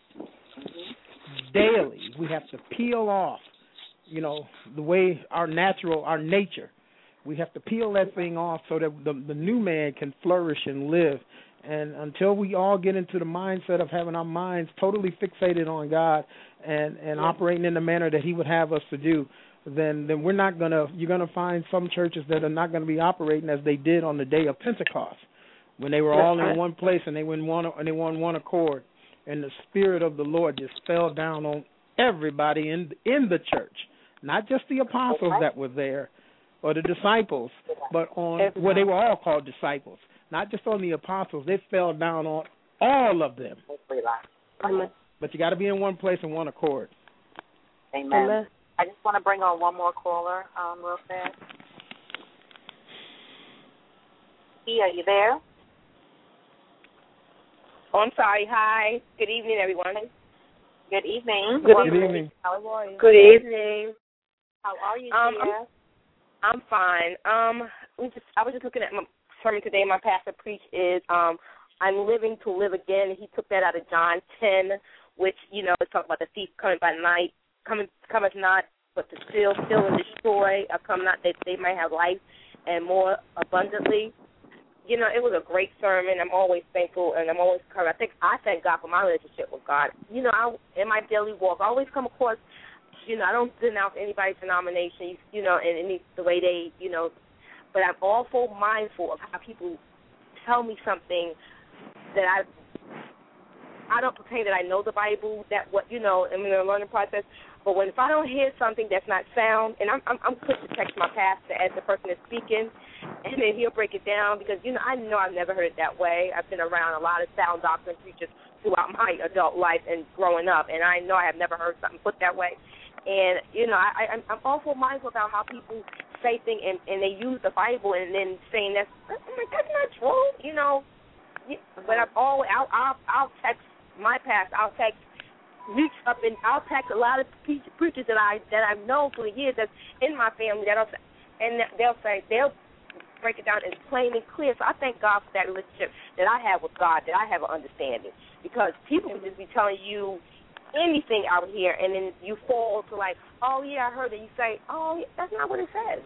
Daily. We have to peel off, you know, the way our natural, our nature. We have to peel that thing off so that the, the new man can flourish and live. And until we all get into the mindset of having our minds totally fixated on God and, and yeah. operating in the manner that he would have us to do, then then we're not going to, you're going to find some churches that are not going to be operating as they did on the day of Pentecost, when they were all in one place and they were in one, and they were in one accord. And the Spirit of the Lord just fell down on everybody in in the church, not just the apostles that were there, or the disciples, but on, well, they were all called disciples, not just on the apostles. They fell down on all of them. Amen. But you got to be in one place and one accord. Amen. Amen. I just want to bring on one more caller um, real fast. E, are you there? Oh, I'm sorry. Hi. Good evening, everyone. Good evening. Good, Good evening. How are you? Good evening. How are you, um, dear? I'm fine. Um, we just, I was just looking at my sermon today. My pastor preached is um, I'm living to live again. He took that out of John ten, which, you know, it talks about the thief coming by night, coming cometh not but to steal, steal and destroy. I come not that they might have life and more abundantly. You know, it was a great sermon. I'm always thankful, and I'm always encouraged. I think I thank God for my relationship with God. You know, I, in my daily walk, I always come across. You know, I don't denounce anybody's denomination, you know, and any the way they, you know, but I'm also mindful of how people tell me something that I I don't pretend that I know the Bible, that what, you know, I'm in a learning process, but when if I don't hear something that's not sound, and I'm I'm, I'm quick to text my pastor as the person is speaking, and then he'll break it down because, you know, I know I've never heard it that way. I've been around a lot of sound doctrine preachers throughout my adult life and growing up, and I know I have never heard something put that way. And, you know, I, I'm also mindful about how people say things and, and they use the Bible and then saying that's, I'm like, that's not true, you know. But I'm always, I'll, I'll, I'll text my pastor, I'll text, reach up and I'll text a lot of preachers that, I, that I've known for years that's in my family, that I'll, and they'll say, they'll break it down as plain and clear. So I thank God for that relationship that I have with God, that I have an understanding. Because people can just be telling you anything out here, and then you fall to like, oh yeah, I heard it. You say, oh, that's not what it says.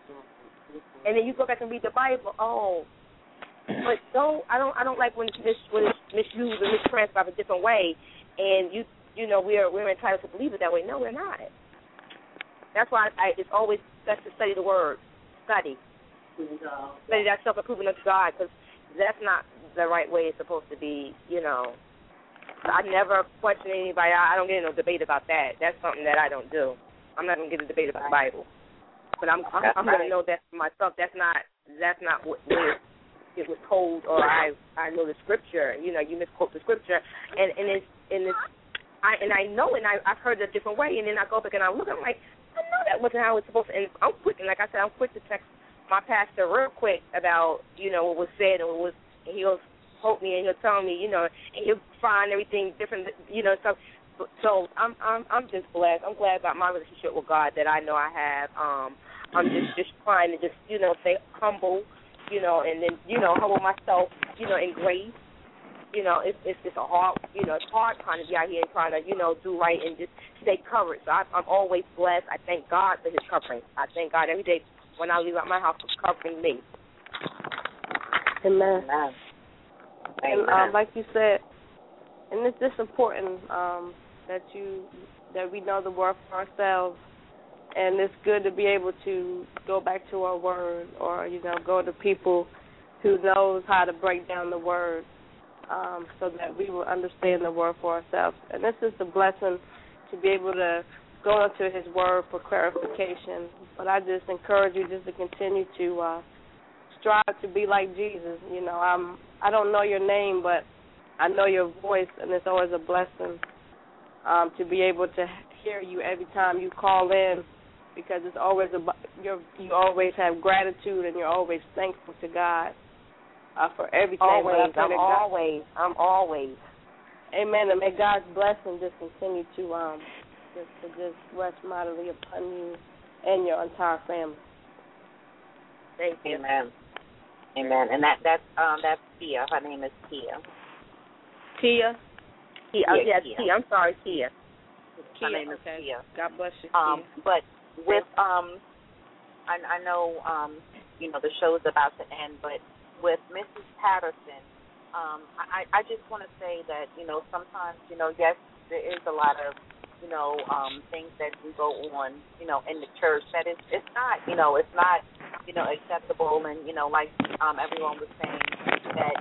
And then you go back and read the Bible. Oh, but don't I don't I don't like when it's mis, when it's misused and mistranscribed a different way. And you you know we're we're entitled to believe it that way. No, we're not. That's why I, it's always best to study the Word. Study, study that self-approving unto God, because that's not the right way it's supposed to be. You know. I never question anybody. I don't get in no debate about that. That's something that I don't do. I'm not going to get a debate about the Bible. But I'm I'm, I'm going to know that for myself. That's not that's not what it was told, or I I know the scripture. You know, you misquote the scripture, and and it's and it's I and I know, and I I've heard it a different way, and then I go back and I look, I'm like, I know that wasn't how it's supposed to. And I'm quick, and like I said, I'm quick to text my pastor real quick about, you know, what was said and what was, and he'll quote me and he'll tell me, you know, and he'll find everything different, you know, so. So I'm I'm I'm just blessed. I'm glad about my relationship with God that I know I have. Um, I'm just, just trying to just, you know, stay humble, you know, and then, you know, humble myself, you know, in grace. You know, it's it's just a hard, you know, it's hard trying to be out here and trying to, you know, do right and just stay covered. So I, I'm always blessed. I thank God for his covering. I thank God every day when I leave out my house for covering me. Amen. Amen. And uh, like you said, and it's just important um, that you that we know the word for ourselves, and it's good to be able to go back to our word, or you know, go to people who knows how to break down the word, um, so that we will understand the word for ourselves. And this is a blessing to be able to go into His word for clarification. But I just encourage you just to continue to uh, strive to be like Jesus. You know, I'm I don't know your name, but I know your voice, and it's always a blessing um, to be able to hear you every time you call in, because it's always a, you're, you always have gratitude and you're always thankful to God uh, for everything. Always, I'm God, always, I'm always. Amen. And may God's blessing just continue to um just to just rest mightily upon you and your entire family. Thank you. Amen. Amen. And that that's um that's Tia. Her name is Tia. Tia? Tia. Oh, yes, Tia. Tia. I'm sorry, Tia. Tia. Her name okay. is Tia. God bless you, um, Tia. But with, um, I, I know, um, you know, the show's about to end, but with Missus Patterson, um, I, I just want to say that, you know, sometimes, you know, yes, there is a lot of, you know, um, things that do go on, you know, in the church that is, it's not, you know, it's not, you know, acceptable. And, you know, like um, everyone was saying, that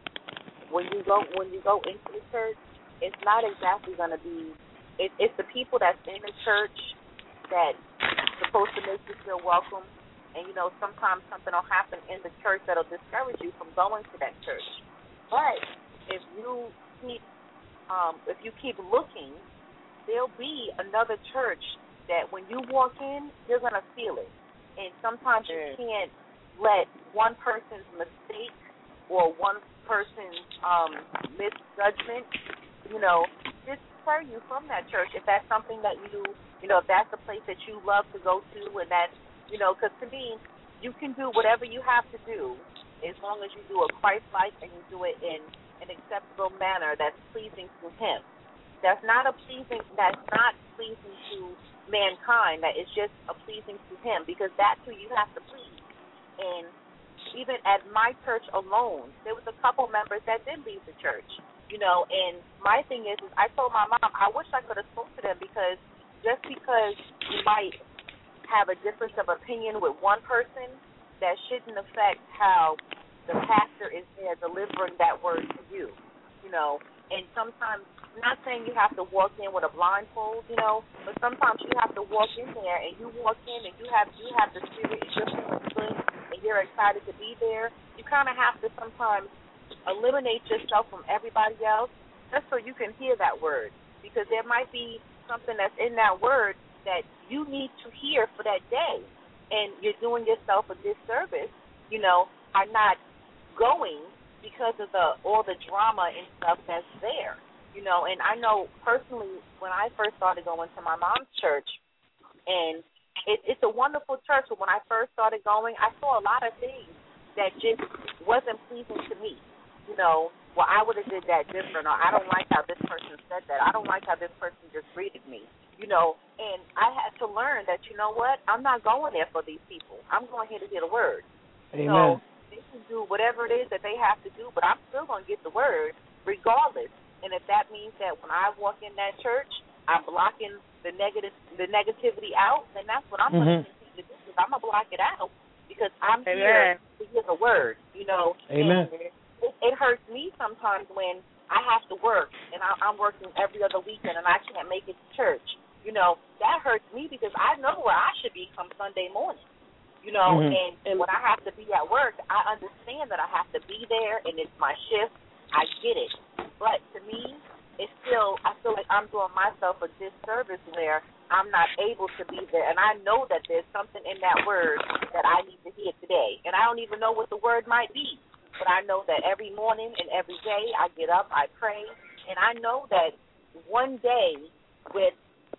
when you go when you go into the church, it's not exactly going to be, it, it's the people that's in the church that's supposed to make you feel welcome. And, you know, sometimes something will happen in the church that'll discourage you from going to that church. But if you keep, um, if you keep looking, there'll be another church that when you walk in, you're going to feel it. And sometimes you can't let one person's mistake or one person's um, misjudgment, you know, deter you from that church. If that's something that you, you know, if that's the place that you love to go to, and that, you know, because to me, you can do whatever you have to do as long as you do it Christ-like and you do it in an acceptable manner that's pleasing to Him. That's not a pleasing. That's not pleasing to mankind. That is just a pleasing to Him, because that's who you have to please. And even at my church alone, there was a couple members that did leave the church, you know. And my thing is, is I told my mom, I wish I could have spoke to them, because just because you might have a difference of opinion with one person, that shouldn't affect how the pastor is there delivering that word to you, you know. And sometimes, I'm not saying you have to walk in with a blindfold, you know, but sometimes you have to walk in there, and you walk in and you have you have the spirit, and you're feeling good, and you're excited to be there. You kind of have to sometimes eliminate yourself from everybody else just so you can hear that word, because there might be something that's in that word that you need to hear for that day, and you're doing yourself a disservice, you know, by not going because of the all the drama and stuff that's there, you know. And I know personally, when I first started going to my mom's church, and it, it's a wonderful church, but when I first started going, I saw a lot of things that just wasn't pleasing to me, you know. Well, I would have did that different, or I don't like how this person said that. I don't like how this person just greeted me, you know. And I had to learn that, you know what, I'm not going there for these people. I'm going here to hear the word. Amen. So they can do whatever it is that they have to do, but I'm still going to get the word regardless. And if that means that when I walk in that church, I'm blocking the negative, the negativity out, then that's what I'm mm-hmm. going to continue to do. Because I'm going to block it out, because I'm Amen. here to hear the word, you know. Amen. And it, it hurts me sometimes when I have to work, and I, I'm working every other weekend, and I can't make it to church. you know, that hurts me because I know where I should be come Sunday morning. You know, mm-hmm. and, and when I have to be at work, I understand that I have to be there, and it's my shift. I get it. But to me, it's still, I feel like I'm doing myself a disservice where I'm not able to be there. And I know that there's something in that word that I need to hear today. And I don't even know what the word might be. But I know that every morning and every day I get up, I pray, and I know that one day with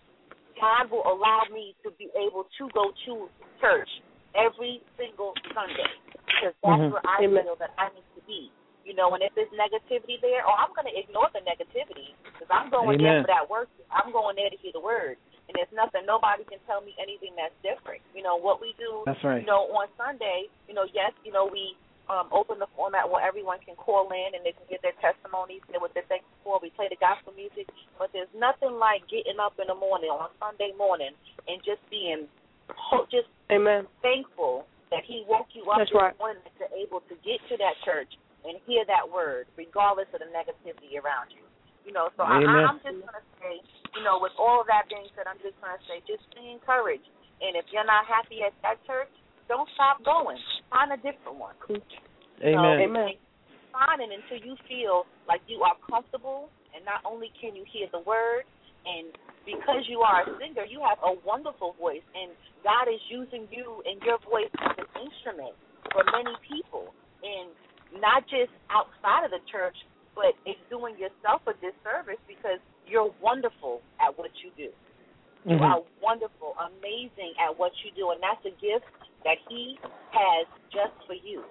God will allow me to be able to go to church every single Sunday, because that's mm-hmm. where I Amen. Feel that I need to be. You know, and if there's negativity there, oh, I'm going to ignore the negativity, because I'm going Amen. There for that work. I'm going there to hear the word. And there's nothing, nobody can tell me anything that's different. You know, what we do, that's right. you know, on Sunday, you know, yes, you know, we um, open the format where everyone can call in and they can get their testimonies and what they're thankful for. We play the gospel music, but there's nothing like getting up in the morning on Sunday morning and just being just Amen. Thankful that he woke you up That's this right. morning to able to get to that church and hear that word, regardless of the negativity around you. You know, so I, I'm just going to say, you know, with all of that being said, I'm just going to say, just be encouraged. And if you're not happy at that church, don't stop going. Find a different one. Amen. So, Amen. Find it until you feel like you are comfortable, and not only can you hear the word, and because you are a singer, you have a wonderful voice, and God is using you and your voice as an instrument for many people, and not just outside of the church, but it's doing yourself a disservice because you're wonderful at what you do. You mm-hmm. are wonderful, amazing at what you do, and that's a gift that he has just for you.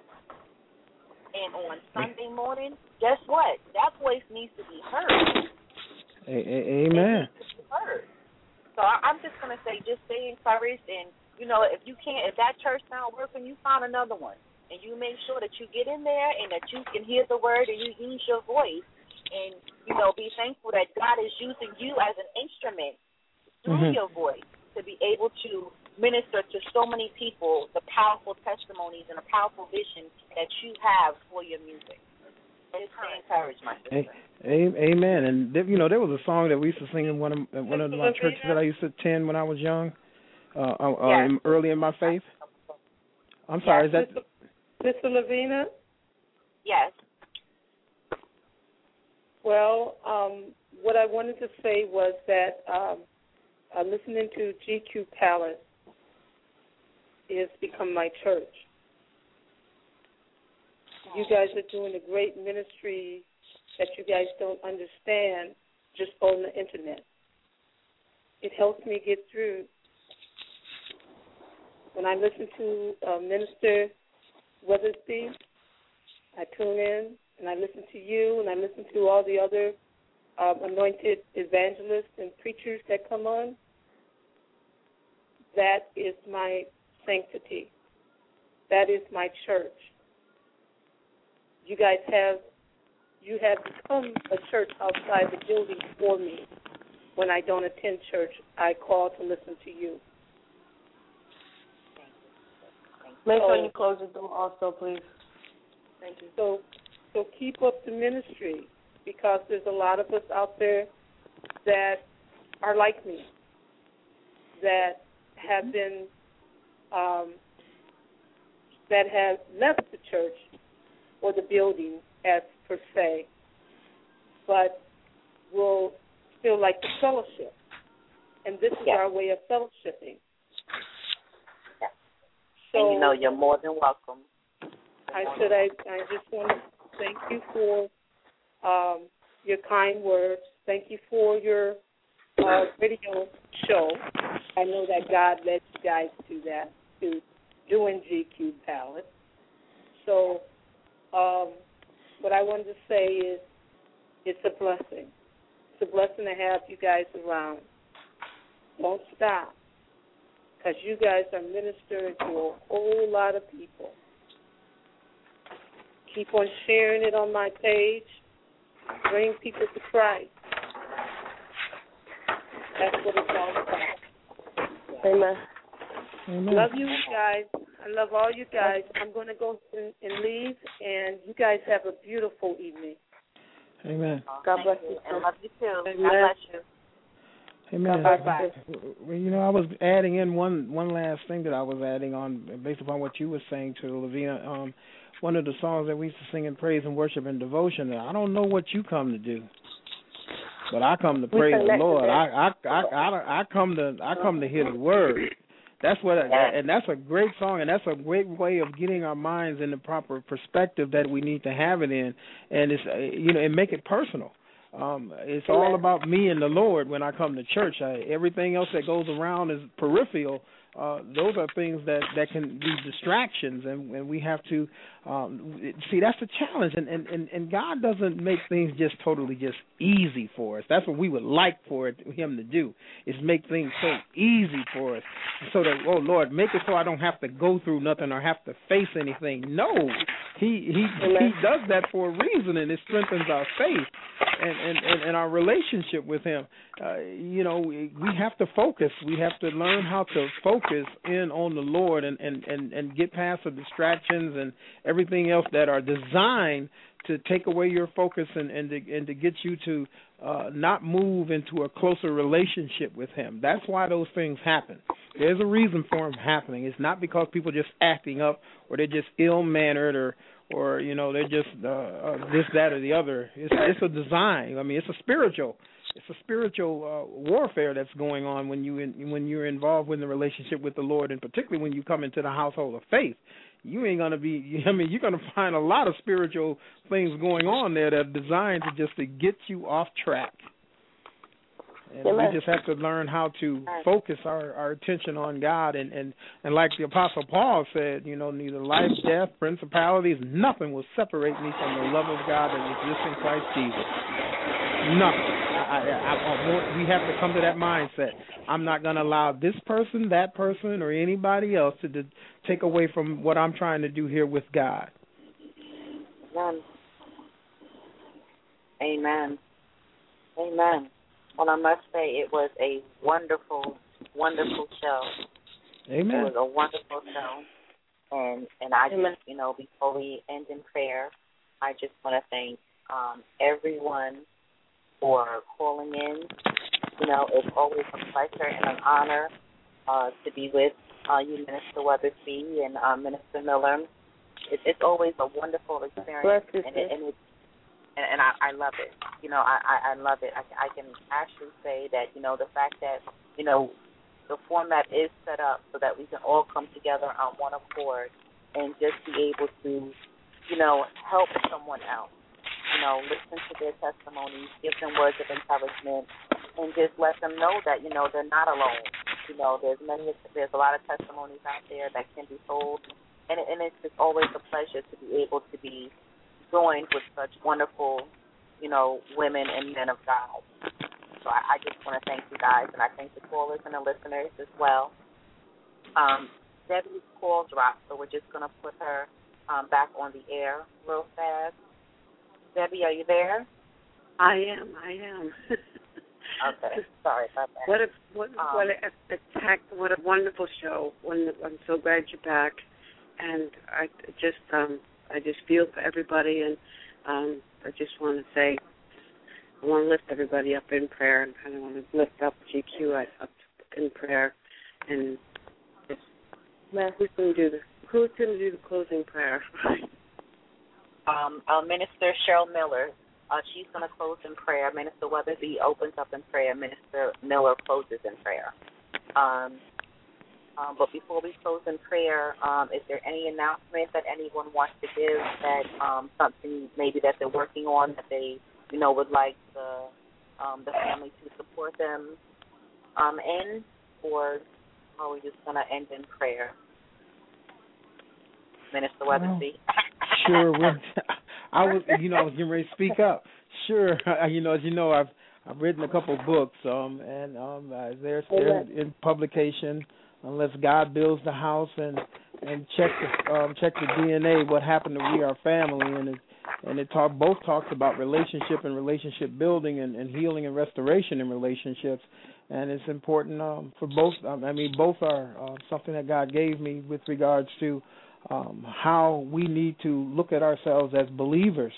And on Sunday morning, guess what? That voice needs to be heard. A- a- amen. It needs to be heard. So I- I'm just going to say, just stay encouraged, and, you know, if you can't, if that church not working, you find another one. And you make sure that you get in there and that you can hear the word and you use your voice. And, you know, be thankful that God is using you as an instrument through mm-hmm. your voice to be able to minister to so many people the powerful testimonies and the powerful vision that you have for your music. Just stay encouraged, my sister. Amen. And, you know, there was a song that we used to sing in one of, one of my churches that I used to attend when I was young, uh, uh, yes. early in my faith. I'm sorry, yes. is that... Sister Lavina? Yes. Well, um, what I wanted to say was that um, uh, listening to G Q Palace has become my church. You guys are doing a great ministry that you guys don't understand just on the internet. It helps me get through. When I listen to uh, Minister Weathersby, I tune in and I listen to you and I listen to all the other um, anointed evangelists and preachers that come on. That is my sanctity. That is my church. You guys have, you have become a church outside the building for me. When I don't attend church, I call to listen to you. Make sure you close the door also, please. Thank you. So, so keep up the ministry, because there's a lot of us out there that are like me, that have been, um, that have left the church or the building as per se, but will still like the fellowship. And this is yeah. our way of fellowshipping. So, and you know you're more than welcome. I said I, I just want to thank you for um, your kind words. Thank you for your uh, radio show. I know that God led you guys to that, to doing G Q Palace. So um, what I wanted to say is it's a blessing. It's a blessing to have you guys around. Don't stop, because you guys are ministering to a whole lot of people. Keep on sharing it on my page. Bring people to Christ. That's what it's all about. Amen. Amen. Love you guys. I love all you guys. I'm going to go and, and leave, and you guys have a beautiful evening. Amen. God bless you. And love you too. Amen. God bless you. Amen. Bye-bye. Well, you know, I was adding in one one last thing that I was adding on based upon what you were saying to Lavina. Um, one of the songs that we used to sing in praise and worship and devotion. I don't know what you come to do, but I come to praise the Lord. I I, I I I come to I come to hear the word. That's what, I, and that's a great song, and that's a great way of getting our minds in the proper perspective that we need to have it in, and it's you know, and make it personal. Um, it's all about me and the Lord when I come to church. I, everything else that goes around is peripheral. Uh, those are things that, that can be distractions, and, and we have to um, see that's the challenge. And, and, and God doesn't make things just totally just easy for us. That's what we would like for it, Him to do, is make things so easy for us, so that, oh Lord, make it so I don't have to go through nothing or have to face anything. No, He He He does that for a reason, and it strengthens our faith and and, and, and our relationship with Him. Uh, you know, we have to focus. We have to learn how to focus in on the Lord and, and, and, and get past the distractions and everything else that are designed to take away your focus and, and, to, and to get you to uh, not move into a closer relationship with Him. That's why those things happen. There's a reason for them happening. It's not because people are just acting up or they're just ill-mannered or, or you know, they're just uh, uh, this, that, or the other. It's, it's a design. I mean, it's a spiritual It's a spiritual uh, warfare that's going on when you in, when you're involved with the relationship with the Lord, and particularly when you come into the household of faith. You ain't gonna be. I mean, you're gonna find a lot of spiritual things going on there that are designed to just to get you off track. And Amen. We just have to learn how to focus our, our attention on God, and, and, and like the Apostle Paul said, you know, neither life, death, principalities, nothing will separate me from the love of God that exists in Christ Jesus. Nothing. I, I, I want, we have to come to that mindset. I'm not going to allow this person, that person, or anybody else to de- take away from what I'm trying to do here with God. Amen. Amen. Amen. Well, I must say it was a wonderful, wonderful show. Amen. It was a wonderful show. And and I just, you know, before we end in prayer, I just want to thank um, everyone for calling in. You know, it's always a pleasure and an honor uh, to be with uh, you, Minister Weathersby and uh, Minister Miller. It, it's always a wonderful experience, and, it, and, it, and, and I, I love it. You know, I, I, I love it. I, I can actually say that, you know, the fact that, you know, the format is set up so that we can all come together on one accord and just be able to, you know, help someone else. You know, listen to their testimonies, give them words of encouragement, and just let them know that, you know, they're not alone. You know, there's many, there's a lot of testimonies out there that can be told, and, and it's just always a pleasure to be able to be joined with such wonderful, you know, women and men of God. So I, I just want to thank you guys, and I thank the callers and the listeners as well. Um, Debbie's call dropped, so we're just going to put her um, back on the air real fast. Debbie, are you there? I am. I am. Okay. Sorry about that. What a what um, what a attack! What a wonderful show. I'm so glad you're back, and I just um I just feel for everybody, and um I just want to say I want to lift everybody up in prayer, and kind of want to lift up G Q up in prayer, and just, who's going to do the who's going to do the closing prayer? Um, uh, Minister Cheryl Miller, uh, she's going to close in prayer. Minister Weathersby opens up in prayer. Minister Miller closes in prayer. Um, um, but before we close in prayer, um, is there any announcement that anyone wants to give, that um, something maybe that they're working on that they, you know, would like the um, the family to support them um, in, or are we just going to end in prayer? Minister Weathersby. Sure. Well, I was, you know, I was getting ready to speak up. Sure. You know, as you know, I've I've written a couple of books, um, and um, uh, they're, they're in publication. Unless God builds the house, and and check the um, check the D N A, what happened to We Are Family, and it and it talk, both talks about relationship and relationship building, and, and healing and restoration in relationships. And it's important um, for both. Um, I mean, both are uh, something that God gave me with regards to Um, how we need to look at ourselves as believers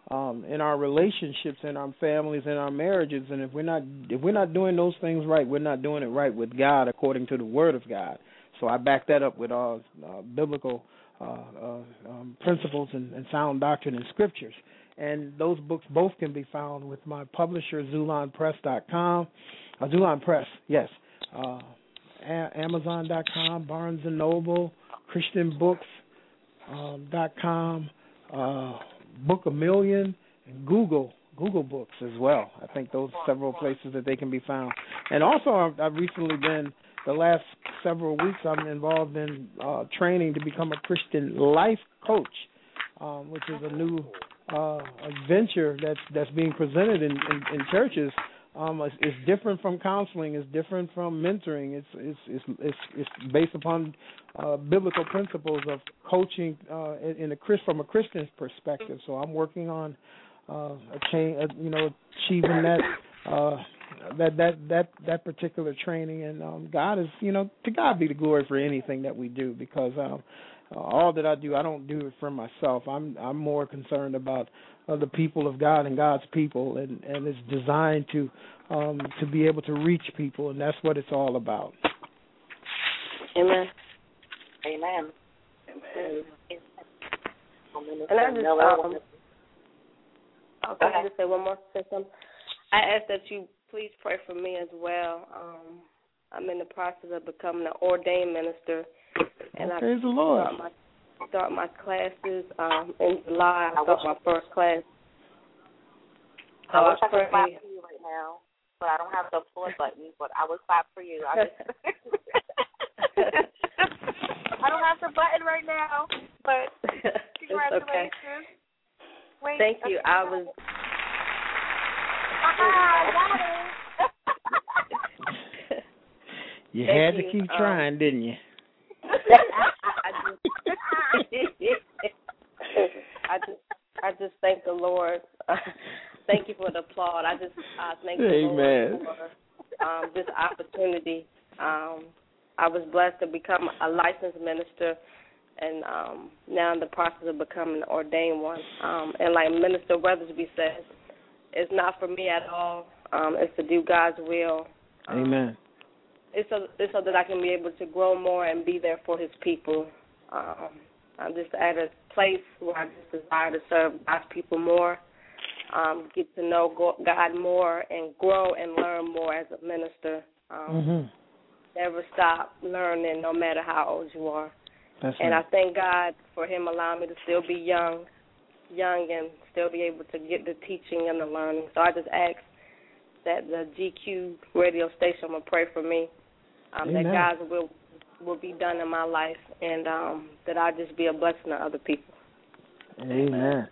um, in our relationships, in our families, in our marriages. And if we're not if we're not doing those things right, we're not doing it right with God according to the Word of God. So I back that up with all uh, biblical uh, uh, um, principles and, and sound doctrine and scriptures. And those books both can be found with my publisher, Zulon Press dot com. Uh, Zulon Press, yes. Uh, a- Amazon dot com, Barnes and Noble, Christian Books um, dot com, uh, Book a Million, and Google Google Books as well. I think those are several places that they can be found. And also, I've, I've recently been, the last several weeks, I'm involved in uh, training to become a Christian life coach, um, which is a new uh, venture that's that's being presented in, in, in churches. Um, it's, it's different from counseling. It's different from mentoring. It's it's it's it's, it's based upon uh, biblical principles of coaching uh, in, in a Chris from a Christian perspective. So I'm working on uh, a chain, uh, you know, achieving that uh, that that that that particular training. And um, God is, you know, to God be the glory for anything that we do, because um, uh, all that I do, I don't do it for myself. I'm I'm more concerned about Uh, the people of God and God's people, and, and it's designed to um, to be able to reach people, and that's what it's all about. Amen. Amen. Amen. And I just, um, okay, I just say one more thing. I ask that you please pray for me as well. Um, I'm in the process of becoming an ordained minister, and oh, praise I the Lord. Start my, start my classes um, in July. I start my first class. So I wish I could clap for you right now, but I don't have the applause button. But I would clap for you. I just I don't have the button right now, but congratulations. Okay. Wait, thank you. I was. You Thank had you. to keep um, trying, didn't you? I just, I just, I just thank the Lord. Thank you for the applaud. I just uh, thank the Amen. Lord for um, this opportunity. Um, I was blessed to become a licensed minister, and um, now in the process of becoming an ordained one. Um, and like Minister Weathersby says, it's not for me at all. Um, it's to do God's will. Um, Amen. It's so, it's so that I can be able to grow more and be there for His people. Um, I'm just at a place where I just desire to serve God's people more, um, get to know God more, and grow and learn more as a minister. Um, mm-hmm. Never stop learning, no matter how old you are. That's and right. I thank God for Him allowing me to still be young, young, and still be able to get the teaching and the learning. So I just ask that the G Q radio station will pray for me, um, that God's will will be done in my life, and um, that I just be a blessing to other people. Amen. Amen.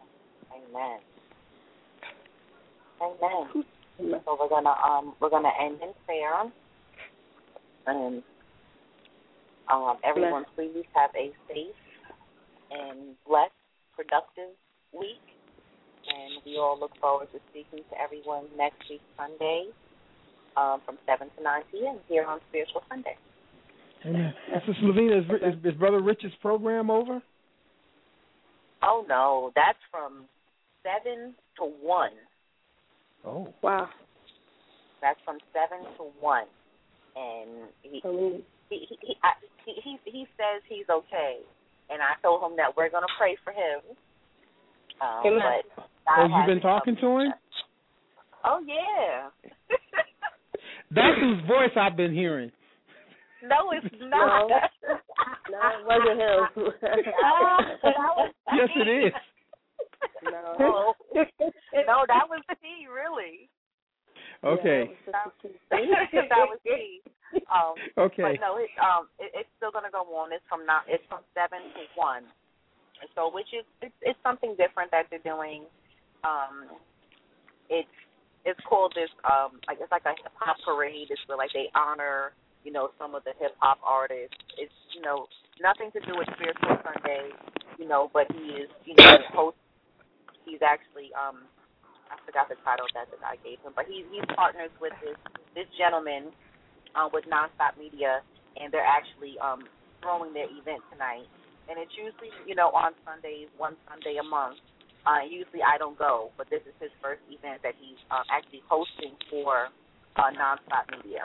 Amen. Amen. So we're gonna um we're gonna end in prayer, and um everyone please have a safe and blessed, productive week. And we all look forward to speaking to everyone next week, Sunday, um, from seven to nine p.m. here on Spiritual Sunday. Amen. Sister Lavina, is, is, is Brother Richard's program over? Oh, no. That's from seven to one. Oh. Wow. That's from seven to one. And he he he, he, I, he, he, he says he's okay. And I told him that we're going to pray for him. Um, but oh, you've been talking to him? Oh, yeah. That's whose voice I've been hearing. No, it's not. No, no it wasn't him. no, yes, it is. No. no, no, that was me, really. Okay. Yeah, that, was, that was me. Um, okay. But no, it, um, it, it's still gonna go on. It's from not. It's from seven to one. So, which is it's, it's something different that they're doing. Um, it's it's called this. Um, like it's like a hip hop parade. It's where like they honor, you know, some of the hip hop artists. It's, you know, nothing to do with Spiritual Sunday, you know, but he is, you know, host. He's actually, um, I forgot the title that, that I gave him, but he he's partners with this this gentleman uh, with Nonstop Media, and they're actually um, throwing their event tonight. And it's usually, you know, on Sundays, one Sunday a month. Uh, usually I don't go, but this is his first event that he's uh, actually hosting for uh, Nonstop Media.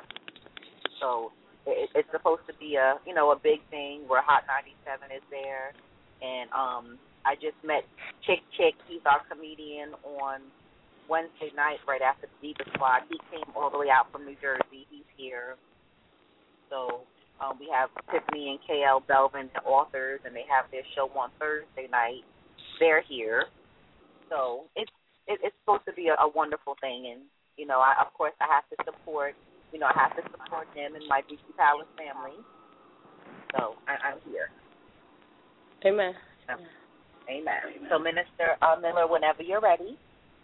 So it, it's supposed to be a, you know, a big thing where Hot ninety-seven is there. And um, I just met Chick Chick. He's our comedian on Wednesday night right after the Diva Squad. He came all the way out from New Jersey. He's here. So um, we have Tiffany and K L Belvin, the authors, and they have their show on Thursday night. They're here. So it's it, it's supposed to be a, a wonderful thing. And, you know, I, of course, I have to support, you know, I have to support them and my Beauty Palace family. So I, I'm here. Amen. So, amen. So, Minister uh, Miller, whenever you're ready.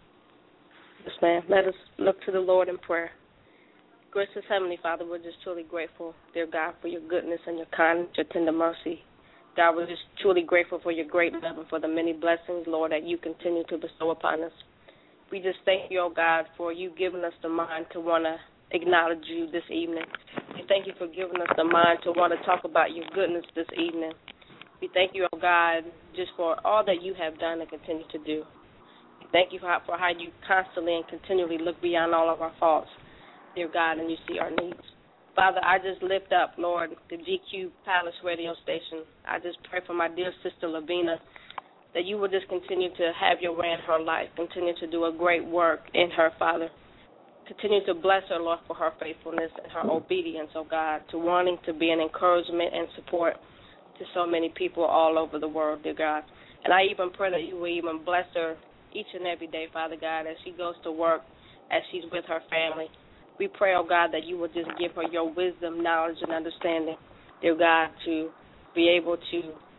Yes, ma'am. Let us look to the Lord in prayer. Gracious Heavenly Father, we're just truly grateful, dear God, for your goodness and your kindness, your tender mercy. God, we're just truly grateful for your great love and for the many blessings, Lord, that you continue to bestow upon us. We just thank you, oh God, for you giving us the mind to want to acknowledge you this evening. We thank you for giving us the mind to want to talk about your goodness this evening. We thank you, oh God, just for all that you have done and continue to do. We thank you for how, for how you constantly and continually look beyond all of our faults, dear God, and you see our needs. Father, I just lift up, Lord, the G Q Palace radio station. I just pray for my dear sister Lavina that you will just continue to have your way in her life, continue to do a great work in her, Father. Continue to bless her, Lord, for her faithfulness and her obedience, oh God, to wanting to be an encouragement and support to so many people all over the world, dear God. And I even pray that you will even bless her each and every day, Father God, as she goes to work, as she's with her family. We pray, oh God, that you will just give her your wisdom, knowledge, and understanding, dear God, to be able to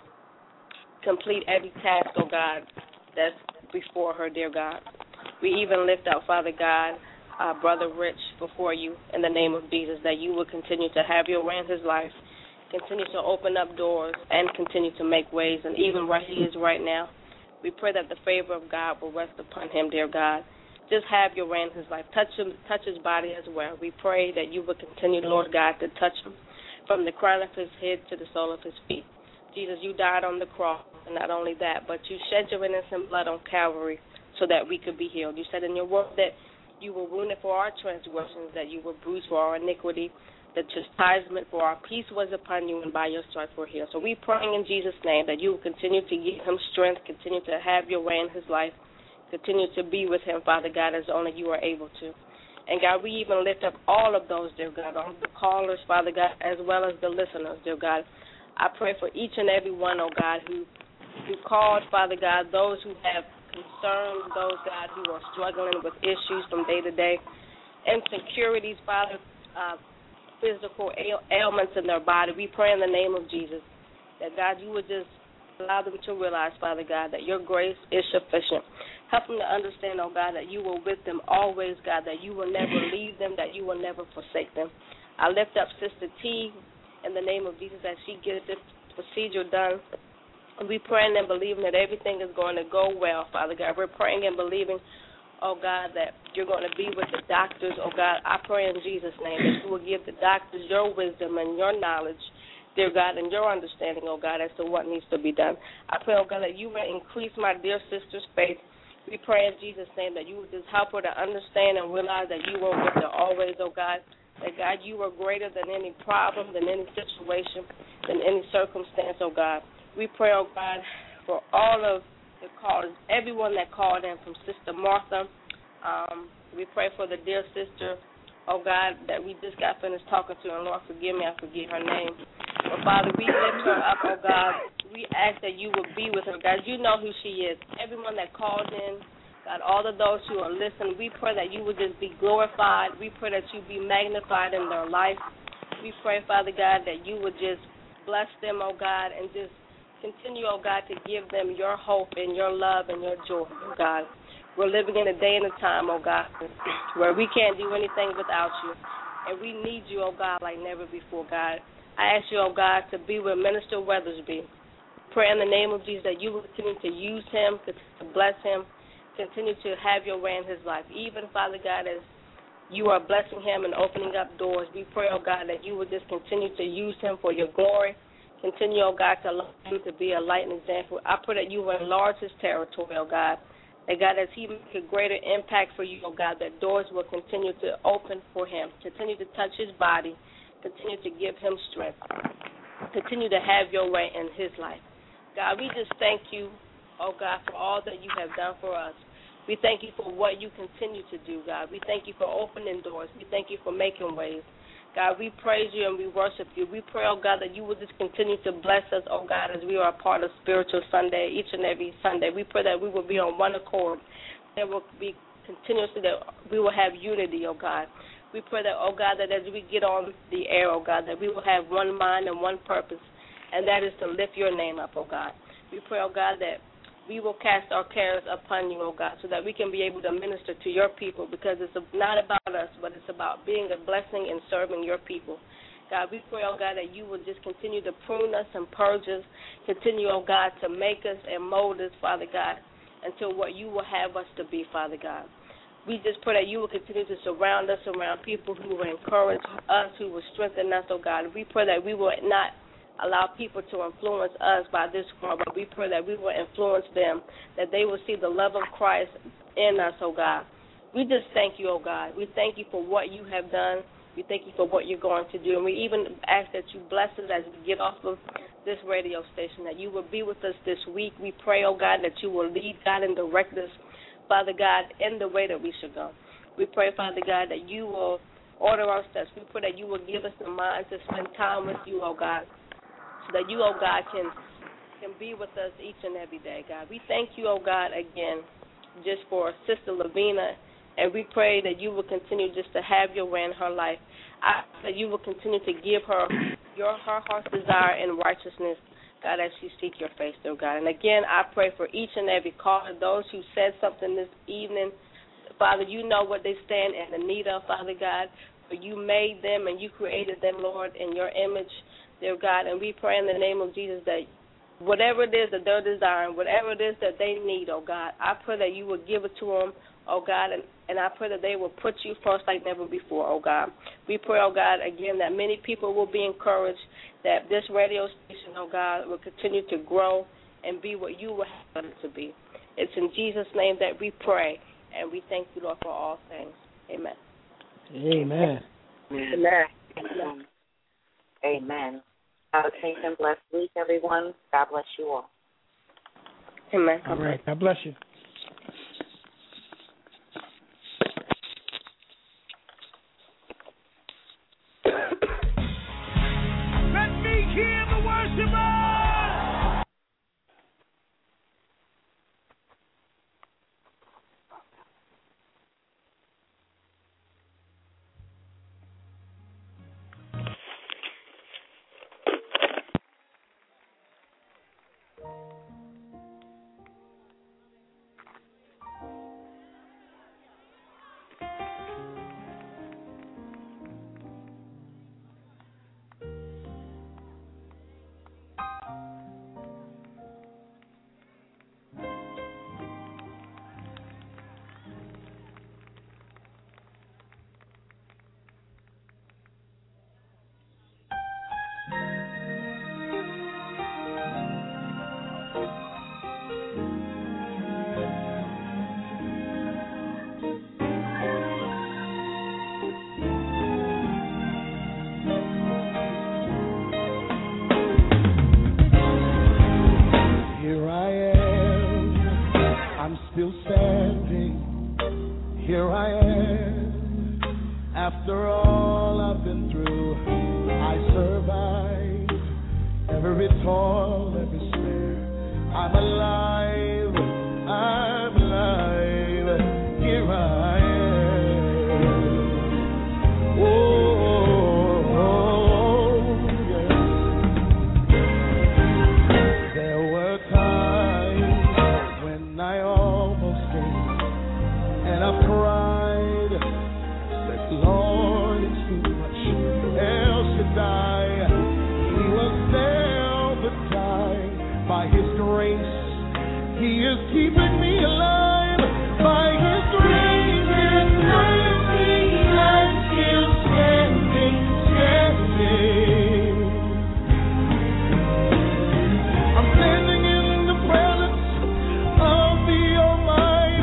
complete every task, oh God, that's before her, dear God. We even lift up, Father God, uh, Brother Rich before you in the name of Jesus, that you will continue to have your way in his life, continue to open up doors, and continue to make ways, and even where he is right now, we pray that the favor of God will rest upon him, dear God. Just have your way in his life. Touch him, touch his body as well. We pray that you will continue, Lord God, to touch him from the crown of his head to the sole of his feet. Jesus, you died on the cross, and not only that, but you shed your innocent blood on Calvary so that we could be healed. You said in your word that you were wounded for our transgressions, that you were bruised for our iniquity, the chastisement for our peace was upon you, and by your stripes we're healed. So we pray in Jesus' name that you will continue to give him strength, continue to have your way in his life, continue to be with him, Father God, as only you are able to. And, God, we even lift up all of those, dear God, all the callers, Father God, as well as the listeners, dear God. I pray for each and every one, oh God, who, who called, Father God, those who have concerns, those, God, who are struggling with issues from day to day, insecurities, Father, uh, physical ail- ailments in their body. We pray in the name of Jesus that, God, you would just allow them to realize, Father God, that your grace is sufficient. Help them to understand, oh God, that you were with them always, God, that you will never leave them, that you will never forsake them. I lift up Sister T in the name of Jesus as she gets this procedure done. And we praying and believing that everything is going to go well, Father God. We're praying and believing, oh God, that you're going to be with the doctors. Oh God, I pray in Jesus' name that you will give the doctors your wisdom and your knowledge, dear God, and your understanding, oh God, as to what needs to be done. I pray, oh God, that you will increase my dear sister's faith. We pray in Jesus' name that you would just help her to understand and realize that you were with her always, oh God, that, God, you were greater than any problem, than any situation, than any circumstance, oh God. We pray, oh God, for all of the callers, everyone that called in, from Sister Martha. Um, we pray for the dear sister, oh God, that we just got finished talking to, and Lord, forgive me, I forget her name. But Father, we lift her up, oh God. We ask that you will be with her, God. You know who she is. Everyone that called in, God, all of those who are listening, we pray that you would just be glorified. We pray that you be magnified in their life. We pray, Father God, that you would just bless them, oh God, and just continue, oh God, to give them your hope and your love and your joy, oh God. We're living in a day and a time, oh God, where we can't do anything without you. And we need you, oh God, like never before, God. I ask you, oh God, to be with Minister Weathersby. Pray in the name of Jesus that you will continue to use him, to bless him, continue to have your way in his life. Even, Father God, as you are blessing him and opening up doors, we pray, oh God, that you will just continue to use him for your glory. Continue, oh God, to allow him to be a light and example. I pray that you will enlarge his territory, oh God. That, God, as he makes a greater impact for you, oh God, that doors will continue to open for him, continue to touch his body, continue to give him strength, continue to have your way in his life. God, we just thank you, oh God, for all that you have done for us. We thank you for what you continue to do, God. We thank you for opening doors. We thank you for making ways. God, we praise you and we worship you. We pray, oh God, that you will just continue to bless us, oh God, as we are a part of Spiritual Sunday each and every Sunday. We pray that we will be on one accord. There will be continuously that we will have unity, oh God. We pray that, oh God, that as we get on the air, oh God, that we will have one mind and one purpose, and that is to lift your name up, oh God. We pray, oh God, that we will cast our cares upon you, oh God, so that we can be able to minister to your people, because it's not about us, but it's about being a blessing and serving your people. God, we pray, oh God, that you will just continue to prune us and purge us, continue, oh God, to make us and mold us, Father God, until what you will have us to be, Father God. We just pray that you will continue to surround us around people who will encourage us, who will strengthen us, oh God. We pray that we will not allow people to influence us by this form, but we pray that we will influence them, that they will see the love of Christ in us, oh God. We just thank you, oh God. We thank you for what you have done. We thank you for what you're going to do. And we even ask that you bless us as we get off of this radio station, that you will be with us this week. We pray, oh God, that you will lead, God, and direct us, Father God, in the way that we should go. We pray, Father God, that you will order our steps. We pray that you will give us the mind to spend time with you, oh God, so that you, oh God, can can be with us each and every day, God. We thank you, oh God, again, just for Sister Lavina, and we pray that you will continue just to have your way in her life. I pray that you will continue to give her your her heart's desire and righteousness, God, as she seek your face, oh God. And again, I pray for each and every caller, those who said something this evening. Father, you know what they stand in the need of, Father God, for you made them and you created them, Lord, in your image, dear God, and we pray in the name of Jesus that whatever it is that they're desiring, whatever it is that they need, oh God, I pray that you will give it to them, oh God, and, and I pray that they will put you first like never before, oh God. We pray, oh God, again, that many people will be encouraged, that this radio station, oh God, will continue to grow and be what you will have it to be. It's in Jesus' name that we pray, and we thank you, Lord, for all things. Amen. Amen. Amen. Amen. Amen. Have a safe and blessed week, everyone. God bless you all. Amen. All right. God bless you. Let me hear the worshiper. I'm standing in the presence of the Almighty.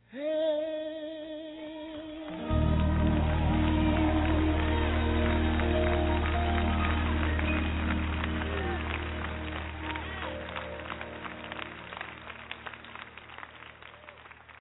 Hey.